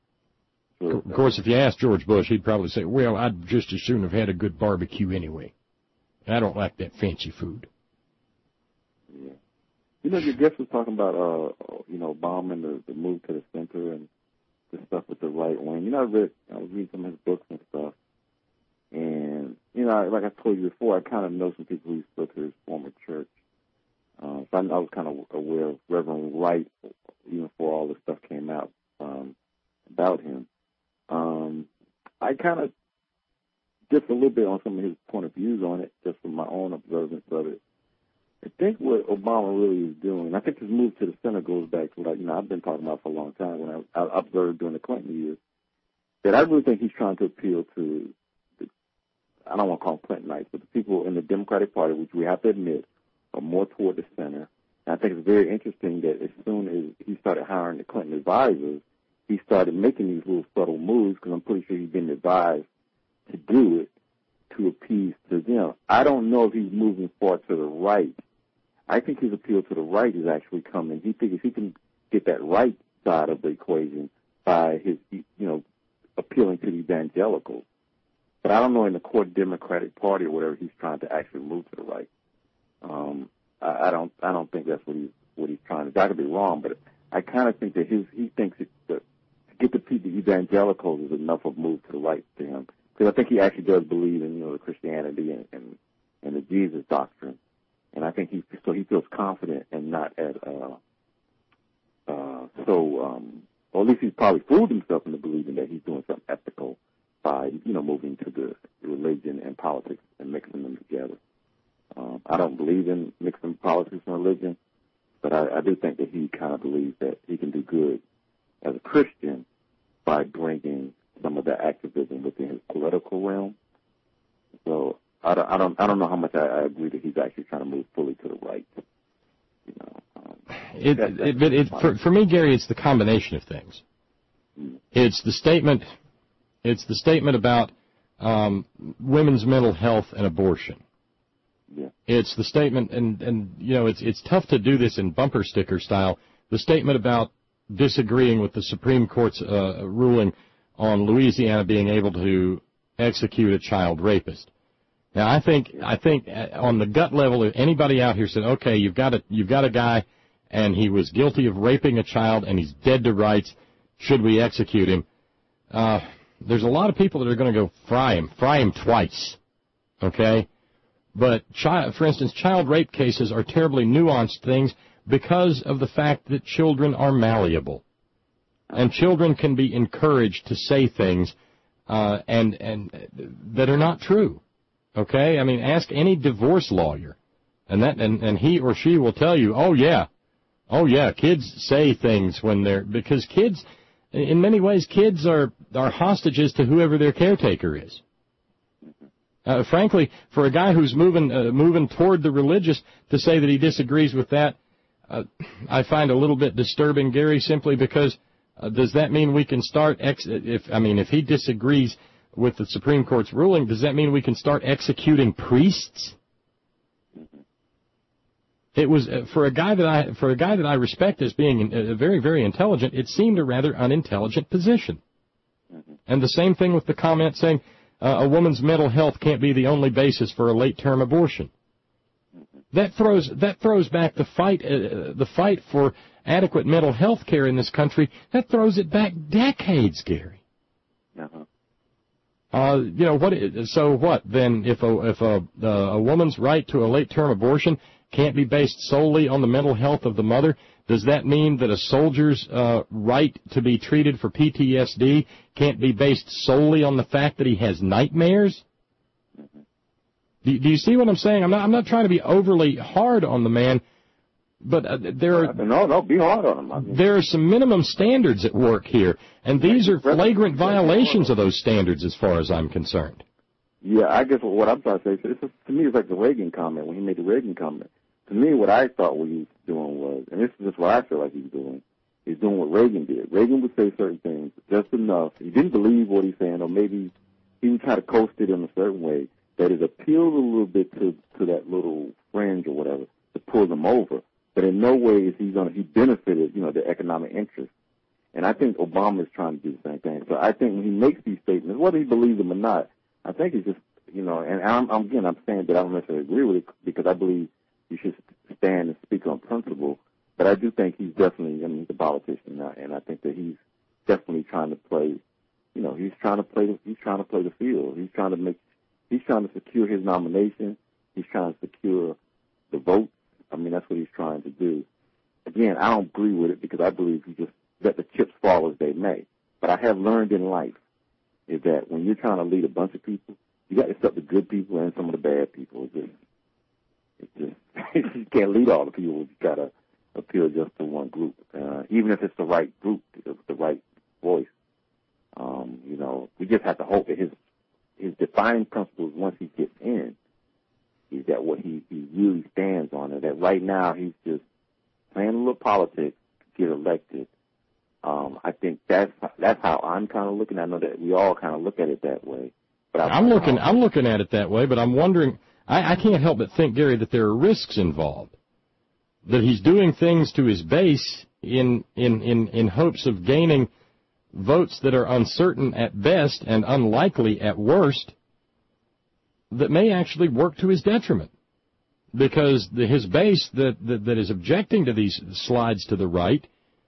Of course, if you ask George Bush, he'd probably say, well, I'd just as soon have had a good barbecue anyway. I don't like that fancy food. Yeah. You know, your guest was talking about, uh, you know, bombing the, the move to the center and the stuff with the right wing. You know, I read, I was reading some of his books and stuff. And, you know, like I told you before, I kind of know some people who spoke to his former church. Uh, so I, I was kind of aware of Reverend Wright, even before all this stuff came out um, about him. Um, I kind of differ a little bit on some of his point of views on it, just from my own observance of it. I think what Obama really is doing, I think his move to the center goes back to what I, you know, I've been talking about for a long time when I, I observed during the Clinton years, that I really think he's trying to appeal to, the, I don't want to call them Clintonites, but the people in the Democratic Party, which we have to admit are more toward the center. And I think it's very interesting that as soon as he started hiring the Clinton advisors, he started making these little subtle moves, because I'm pretty sure he's been advised to do it to appease to them. I don't know if he's moving far to the right. I think his appeal to the right is actually coming. He figures he can get that right side of the equation by his, you know, appealing to the evangelicals. But I don't know in the core Democratic Party or whatever he's trying to actually move to the right. Um, I, I don't, I don't think that's what he's what he's trying to do. I could be wrong, but I kind of think that his he thinks it, that to get the people evangelicals is enough of a move to the right to him, because I think he actually does believe in, you know, the Christianity and, and and and the Jesus doctrine. And I think he so he feels confident and not at uh, uh, so, um, or at least he's probably fooled himself into believing that he's doing something ethical by, you know, moving to the religion and politics and mixing them together. Um, I don't believe in mixing politics and religion, but I, I do think that he kind of believes that he can do good as a Christian by bringing some of the activism within his political realm. So I don't, I don't, I don't know how much I, I agree that he's actually trying to move fully to the right. You know, um, it, that, it, but it, for, for me, Gary, it's the combination of things. Mm. It's the statement. It's the statement about um, women's mental health and abortion. Yeah. It's the statement, and, and you know, it's it's tough to do this in bumper sticker style. The statement about disagreeing with the Supreme Court's uh, ruling on Louisiana being able to execute a child rapist. Now, I think I think on the gut level, if anybody out here said, okay, you've got a you've got a guy, and he was guilty of raping a child, and he's dead to rights, should we execute him? Uh, there's a lot of people that are going to go fry him, fry him twice, okay? But, child, for instance, child rape cases are terribly nuanced things because of the fact that children are malleable. And children can be encouraged to say things uh, and and that are not true. Okay? I mean, ask any divorce lawyer, and that and, and he or she will tell you, oh, yeah, oh, yeah, kids say things when they're, because kids, in many ways, kids are, are hostages to whoever their caretaker is. Uh, frankly, for a guy who's moving uh, moving toward the religious to say that he disagrees with that, uh, I find a little bit disturbing, Gary, simply because uh, does that mean we can start, ex- if I mean, if he disagrees with the Supreme Court's ruling, does that mean we can start executing priests? It was, uh, for a guy that I, for a guy that I respect as being uh, very, very intelligent, it seemed a rather unintelligent position. And the same thing with the comment saying, Uh, a woman's mental health can't be the only basis for a late-term abortion. That throws that throws back the fight uh, the fight for adequate mental health care in this country. That throws it back decades, Gary. Uh-huh. Uh, you know what? So what then? If a if a uh, a woman's right to a late-term abortion can't be based solely on the mental health of the mother, does that mean that a soldier's uh, right to be treated for P T S D can't be based solely on the fact that he has nightmares? Do, do you see what I'm saying? I'm not. I'm not trying to be overly hard on the man, but uh, there are no, no, be hard on him. I mean, there are some minimum standards at work here, and these are flagrant violations of those standards, as far as I'm concerned. Yeah, I guess what I'm trying to say is, to me, it's like the Reagan comment when he made the Reagan comment. To me, what I thought what he was doing was, and this is just what I feel like he's doing, he's doing what Reagan did. Reagan would say certain things just enough. He didn't believe what he's saying, or maybe he would try to coast it in a certain way that it appealed a little bit to to that little fringe or whatever to pull them over. But in no way is he going to, he benefited, you know, the economic interest. And I think Obama is trying to do the same thing. So I think when he makes these statements, whether he believes them or not, I think he's just, you know, and I'm, I'm again, I'm saying that I don't necessarily agree with it because I believe you should stand and speak on principle, but I do think he's definitely, I mean, he's a politician now, and I think that he's definitely trying to play, you know, he's trying to play, the, he's trying to play the field. He's trying to make, he's trying to secure his nomination. He's trying to secure the vote. I mean, that's what he's trying to do. Again, I don't agree with it because I believe you just let the chips fall as they may. But I have learned in life is that when you're trying to lead a bunch of people, you got to accept the good people and some of the bad people. It's just, it's just you can't lead all the people. You got to appeal just to one group, uh, even if it's the right group, the right voice. Um, you know, we just have to hope that his his defining principles once he gets in is that what he, he really stands on, and that right now he's just playing a little politics to get elected. Um, I think that's that's how I'm kind of looking. I know that we all kind of look at it that way. But I, I'm looking I'm looking at it that way, but I'm wondering. I, I can't help but think, Gary, that there are risks involved. That he's doing things to his base in in in, in hopes of gaining votes that are uncertain at best and unlikely at worst, that may actually work to his detriment. Because the, his base that, that that is objecting to these slides to the right,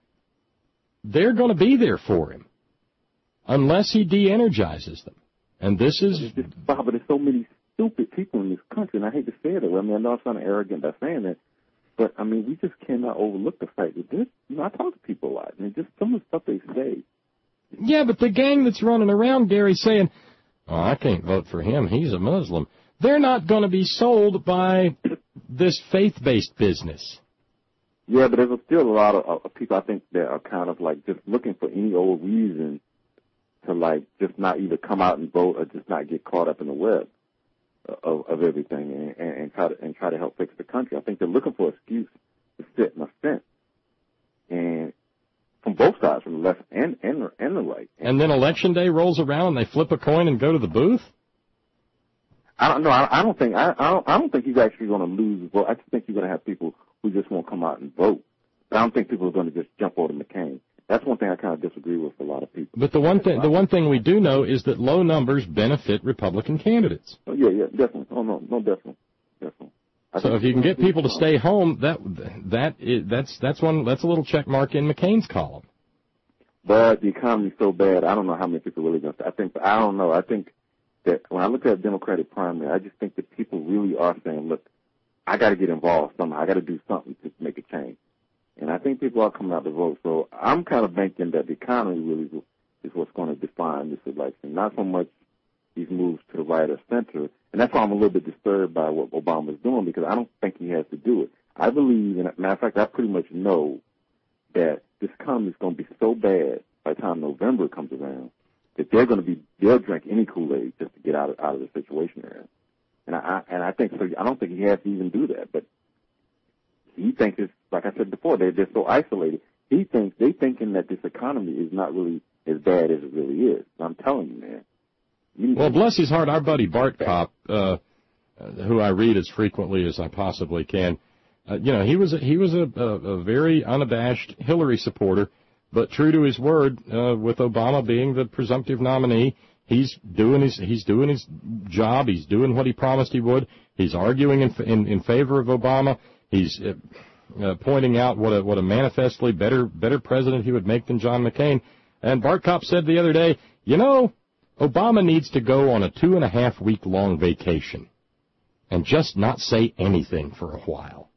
they're going to be there for him unless he de-energizes them. And this is... Bob, but there's so many stupid people in this country, and I hate to say it that way. I mean, I know I sound arrogant by saying that, but, I mean, we just cannot overlook the fact that this, you know, I talk to people a lot, and just some of the stuff they say. Yeah, but the gang that's running around, Gary, saying, oh, I can't vote for him, he's a Muslim, they're not going to be sold by this faith-based business. Yeah, but there's still a lot of uh, people, I think, that are kind of like just looking for any old reason to, like, just not either come out and vote or just not get caught up in the web of, of everything and, and, try to, and try to help fix the country. I think they're looking for an excuse to sit in a fence. And from both sides, from the left and, and, the, and the right. And then Election Day rolls around and they flip a coin and go to the booth? I don't know. I, I don't think I, I don't I don't think he's actually going to lose the vote. I just think you're going to have people who just won't come out and vote. But I don't think people are going to just jump over McCain. That's one thing I kind of disagree with a lot of people. But the one thing the one thing we do know is that low numbers benefit Republican candidates. Oh yeah, yeah, definitely. Oh no, no, definitely, definitely. I so if you can get people to stay home, that that is, that's that's one that's a little check mark in McCain's column. But the economy's so bad, I don't know how many people really going to. I think I don't know. I think that when I look at the Democratic primary, I just think that people really are saying, look, I got to get involved somehow. I got to do something to make a change. And I think people are coming out to vote. So I'm kind of banking that the economy really is what's going to define this election, not so much these moves to the right or center. And that's why I'm a little bit disturbed by what Obama's doing, because I don't think he has to do it. I believe, and as a matter of fact, I pretty much know that this economy is going to be so bad by the time November comes around that they're going to be, they'll drink any Kool-Aid just to get out of, out of the situation they're in. And I, and I think, so I don't think he has to even do that, but he thinks it's, like I said before, they're, they're so isolated. He thinks, they thinking that this economy is not really as bad as it really is. I'm telling you, man. You well, bless his heart, our buddy Bart Kopp, uh, who I read as frequently as I possibly can, uh, you know, he was a, he was a, a, a very unabashed Hillary supporter, but true to his word, uh, with Obama being the presumptive nominee, he's doing his he's doing his job. He's doing what he promised he would. He's arguing in in, in favor of Obama. He's uh, uh, pointing out what a what a manifestly better better president he would make than John McCain. And Bart Kopp said the other day, you know, Obama needs to go on a two and a half week long vacation and just not say anything for a while.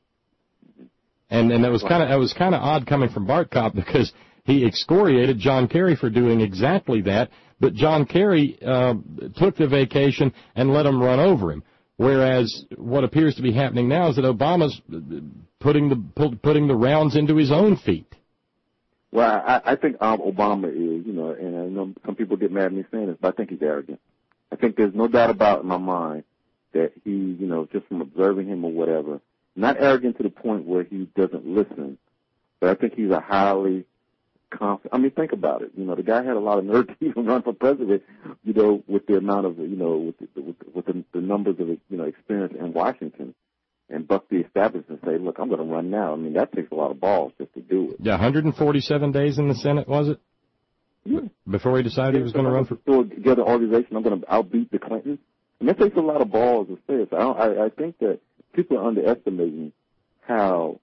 And and that was kind of that was kind of odd coming from Bart Kopp, because he excoriated John Kerry for doing exactly that, but John Kerry uh, took the vacation and let him run over him. Whereas what appears to be happening now is that Obama's putting the putting the rounds into his own feet. Well, I, I think um, Obama is, you know, and I know some people get mad at me saying this, but I think he's arrogant. I think there's no doubt about it in my mind that he, you know, just from observing him or whatever, not arrogant to the point where he doesn't listen, but I think he's a highly confident. I mean, think about it. You know, the guy had a lot of nerve to even run for president, you know, with the amount of, you know, with the, with, with the, the numbers of, you know, experience in Washington, and buck the establishment and say, look, I'm going to run now. I mean, that takes a lot of balls just to do it. Yeah, one hundred forty-seven days in the Senate, was it? Yeah. Before he decided yeah, he was going to run for... So get an organization, I'm going to outbeat the Clintons. And that takes a lot of balls to say it. So I, don't, I, I think that people are underestimating how,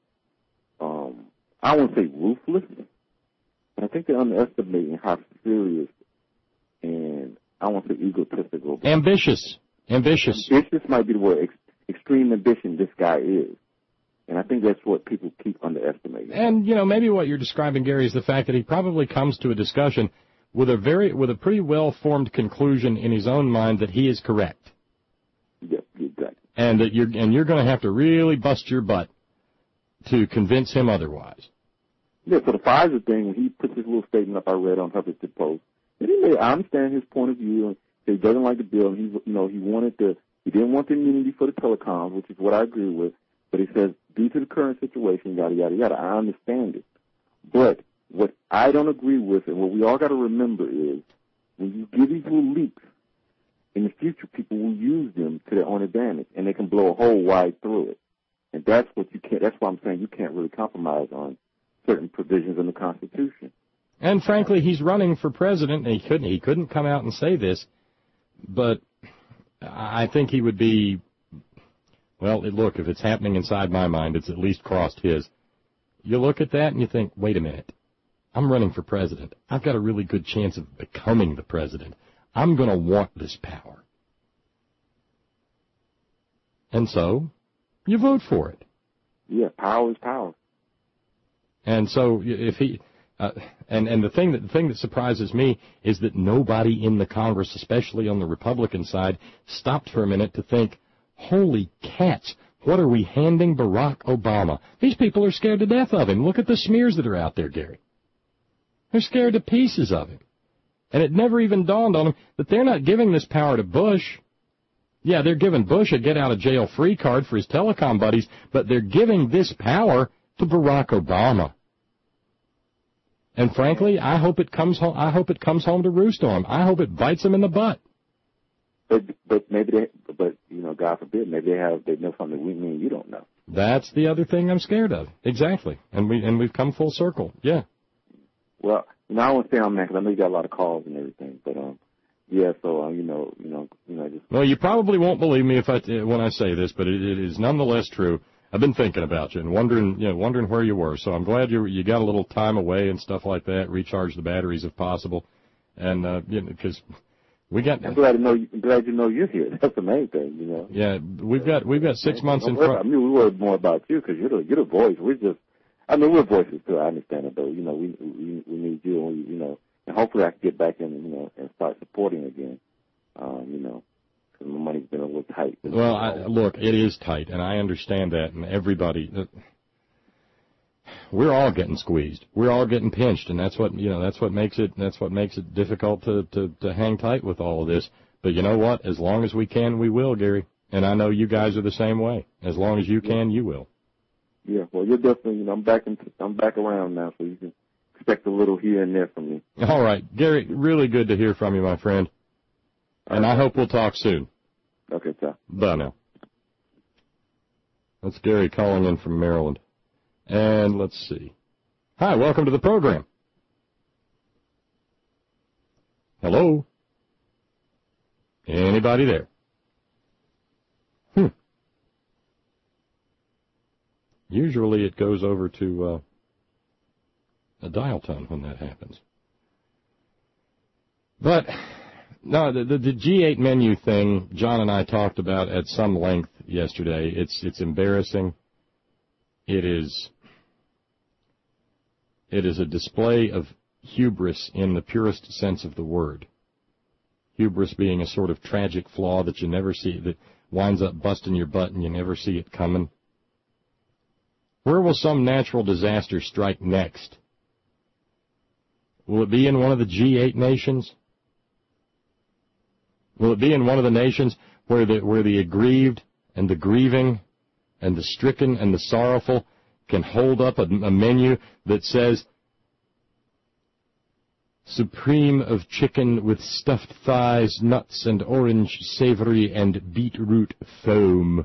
um, I won't say ruthless, but I think they're underestimating how serious and I won't say egotistical. Ambitious. Ambitious. Ambitious might be the word. Ex- extreme ambition this guy is. And I think that's what people keep underestimating. And, you know, maybe what you're describing, Gary, is the fact that he probably comes to a discussion with a very, with a pretty well-formed conclusion in his own mind that he is correct. Yeah, exactly. And that you're, and you're going to have to really bust your butt to convince him otherwise. Yeah, so the Pfizer thing, when he puts his little statement up I read on Huffington Post, and he made, I understand his point of view, and he doesn't like the bill, and he, you know, he wanted to, he didn't want the immunity for the telecoms, which is what I agree with, but he says, due to the current situation, yada, yada, yada, I understand it. But what I don't agree with, and what we all got to remember is, when you give these little leaks, in the future, people will use them to their own advantage, and they can blow a hole wide through it. And that's what you can't, that's why I'm saying you can't really compromise on certain provisions in the Constitution. And frankly, he's running for president, and he couldn't, he couldn't come out and say this, but I think he would be, well, look, if it's happening inside my mind, it's at least crossed his. You look at that and you think, wait a minute, I'm running for president. I've got a really good chance of becoming the president. I'm going to want this power. And so you vote for it. Yeah, power is power. And so if he, uh, and, and the thing that, the thing that surprises me is that nobody in the Congress, especially on the Republican side, stopped for a minute to think, holy cats, what are we handing Barack Obama? These people are scared to death of him. Look at the smears that are out there, Gary. They're scared to pieces of him. And it never even dawned on them that they're not giving this power to Bush. Yeah, they're giving Bush a get-out-of-jail-free card for his telecom buddies, but they're giving this power to Barack Obama. And frankly, I hope it comes home. I hope it comes home to roost on him. I hope it bites him in the butt. But but maybe they, but you know, God forbid, maybe they have they know something that we mean you don't know. That's the other thing I'm scared of. Exactly, and we and we've come full circle. Yeah. Well, you know, I won't stay on that because I know you got a lot of calls and everything, but um. Yeah, so, uh, you know, you know, you know, just... Well, you probably won't believe me if I, when I say this, but it, it is nonetheless true. I've been thinking about you and wondering, you know, wondering where you were. So I'm glad you you got a little time away and stuff like that, recharge the batteries if possible. And, uh, you know, because we got... I'm glad to know, I'm glad you know you're here. That's the main thing, you know. Yeah, we've got, we've got six months in front... I mean, we worry more about you because you're the, you're the voice. We're just, I mean, we're voices too. I understand it, though. You know, we, we, we need you and we, you know, and hopefully I can get back in, you know, and start supporting again. Um, you know, because my money's been a little tight. Well, I, look, it is tight, and I understand that, and everybody, uh, we're all getting squeezed. We're all getting pinched, and that's what, you know, that's what makes it, that's what makes it difficult to, to, to hang tight with all of this. But you know what? As long as we can, we will, Gary. And I know you guys are the same way. As long as you can, you will. Yeah, well, you're definitely, you know, I'm back in, I'm back around now, so you can expect a little here and there from me. All right. Gary, really good to hear from you, my friend. And I hope we'll talk soon. Okay, sir. Bye now. That's Gary calling in from Maryland. And let's see. Hi, welcome to the program. Hello? Anybody there? Hmm. Usually it goes over to uh, a dial tone when that happens. But... No, the, the, the G eight menu thing John and I talked about at some length yesterday. It's it's embarrassing. It is it is a display of hubris in the purest sense of the word. Hubris being a sort of tragic flaw that you never see, that winds up busting your butt and you never see it coming. Where will some natural disaster strike next? Will it be in one of the G eight nations? Will it be in one of the nations where the where the aggrieved and the grieving and the stricken and the sorrowful can hold up a, a menu that says supreme of chicken with stuffed thighs, nuts and orange savory and beetroot foam,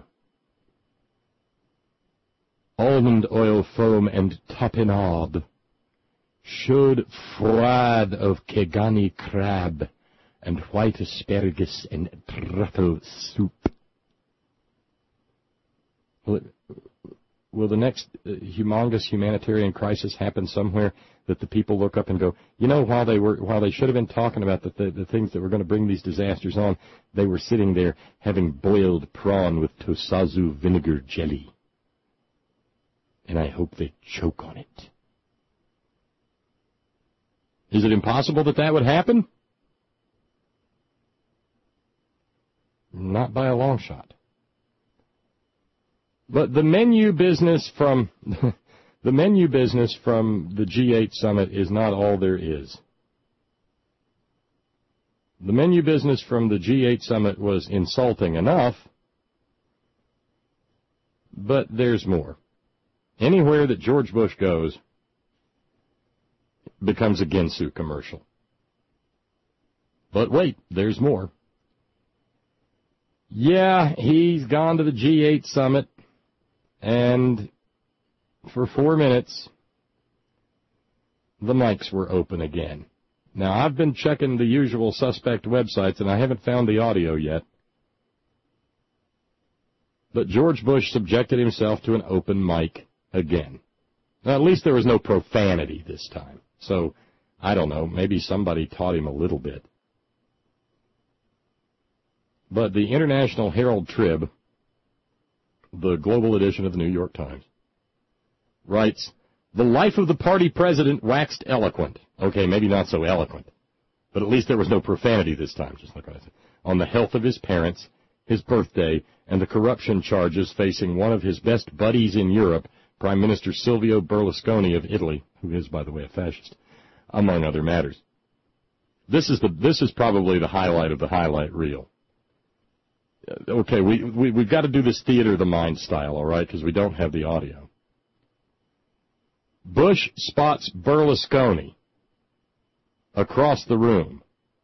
almond oil foam and tapenade, chaud froide of Kegani crab, and white asparagus and truffle soup. Will, it, will the next uh, humongous humanitarian crisis happen somewhere that the people look up and go, you know, while they were while they should have been talking about the, the, the things that were going to bring these disasters on, they were sitting there having boiled prawn with tosazu vinegar jelly. And I hope they choke on it. Is it impossible that that would happen? Not by a long shot. But the menu business from the menu business from the G eight summit is not all there is. The menu business from the G eight summit was insulting enough, but there's more. Anywhere that George Bush goes becomes a Ginsu commercial. But wait, there's more. Yeah, he's gone to the G eight summit, and for four minutes, the mics were open again. Now, I've been checking the usual suspect websites, and I haven't found the audio yet. But George Bush subjected himself to an open mic again. Now, at least there was no profanity this time. So, I don't know, maybe somebody taught him a little bit. But the International Herald Trib the global edition of the New York Times, writes, "The life of the party president waxed eloquent." Okay, maybe not so eloquent, but at least there was no profanity this time, just like I said. "On the health of his parents, his birthday, and the corruption charges facing one of his best buddies in Europe, Prime Minister Silvio Berlusconi of Italy," who is, by the way, a fascist, among other matters. This is the this is probably the highlight of the highlight reel. Okay, we, we we've got to do this theater of the mind style, all right, because we don't have the audio. Bush spots Berlusconi across the room,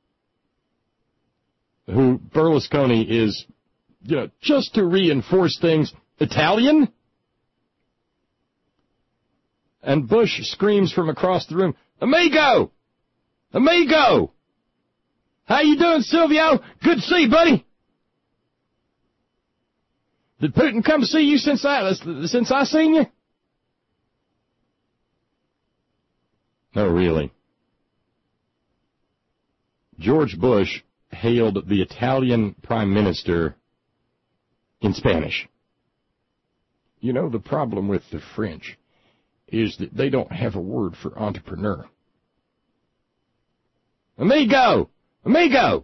who Berlusconi is, you know, just to reinforce things, Italian? And Bush screams from across the room, "Amigo! Amigo! How you doing, Silvio? Good to see you, buddy. Did Putin come to see you since I, since I seen you?" No, really. George Bush hailed the Italian Prime Minister in Spanish. "You know, the problem with the French is that they don't have a word for entrepreneur. Amigo! Amigo!"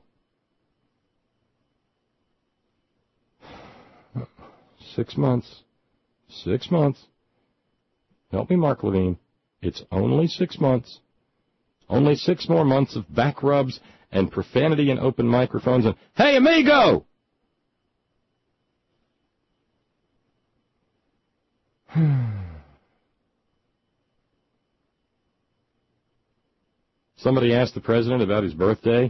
Six months. Six months. Help me, Mark Levine. It's only six months. Only six more months of back rubs and profanity in open microphones and, "Hey, amigo!" Somebody asked the president about his birthday.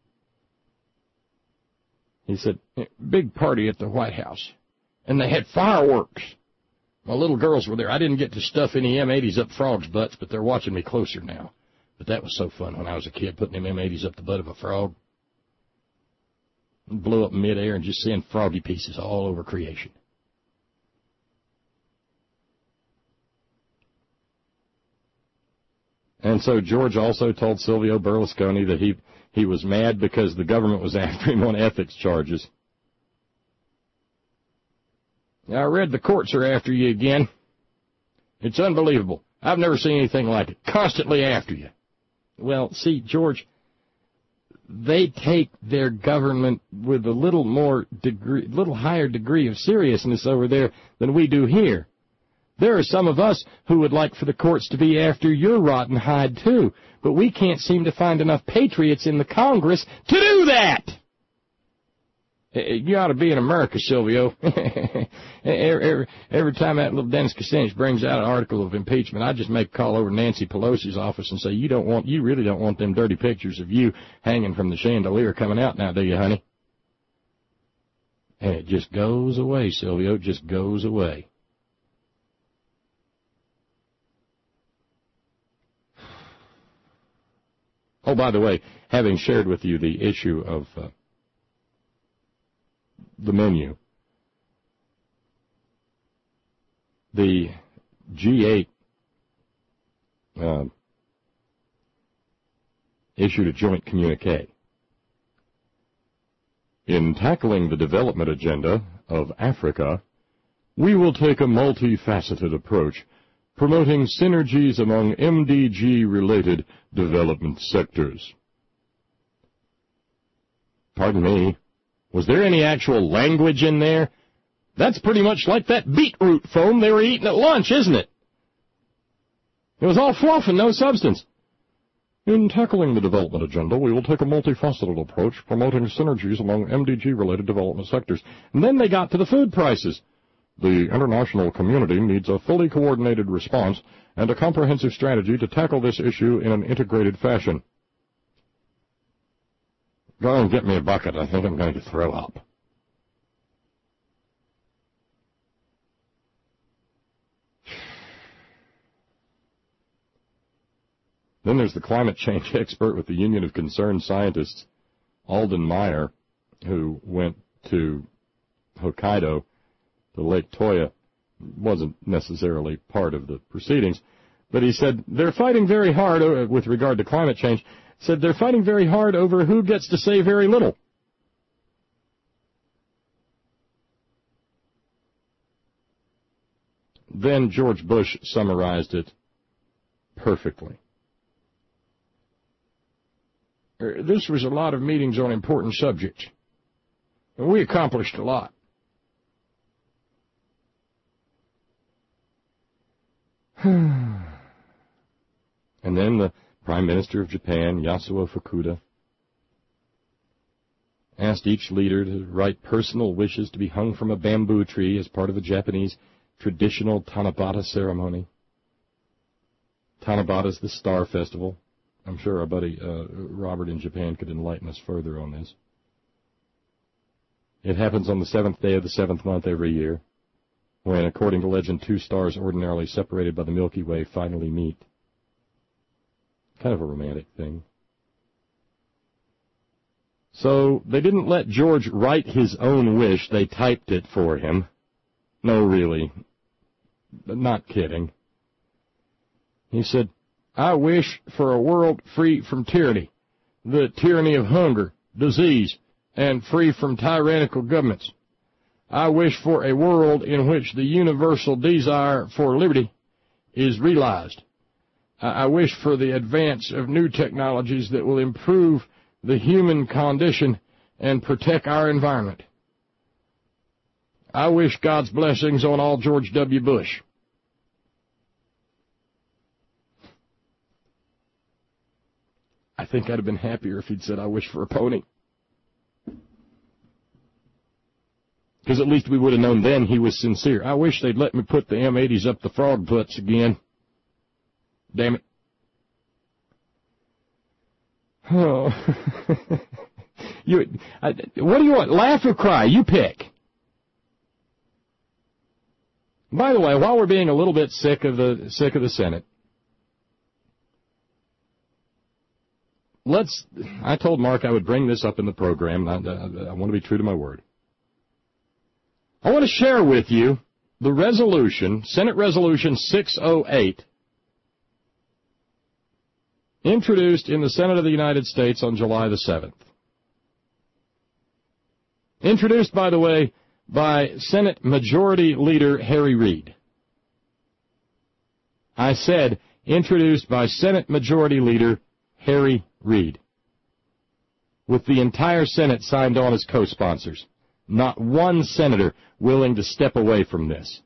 He said, "Big party at the White House, and they had fireworks. My little girls were there. I didn't get to stuff any M eighties up frogs' butts, but they're watching me closer now. But that was so fun when I was a kid, putting them M eighties up the butt of a frog. And blew up in midair and just seeing froggy pieces all over creation." And so George also told Silvio Berlusconi that he, he was mad because the government was after him on ethics charges. "I read the courts are after you again. It's unbelievable. I've never seen anything like it. Constantly after you." Well, see, George, they take their government with a little more degree, little higher degree of seriousness over there than we do here. There are some of us who would like for the courts to be after your rotten hide, too, but we can't seem to find enough patriots in the Congress to do that. You ought to be in America, Silvio. every, every, every time that little Dennis Kucinich brings out an article of impeachment, I just make a call over to Nancy Pelosi's office and say, you don't want, you really don't want them dirty pictures of you hanging from the chandelier coming out now, do you, honey? And it just goes away, Silvio, it just goes away. Oh, by the way, having shared with you the issue of uh, the menu, the G eight uh, issued a joint communique. In tackling the development agenda of Africa, we will take a multifaceted approach, promoting synergies among M D G-related development sectors. Pardon me, was there any actual language in there? That's pretty much like that beetroot foam they were eating at lunch, isn't it? It was all fluff and no substance. In tackling the development agenda, we will take a multifaceted approach, promoting synergies among M D G-related development sectors. And then they got to the food prices. The international community needs a fully coordinated response and a comprehensive strategy to tackle this issue in an integrated fashion. Go and get me a bucket. I think I'm going to throw up. Then there's the climate change expert with the Union of Concerned Scientists, Alden Meyer, who went to Hokkaido, to Lake Toya. Wasn't necessarily part of the proceedings, but he said they're fighting very hard uh, with regard to climate change, said they're fighting very hard over who gets to say very little. then George Bush summarized it perfectly. This was a lot of meetings on important subjects. And we accomplished a lot. And then the Prime Minister of Japan, Yasuo Fukuda, asked each leader to write personal wishes to be hung from a bamboo tree as part of the Japanese traditional Tanabata ceremony. Tanabata is the Star Festival. I'm sure our buddy uh, Robert in Japan could enlighten us further on this. It happens on the seventh day of the seventh month every year, when, according to legend, two stars ordinarily separated by the Milky Way finally meet. Kind of a romantic thing. So they didn't let George write his own wish, they typed it for him. No, really. Not kidding. He said, I wish for a world free from tyranny, the tyranny of hunger, disease, and free from tyrannical governments. I wish for a world in which the universal desire for liberty is realized. I wish for the advance of new technologies that will improve the human condition and protect our environment. I wish God's blessings on all George W. Bush. I think I'd have been happier if he'd said, I wish for a pony. Because at least we would have known then he was sincere. I wish they'd let me put the M eighties up the frog butts again. Damn it. Oh. you, I, what do you want? Laugh or cry? You pick. By the way, while we're being a little bit sick of the sick of the Senate, let's. I told Mark I would bring this up in the program. I, I, I want to be true to my word. I want to share with you the resolution, Senate Resolution six oh eight, introduced in the Senate of the United States on July the seventh. Introduced, by the way, by Senate Majority Leader Harry Reid. I said introduced by Senate Majority Leader Harry Reid, with the entire Senate signed on as co-sponsors. Not one senator willing to step away from this.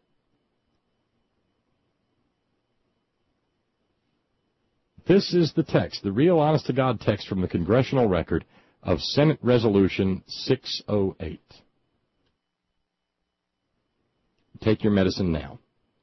This is the text, the real honest-to-God text from the congressional record of Senate Resolution six oh eight. Take your medicine now.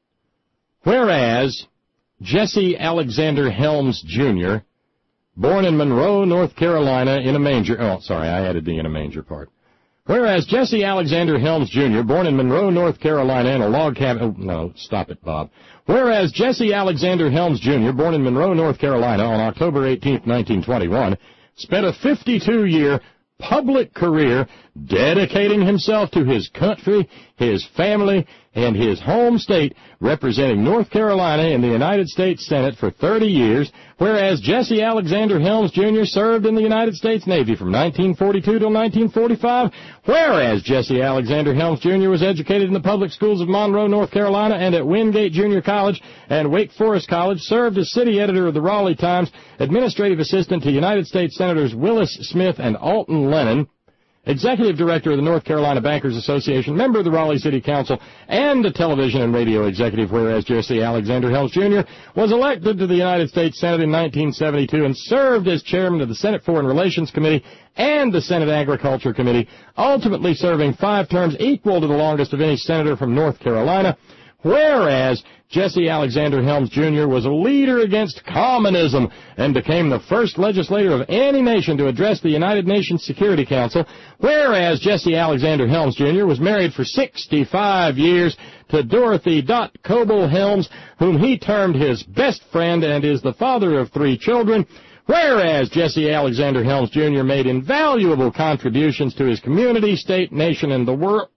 Whereas Jesse Alexander Helms, Junior, born in Monroe, North Carolina, in a manger. Oh, sorry, I added the in a manger part. Whereas Jesse Alexander Helms, Junior, born in Monroe, North Carolina, in a log cabin. Oh, no, stop it, Bob. Whereas Jesse Alexander Helms, Junior, born in Monroe, North Carolina, on October eighteenth, nineteen twenty-one, spent a fifty-two-year public career dedicating himself to his country, his family, and his home state, representing North Carolina in the United States Senate for thirty years, whereas Jesse Alexander Helms, Junior served in the United States Navy from nineteen forty-two till nineteen forty-five, whereas Jesse Alexander Helms, Junior was educated in the public schools of Monroe, North Carolina, and at Wingate Junior College and Wake Forest College, served as city editor of the Raleigh Times, administrative assistant to United States Senators Willis Smith and Alton Lennon, executive director of the North Carolina Bankers Association, member of the Raleigh City Council, and a television and radio executive, whereas Jesse Alexander Helms, Junior was elected to the United States Senate in nineteen seventy-two and served as chairman of the Senate Foreign Relations Committee and the Senate Agriculture Committee, ultimately serving five terms equal to the longest of any senator from North Carolina, whereas Jesse Alexander Helms, Junior was a leader against communism and became the first legislator of any nation to address the United Nations Security Council, whereas Jesse Alexander Helms, Junior was married for sixty-five years to Dorothy Dot Coble Helms, whom he termed his best friend and is the father of three children, whereas Jesse Alexander Helms, Junior made invaluable contributions to his community, state, nation, and the world.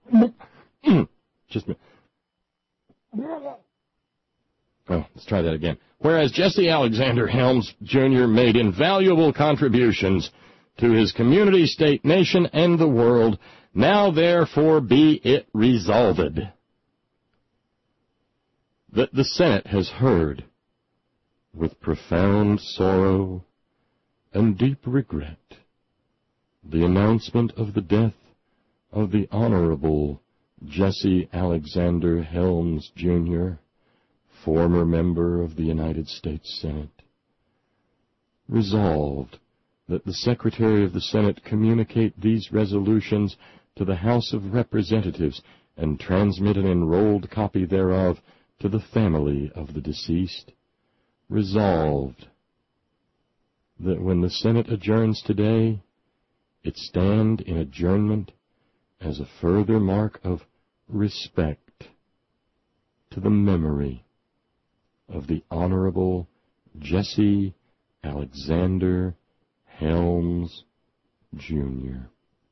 Just a minute. Oh, let's try that again. Whereas Jesse Alexander Helms, Junior made invaluable contributions to his community, state, nation, and the world, now therefore be it resolved that the Senate has heard with profound sorrow and deep regret the announcement of the death of the Honorable Jesse Alexander Helms, Junior, former member of the United States Senate. Resolved that the Secretary of the Senate communicate these resolutions to the House of Representatives and transmit an enrolled copy thereof to the family of the deceased. Resolved that when the Senate adjourns today, it stand in adjournment as a further mark of respect to the memory of the Honorable Jesse Alexander Helms, Junior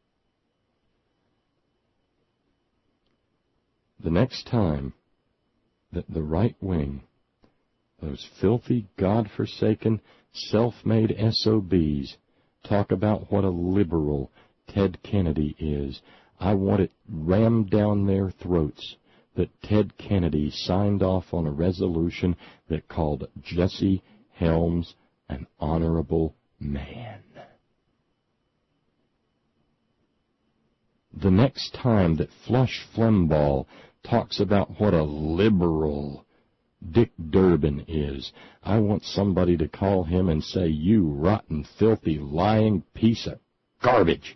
The next time that the right wing, those filthy, God-forsaken, self-made S O Bs, talk about what a liberal Ted Kennedy is, I want it rammed down their throats that Ted Kennedy signed off on a resolution that called Jesse Helms an honorable man. The next time that Flush Flembaugh talks about what a liberal Dick Durbin is, I want somebody to call him and say, "You rotten, filthy, lying piece of garbage."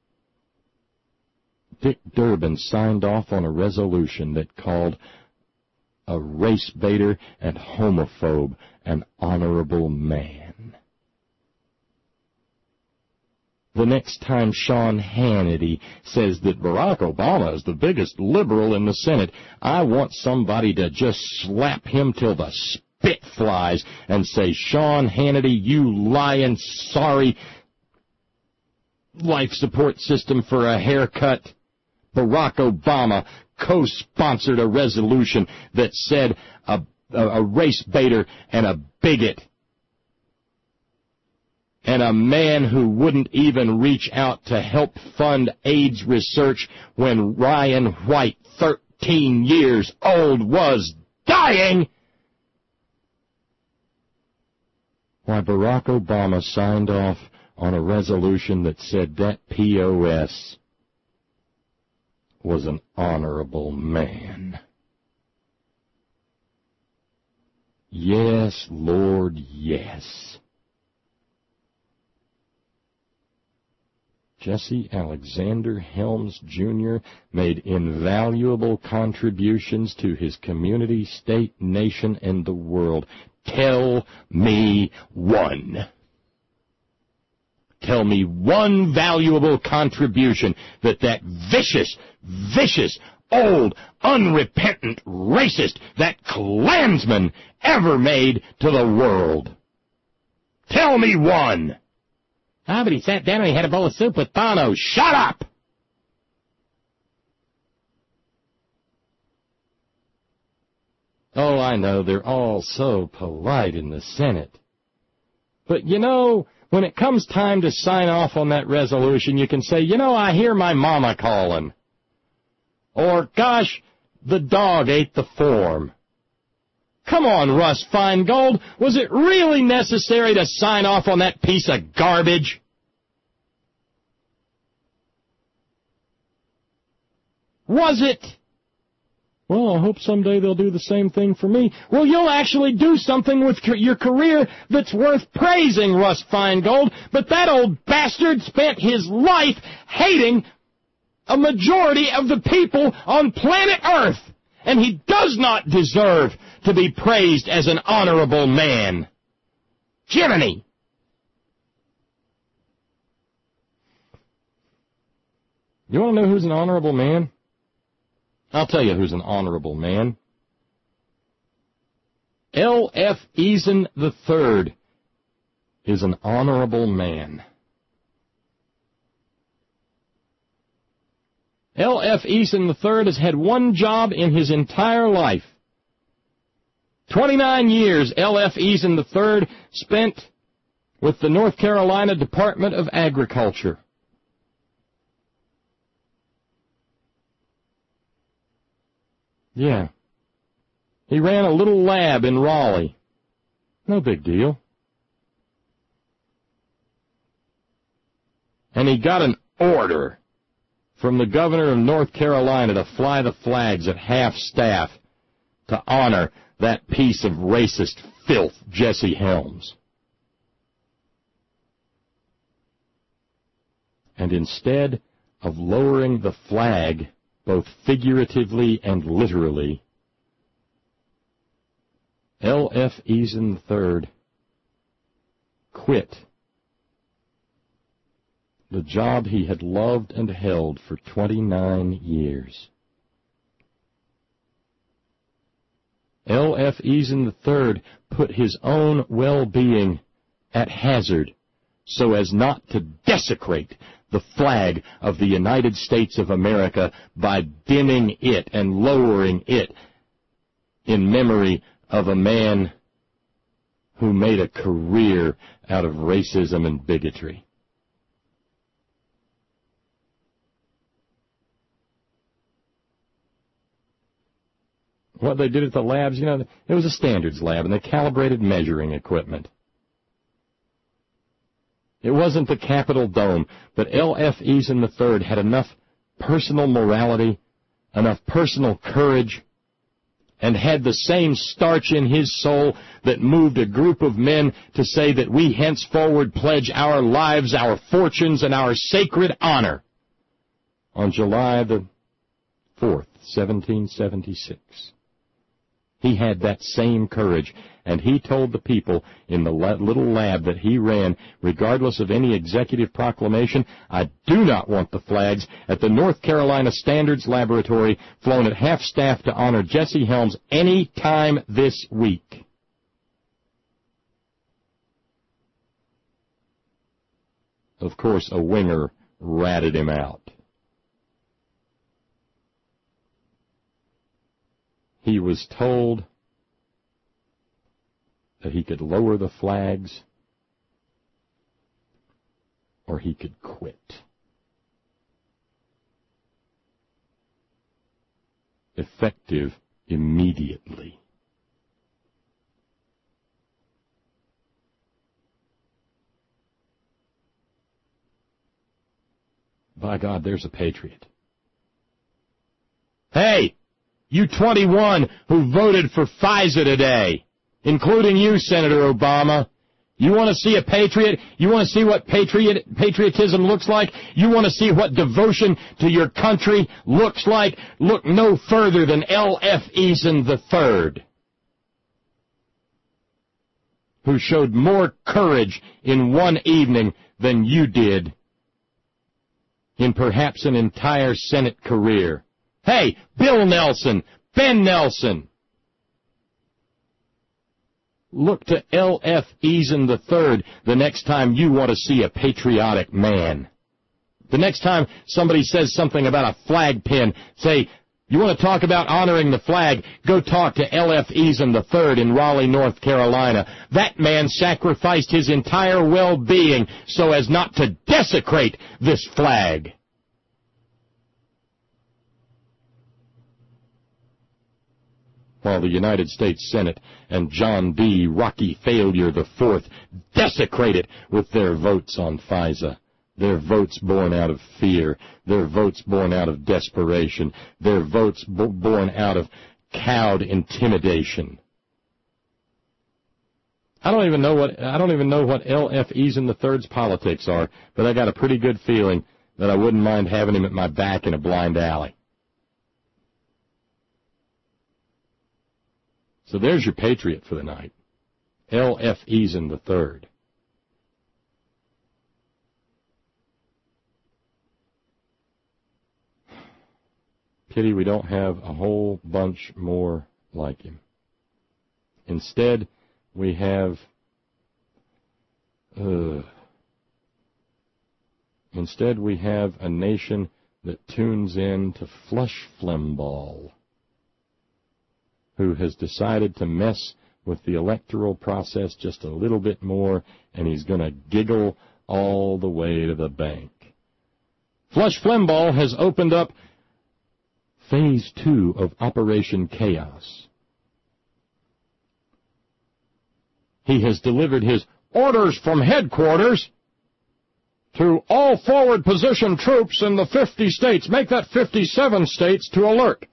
Dick Durbin signed off on a resolution that called a race baiter and homophobe an honorable man. The next time Sean Hannity says that Barack Obama is the biggest liberal in the Senate, I want somebody to just slap him till the spit flies and say, "Sean Hannity, you lying, sorry life support system for a haircut." Barack Obama co-sponsored a resolution that said a, a, a race baiter and a bigot and a man who wouldn't even reach out to help fund AIDS research when Ryan White, thirteen years old, was dying. Why, Barack Obama signed off on a resolution that said that P O S was an honorable man. Yes, Lord, yes. Jesse Alexander Helms, Junior made invaluable contributions to his community, state, nation, and the world. Tell me one. Tell me one valuable contribution that that vicious, vicious, old, unrepentant racist, that Klansman, ever made to the world. Tell me one. Ah, but he sat down and he had a bowl of soup with Bono. Shut up! Oh, I know, they're all so polite in the Senate. But, you know, when it comes time to sign off on that resolution, you can say, you know, I hear my mama calling. Or, gosh, the dog ate the form. Come on, Russ Feingold. Was it really necessary to sign off on that piece of garbage? Was it? Well, I hope someday they'll do the same thing for me. Well, you'll actually do something with your career that's worth praising, Russ Feingold. But that old bastard spent his life hating a majority of the people on planet Earth. And he does not deserve to be praised as an honorable man. Jiminy! You want to know who's an honorable man? I'll tell you who's an honorable man. L F Eason the third is an honorable man. L F Eason the third has had one job in his entire life. Twenty-nine years L F Eason the third spent with the North Carolina Department of Agriculture. Yeah. He ran a little lab in Raleigh. No big deal. And he got an order from the governor of North Carolina to fly the flags at half-staff to honor that piece of racist filth, Jesse Helms. And instead of lowering the flag, both figuratively and literally, L F Eason the third quit the job he had loved and held for twenty-nine years. L F Eason the third put his own well-being at hazard so as not to desecrate the flag of the United States of America by dimming it and lowering it in memory of a man who made a career out of racism and bigotry. What they did at the labs, you know, it was a standards lab, and they calibrated measuring equipment. It wasn't the Capitol Dome, but L F Eason the third had enough personal morality, enough personal courage, and had the same starch in his soul that moved a group of men to say that we henceforward pledge our lives, our fortunes, and our sacred honor on July the fourth, seventeen seventy-six. He had that same courage, and he told the people in the little lab that he ran, regardless of any executive proclamation, I do not want the flags at the North Carolina Standards Laboratory flown at half-staff to honor Jesse Helms any time this week. Of course, a winger ratted him out. He was told that he could lower the flags or he could quit. Effective immediately. By God, there's a patriot. Hey! You twenty-one who voted for FISA today, including you, Senator Obama, you want to see a patriot? You want to see what patriot, patriotism looks like? You want to see what devotion to your country looks like? Look no further than L F Eason the third, who showed more courage in one evening than you did in perhaps an entire Senate career. Hey, Bill Nelson, Ben Nelson. Look to L F Eason the third the next time you want to see a patriotic man. The next time somebody says something about a flag pin, say, you want to talk about honoring the flag, go talk to L F Eason the third in Raleigh, North Carolina. That man sacrificed his entire well-being so as not to desecrate this flag. While the United States Senate and John B. Rocky Failure the fourth desecrate it with their votes on FISA, their votes born out of fear, their votes born out of desperation, their votes b- born out of cowed intimidation. I don't even know what I don't even know what L F Eason the third's politics are, but I got a pretty good feeling that I wouldn't mind having him at my back in a blind alley. So there's your patriot for the night, L F Eason the third. Pity we don't have a whole bunch more like him. Instead, we have, uh, instead we have a nation that tunes in to Flush Flemmball, who has decided to mess with the electoral process just a little bit more, and he's going to giggle all the way to the bank. Flush Flemmball has opened up Phase two of Operation Chaos. he has delivered his orders from headquarters to all forward position troops in the fifty states. Make that fifty-seven states to alert.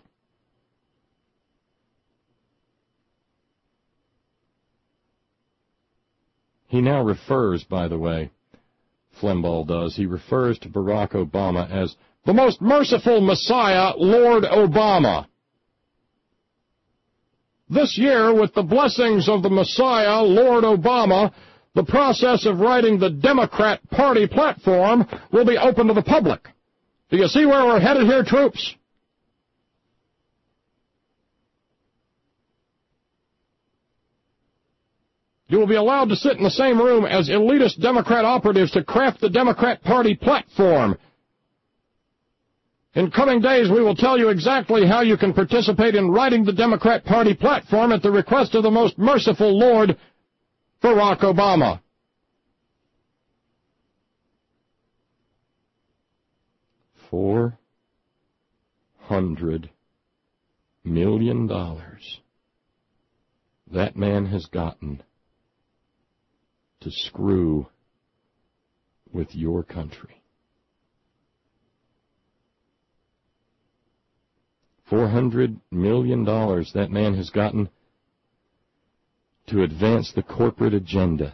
He now refers, by the way, Flembaugh does, he refers to Barack Obama as the most merciful Messiah, Lord Obama. This year, with the blessings of the Messiah, Lord Obama, the process of writing the Democrat Party platform will be open to the public. Do you see where we're headed here, troops? You will be allowed to sit in the same room as elitist Democrat operatives to craft the Democrat Party platform. In coming days, we will tell you exactly how you can participate in writing the Democrat Party platform at the request of the most merciful Lord, Barack Obama. Four hundred million dollars that man has gotten to screw with your country. Four hundred million dollars that man has gotten to advance the corporate agenda.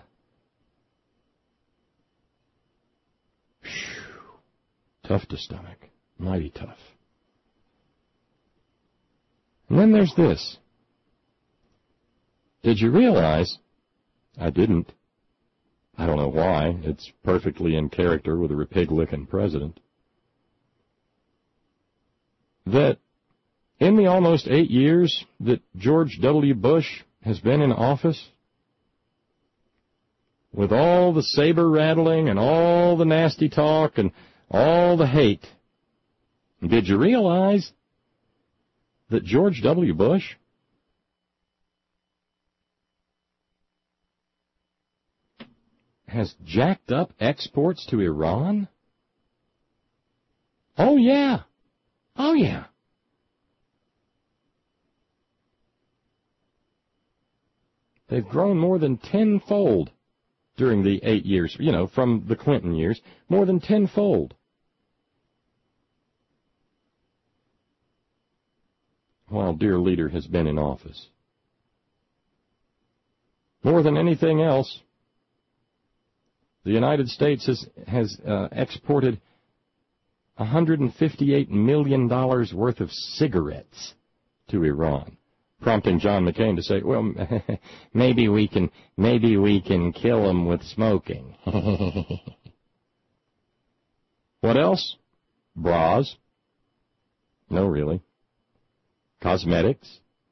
Whew. Tough to stomach. Mighty tough. And then there's this. Did you realize? I didn't. I don't know why. It's perfectly in character with a repig-licking president. That in the almost eight years that George W. Bush has been in office, with all the saber-rattling and all the nasty talk and all the hate, did you realize that George W. Bush has jacked up exports to Iran? Oh, yeah. Oh, yeah. They've grown more than tenfold during the eight years, you know, from the Clinton years, more than tenfold. While dear leader has been in office. More than anything else, the United States has, has uh, exported one hundred fifty-eight million dollars worth of cigarettes to Iran, prompting John McCain to say, well, maybe we can, maybe we can kill them with smoking. What else? Bras. No, really. Cosmetics.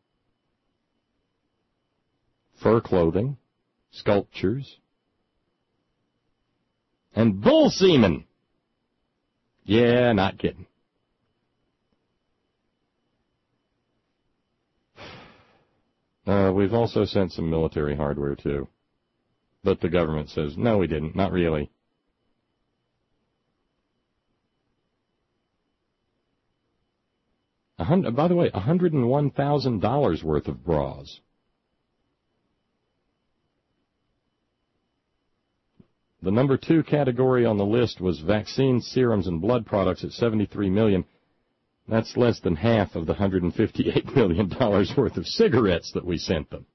Fur clothing. Sculptures. And bull semen. Yeah, not kidding. Uh, we've also sent some military hardware, too. But the government says, no, we didn't. Not really. A hundred, by the way, one hundred one thousand dollars worth of bras. The number two category on the list was vaccines, serums, and blood products at seventy-three million dollars. That's less than half of the one hundred fifty-eight million dollars worth of cigarettes that we sent them.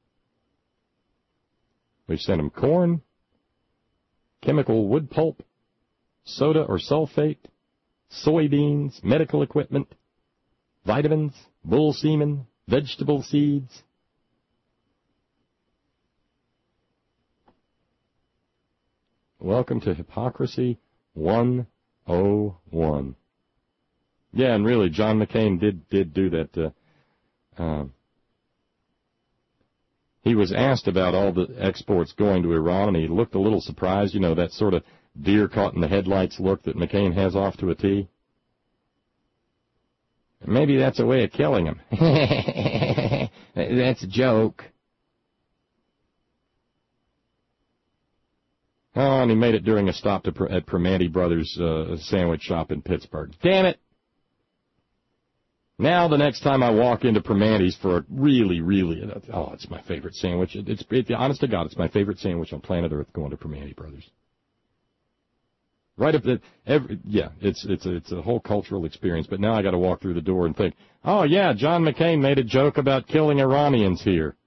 We've sent them corn, chemical wood pulp, soda or sulfate, soybeans, medical equipment, vitamins, bull semen, vegetable seeds. Welcome to Hypocrisy one oh one. Yeah, and really, John McCain did did do that. Uh, uh, he was asked about all the exports going to Iran, and he looked a little surprised. You know, that sort of deer caught in the headlights look that McCain has off to a T. Maybe that's a way of killing him. That's a joke. Oh, and he made it during a stop to, at Primanti Brothers uh, sandwich shop in Pittsburgh. Damn it! Now the next time I walk into Primanti's for a really, really, oh, it's my favorite sandwich. It, it's, it, honest to God, it's my favorite sandwich on planet Earth, going to Primanti Brothers. Right up the, every, yeah, it's, it's, a, it's a whole cultural experience, but now I got to walk through the door and think, oh yeah, John McCain made a joke about killing Iranians here.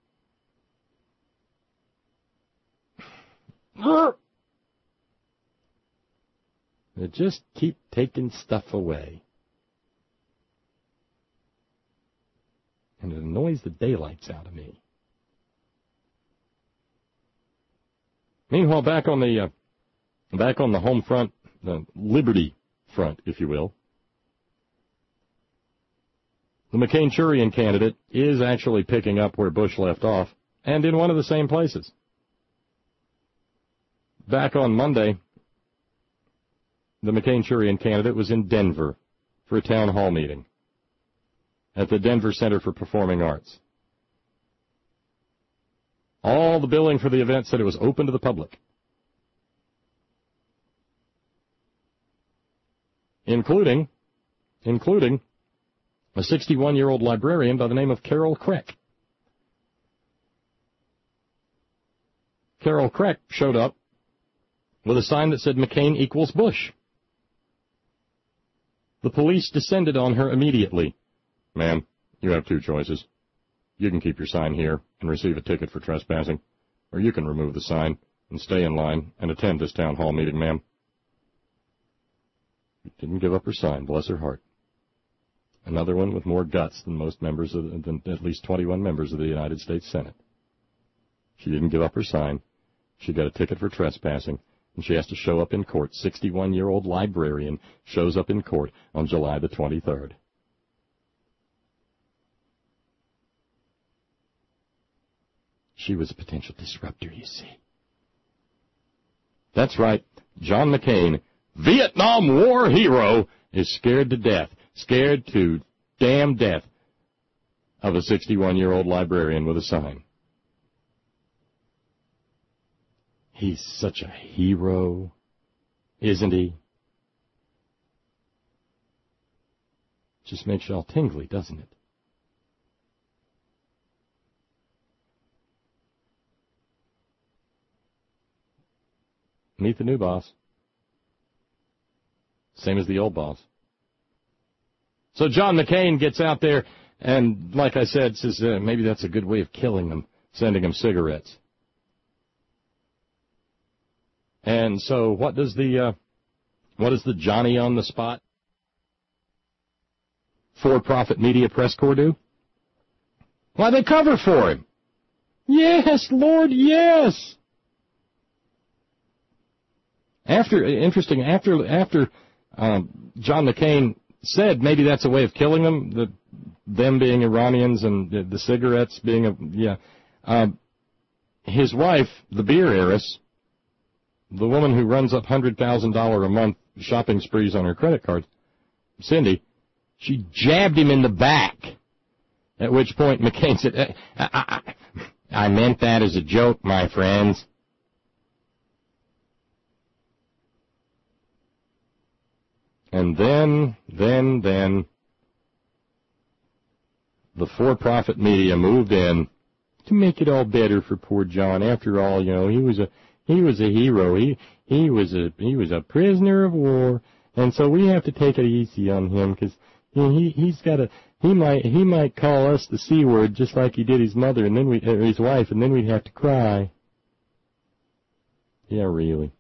They just keep taking stuff away. And it annoys the daylights out of me. Meanwhile, back on the, uh, back on the home front, the Liberty front, if you will, the McCain-Churian candidate is actually picking up where Bush left off, and in one of the same places. Back on Monday, the McCain-Churian candidate was in Denver for a town hall meeting at the Denver Center for Performing Arts. All the billing for the event said it was open to the public, including, including a sixty-one-year-old librarian by the name of Carol Kreck. Carol Kreck showed up with a sign that said McCain equals Bush. The police descended on her immediately. Ma'am, you have two choices. You can keep your sign here and receive a ticket for trespassing, or you can remove the sign and stay in line and attend this town hall meeting, ma'am. She didn't give up her sign, bless her heart. Another one with more guts than most members of, the, than at least twenty-one members of the United States Senate. She didn't give up her sign. She got a ticket for trespassing, and she has to show up in court. sixty-one-year-old librarian shows up in court on July the twenty-third. She was a potential disruptor, you see. That's right. John McCain, Vietnam War hero, is scared to death, scared to damn death of a sixty-one-year-old librarian with a sign. He's such a hero, isn't he? Just makes you all tingly, doesn't it? Meet the new boss. Same as the old boss. So John McCain gets out there and, like I said, says uh, maybe that's a good way of killing them, sending them cigarettes. And so what does the, uh, what does the Johnny on the spot for-profit media press corps do? Why, they cover for him. Yes, Lord, yes. After, interesting, after, after, um, John McCain said maybe that's a way of killing them, the, them being Iranians and the, the cigarettes being a, yeah, um, his wife, the beer heiress, the woman who runs up one hundred thousand dollars a month shopping sprees on her credit card, Cindy, she jabbed him in the back, at which point McCain said, I, I, I meant that as a joke, my friends. And then, then, then, the for-profit media moved in to make it all better for poor John. After all, you know, he was a he was a hero. He he was a he was a prisoner of war, and so we have to take it easy on him because you know, he he's got a he might he might call us the C word just like he did his mother and then we or his wife, and then we'd have to cry. Yeah, really.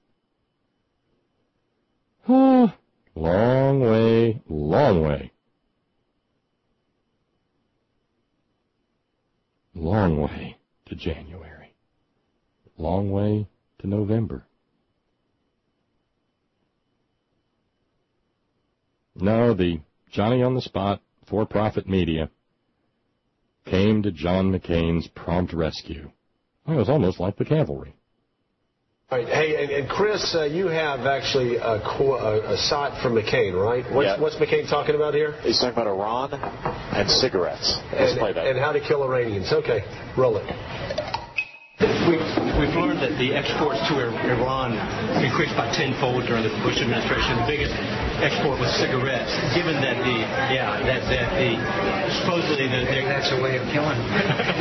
Oh. Long way, long way. Long way to January. Long way to November. No, the Johnny on the spot, for-profit media came to John McCain's prompt rescue. It was almost like the cavalry. All right. Hey, and, and Chris, uh, you have actually a, a, a shot from McCain, right? What's, yeah. what's McCain talking about here? He's talking about Iran and cigarettes. Let's and, play that. And how to kill Iranians. Okay, roll it. we, we've learned that the exports to Iran increased by tenfold during the Bush administration. The biggest export was cigarettes. Given that the, yeah, that, that the, supposedly the... the that's a way of killing them.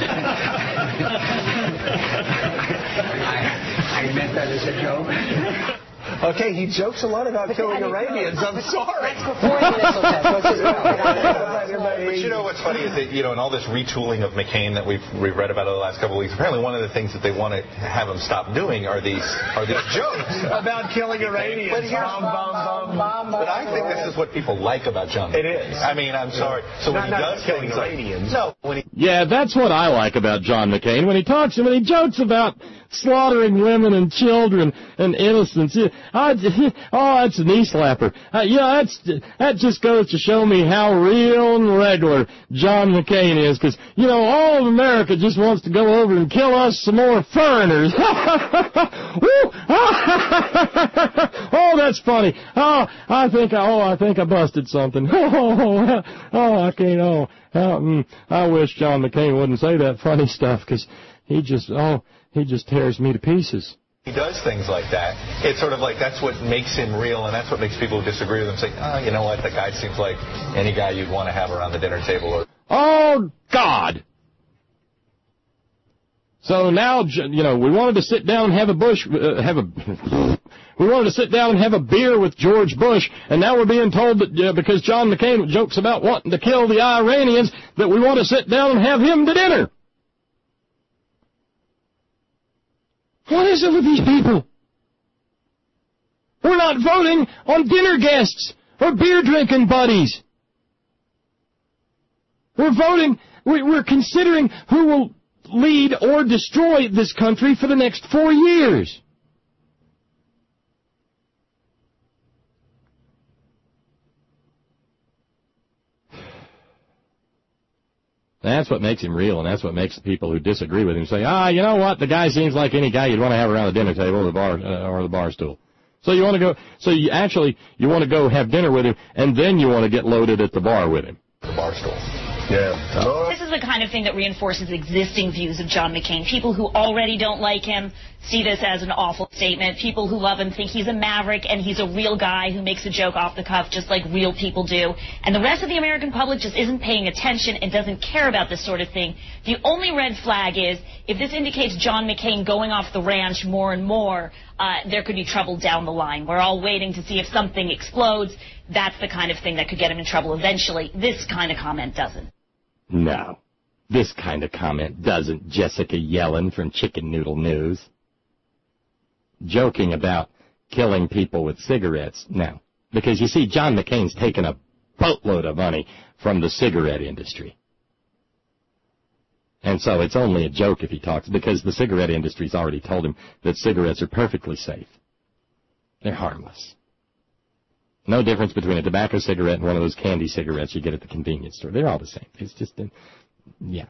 I, I meant that as a joke. Okay, he jokes a lot about but killing Iranians. I'm sorry. That's before the missile test. But you know what's funny is that, you know, in all this retooling of McCain that we've, we've read about over the last couple of weeks, apparently one of the things that they want to have him stop doing are these are these jokes about killing Iranians. But, bum, bum, bum, but I think this is what people like about John McCain. It is. I mean, I'm sorry. So not, when he not does killing things Iranians. Like, no, when he Yeah, that's what I like about John McCain. When he talks, when he jokes about slaughtering women and children and innocents. I, oh, that's a knee slapper. Uh, yeah, that's, that just goes to show me how real and regular John McCain is, because, you know, all of America just wants to go over and kill us some more foreigners. Oh, that's funny. Oh, I think, I, oh, I think I busted something. Oh, oh I can't, oh, oh, I wish John McCain wouldn't say that funny stuff, because he just, oh, he just tears me to pieces. He does things like that. It's sort of like that's what makes him real, and that's what makes people who disagree with him say, oh, you know what, the guy seems like any guy you'd want to have around the dinner table. Or Oh, God! So now, you know, we wanted to sit down and have a Bush, uh, have a, we wanted to sit down and have a beer with George Bush, and now we're being told that uh, because John McCain jokes about wanting to kill the Iranians, that we want to sit down and have him to dinner. What is it with these people? We're not voting on dinner guests or beer-drinking buddies. We're voting, we're considering who will lead or destroy this country for the next four years. That's what makes him real, and that's what makes the people who disagree with him say, ah, you know what, the guy seems like any guy you'd want to have around the dinner table or the bar, uh, or the bar stool. So you want to go, so you actually, you want to go have dinner with him, and then you want to get loaded at the bar with him. The bar stool. Yeah. This is the kind of thing that reinforces existing views of John McCain. People who already don't like him see this as an awful statement. People who love him think he's a maverick and he's a real guy who makes a joke off the cuff just like real people do. And the rest of the American public just isn't paying attention and doesn't care about this sort of thing. The only red flag is if this indicates John McCain going off the ranch more and more, uh, there could be trouble down the line. We're all waiting to see if something explodes. That's the kind of thing that could get him in trouble eventually. This kind of comment doesn't. No, this kind of comment doesn't, Jessica Yellen from Chicken Noodle News. Joking about killing people with cigarettes, no. Because, you see, John McCain's taken a boatload of money from the cigarette industry. And so it's only a joke if he talks, because the cigarette industry's already told him that cigarettes are perfectly safe. They're harmless. No difference between a tobacco cigarette and one of those candy cigarettes you get at the convenience store. They're all the same. It's just, a, yeah.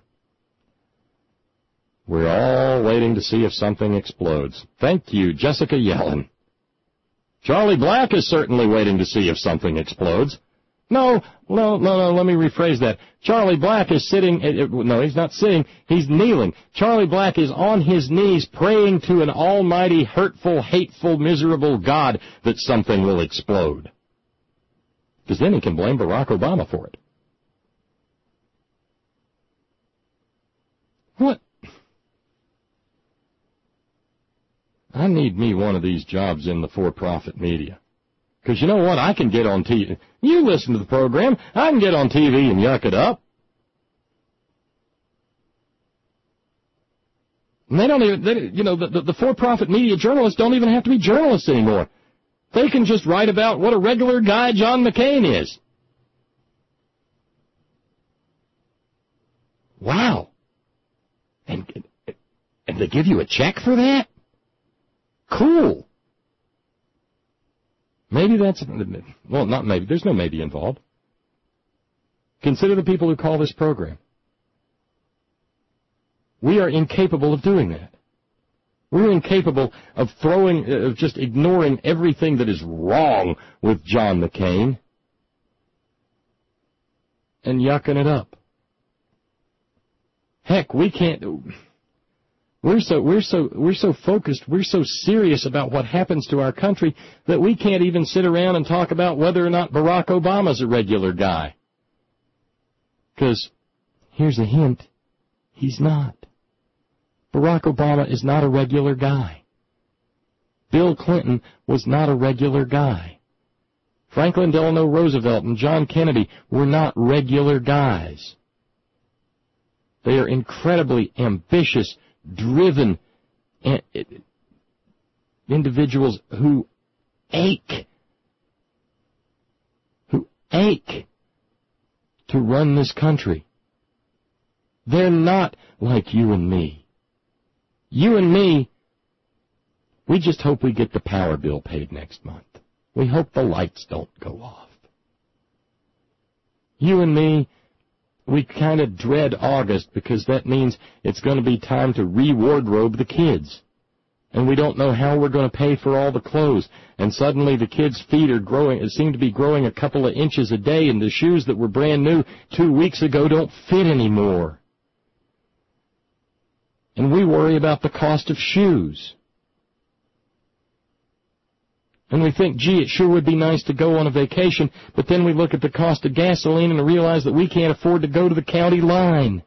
We're all waiting to see if something explodes. Thank you, Jessica Yellen. Charlie Black is certainly waiting to see if something explodes. No, no, no, no, let me rephrase that. Charlie Black is sitting, no, he's not sitting, he's kneeling. Charlie Black is on his knees praying to an almighty, hurtful, hateful, miserable God that something will explode. Because then he can blame Barack Obama for it. What? I need me one of these jobs in the for-profit media. Because you know what? I can get on T V. You listen to the program. I can get on T V and yuck it up. And they don't even, they, you know, the, the, the for-profit media journalists don't even have to be journalists anymore. They can just write about what a regular guy John McCain is. Wow. And, and they give you a check for that? Cool. Maybe that's, well, not maybe. There's no maybe involved. Consider the people who call this program. We are incapable of doing that. We're incapable of throwing, of just ignoring everything that is wrong with John McCain and yucking it up. Heck, we can't, We're so we're so we're so focused, we're so serious about what happens to our country that we can't even sit around and talk about whether or not Barack Obama's a regular guy. Because here's a hint, he's not. Barack Obama is not a regular guy. Bill Clinton was not a regular guy. Franklin Delano Roosevelt and John Kennedy were not regular guys. They are incredibly ambitious, driven individuals who ache, who ache to run this country. They're not like you and me. You and me, we just hope we get the power bill paid next month. We hope the lights don't go off. You and me, we kind of dread August because that means it's going to be time to re-wardrobe the kids. And we don't know how we're going to pay for all the clothes. And suddenly the kids' feet are growing, seem to be growing a couple of inches a day, and the shoes that were brand new two weeks ago don't fit anymore. And we worry about the cost of shoes. And we think, gee, it sure would be nice to go on a vacation, but then we look at the cost of gasoline and realize that we can't afford to go to the county line.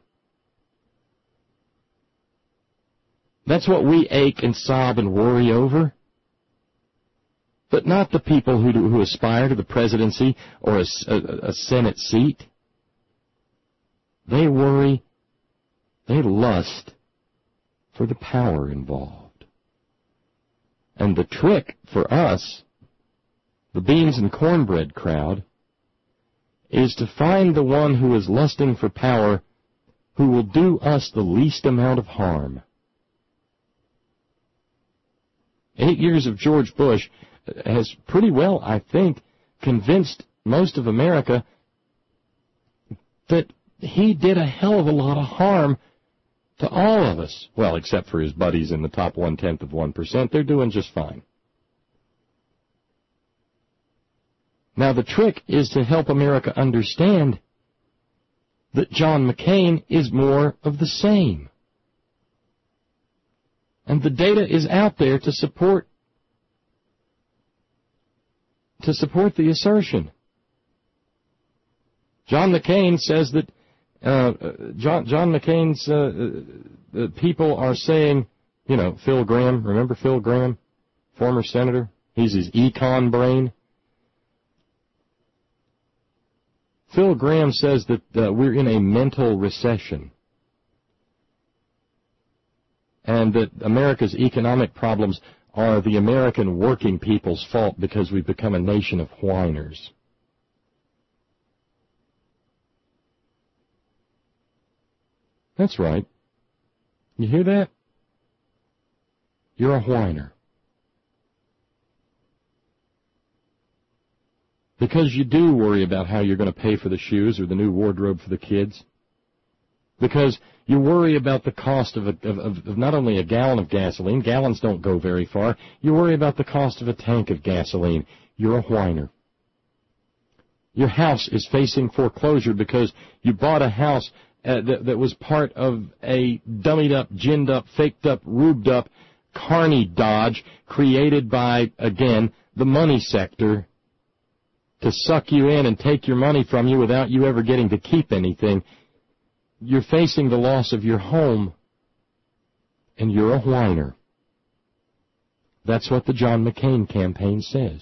That's what we ache and sob and worry over. But not the people who, do, who aspire to the presidency or a, a, a Senate seat. They worry, they lust for the power involved. And the trick for us, the beans and cornbread crowd, is to find the one who is lusting for power who will do us the least amount of harm. Eight years of George Bush has pretty well, I think, convinced most of America that he did a hell of a lot of harm to all of us. Well, except for his buddies in the top one-tenth of one percent. They're doing just fine. Now, the trick is to help America understand that John McCain is more of the same. And the data is out there to support to support the assertion. John McCain says that Uh, John, John McCain's uh, uh, people are saying, you know, Phil Gramm, remember Phil Gramm, former senator? He's his econ brain. Phil Gramm says that uh, we're in a mental recession and that America's economic problems are the American working people's fault because we've become a nation of whiners. That's right. You hear that? You're a whiner. Because you do worry about how you're going to pay for the shoes or the new wardrobe for the kids. Because you worry about the cost of, a, of, of not only a gallon of gasoline, gallons don't go very far, you worry about the cost of a tank of gasoline. You're a whiner. Your house is facing foreclosure because you bought a house Uh, that, that was part of a dummied-up, ginned-up, faked-up, rubed-up carny dodge created by, again, the money sector to suck you in and take your money from you without you ever getting to keep anything. You're facing the loss of your home, and you're a whiner. That's what the John McCain campaign says.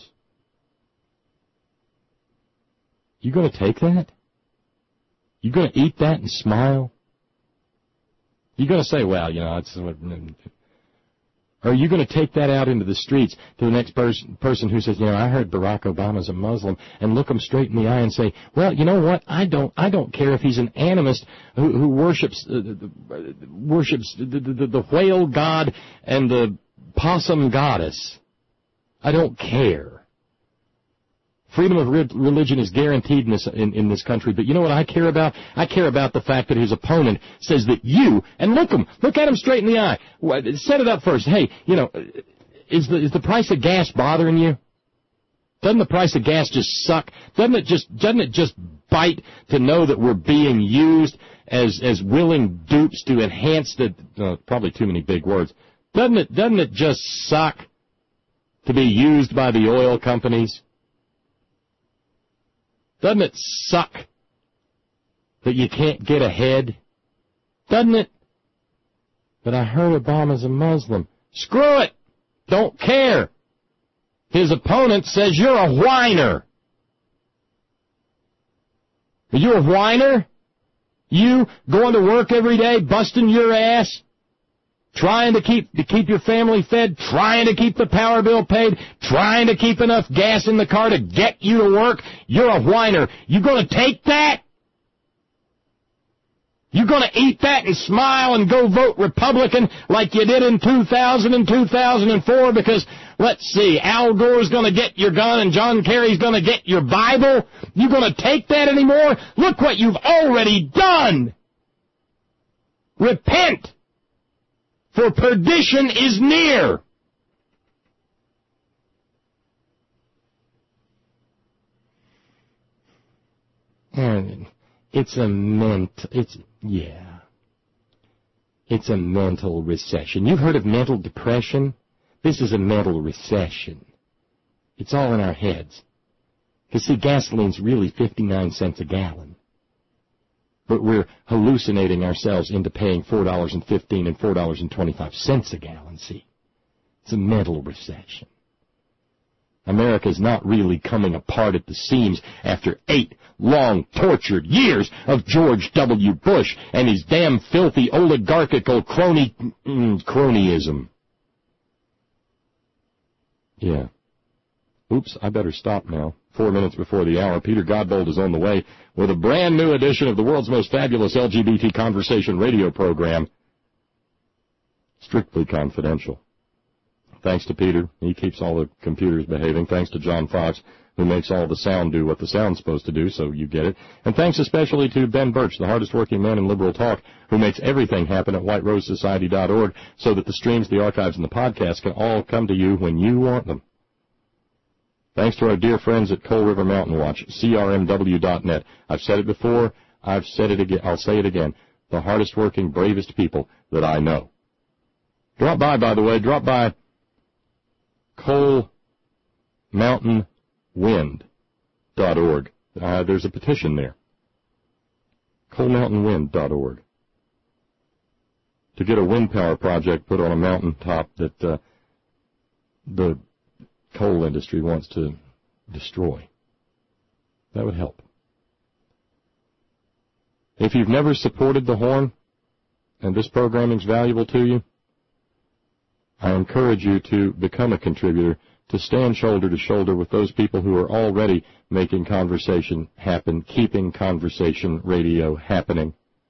You going to take that? You going to eat that and smile? You going to say, well, you know, it's what... Or are you going to take that out into the streets to the next pers- person who says, you know, I heard Barack Obama's a Muslim, and look him straight in the eye and say, well, you know what? I don't, I don't care if he's an animist who, who worships, uh, worships the, the, the whale god and the possum goddess. I don't care. Freedom of re- religion is guaranteed in this, in, in this country, but you know what I care about? I care about the fact that his opponent says that you, and look him, look at him straight in the eye. Set it up first. Hey, you know, is the, is the price of gas bothering you? Doesn't the price of gas just suck? Doesn't it just, doesn't it just bite to know that we're being used as as willing dupes to enhance the, uh, probably too many big words. Doesn't it, doesn't it just suck to be used by the oil companies? Doesn't it suck that you can't get ahead? Doesn't it? But I heard Obama's a Muslim. Screw it! Don't care. His opponent says you're a whiner. Are you a whiner? You going to work every day, busting your ass, trying to keep to keep your family fed, trying to keep the power bill paid, trying to keep enough gas in the car to get you to work? You're a whiner. You going to take that? You going to eat that and smile and go vote Republican like you did in two thousand and two thousand four because, let's see, Al Gore's going to get your gun and John Kerry's going to get your Bible? You going to take that anymore? Look what you've already done. Repent, for perdition is near. And it's a ment, it's, yeah. It's a mental recession. You've heard of mental depression? This is a mental recession. It's all in our heads. Because, see, gasoline's really fifty-nine cents a gallon. But we're hallucinating ourselves into paying four dollars and fifteen cents and four dollars and twenty-five cents a gallon, see. It's a mental recession. America's not really coming apart at the seams after eight long, tortured years of George W. Bush and his damn filthy oligarchical crony, mm, cronyism. Yeah. Oops, I better stop now. Four minutes before the hour, Peter Godbold is on the way with a brand new edition of the world's most fabulous L G B T conversation radio program. Strictly confidential. Thanks to Peter. He keeps all the computers behaving. Thanks to John Fox, who makes all the sound do what the sound's supposed to do, so you get it. And thanks especially to Ben Birch, the hardest working man in liberal talk, who makes everything happen at white rose society dot org so that the streams, the archives, and the podcasts can all come to you when you want them. Thanks to our dear friends at Coal River Mountain Watch, C R M W dot net. I've said it before. I've said it again. I'll say it again. The hardest working, bravest people that I know. Drop by, by the way. Drop by Coal Mountain Wind dot org. Uh, there's a petition there. Coal Mountain Wind dot org. To get a wind power project put on a mountain top that uh, the coal industry wants to destroy. That would help. If you've never supported the Horn and this programming is valuable to you, I encourage you to become a contributor, to stand shoulder to shoulder with those people who are already making conversation happen, keeping conversation radio happening.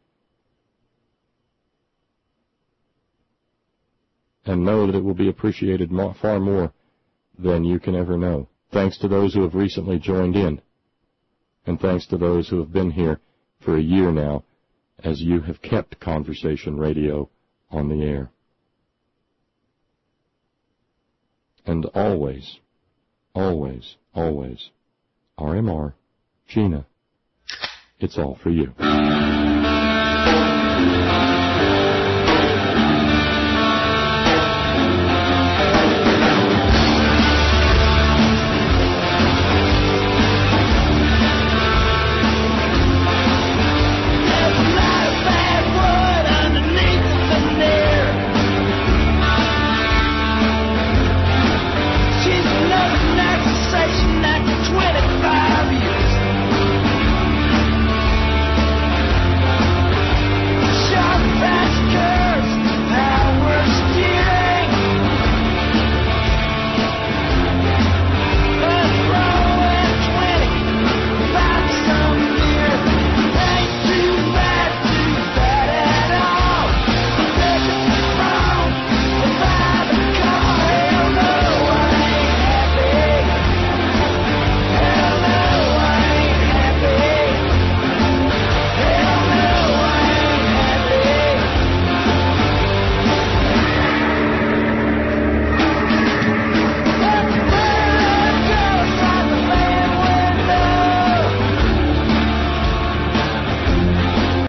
And know that it will be appreciated more, far more than you can ever know. Thanks to those who have recently joined in. And thanks to those who have been here for a year now, as you have kept conversation radio on the air. And always, always, always, R M R, Gina, it's all for you.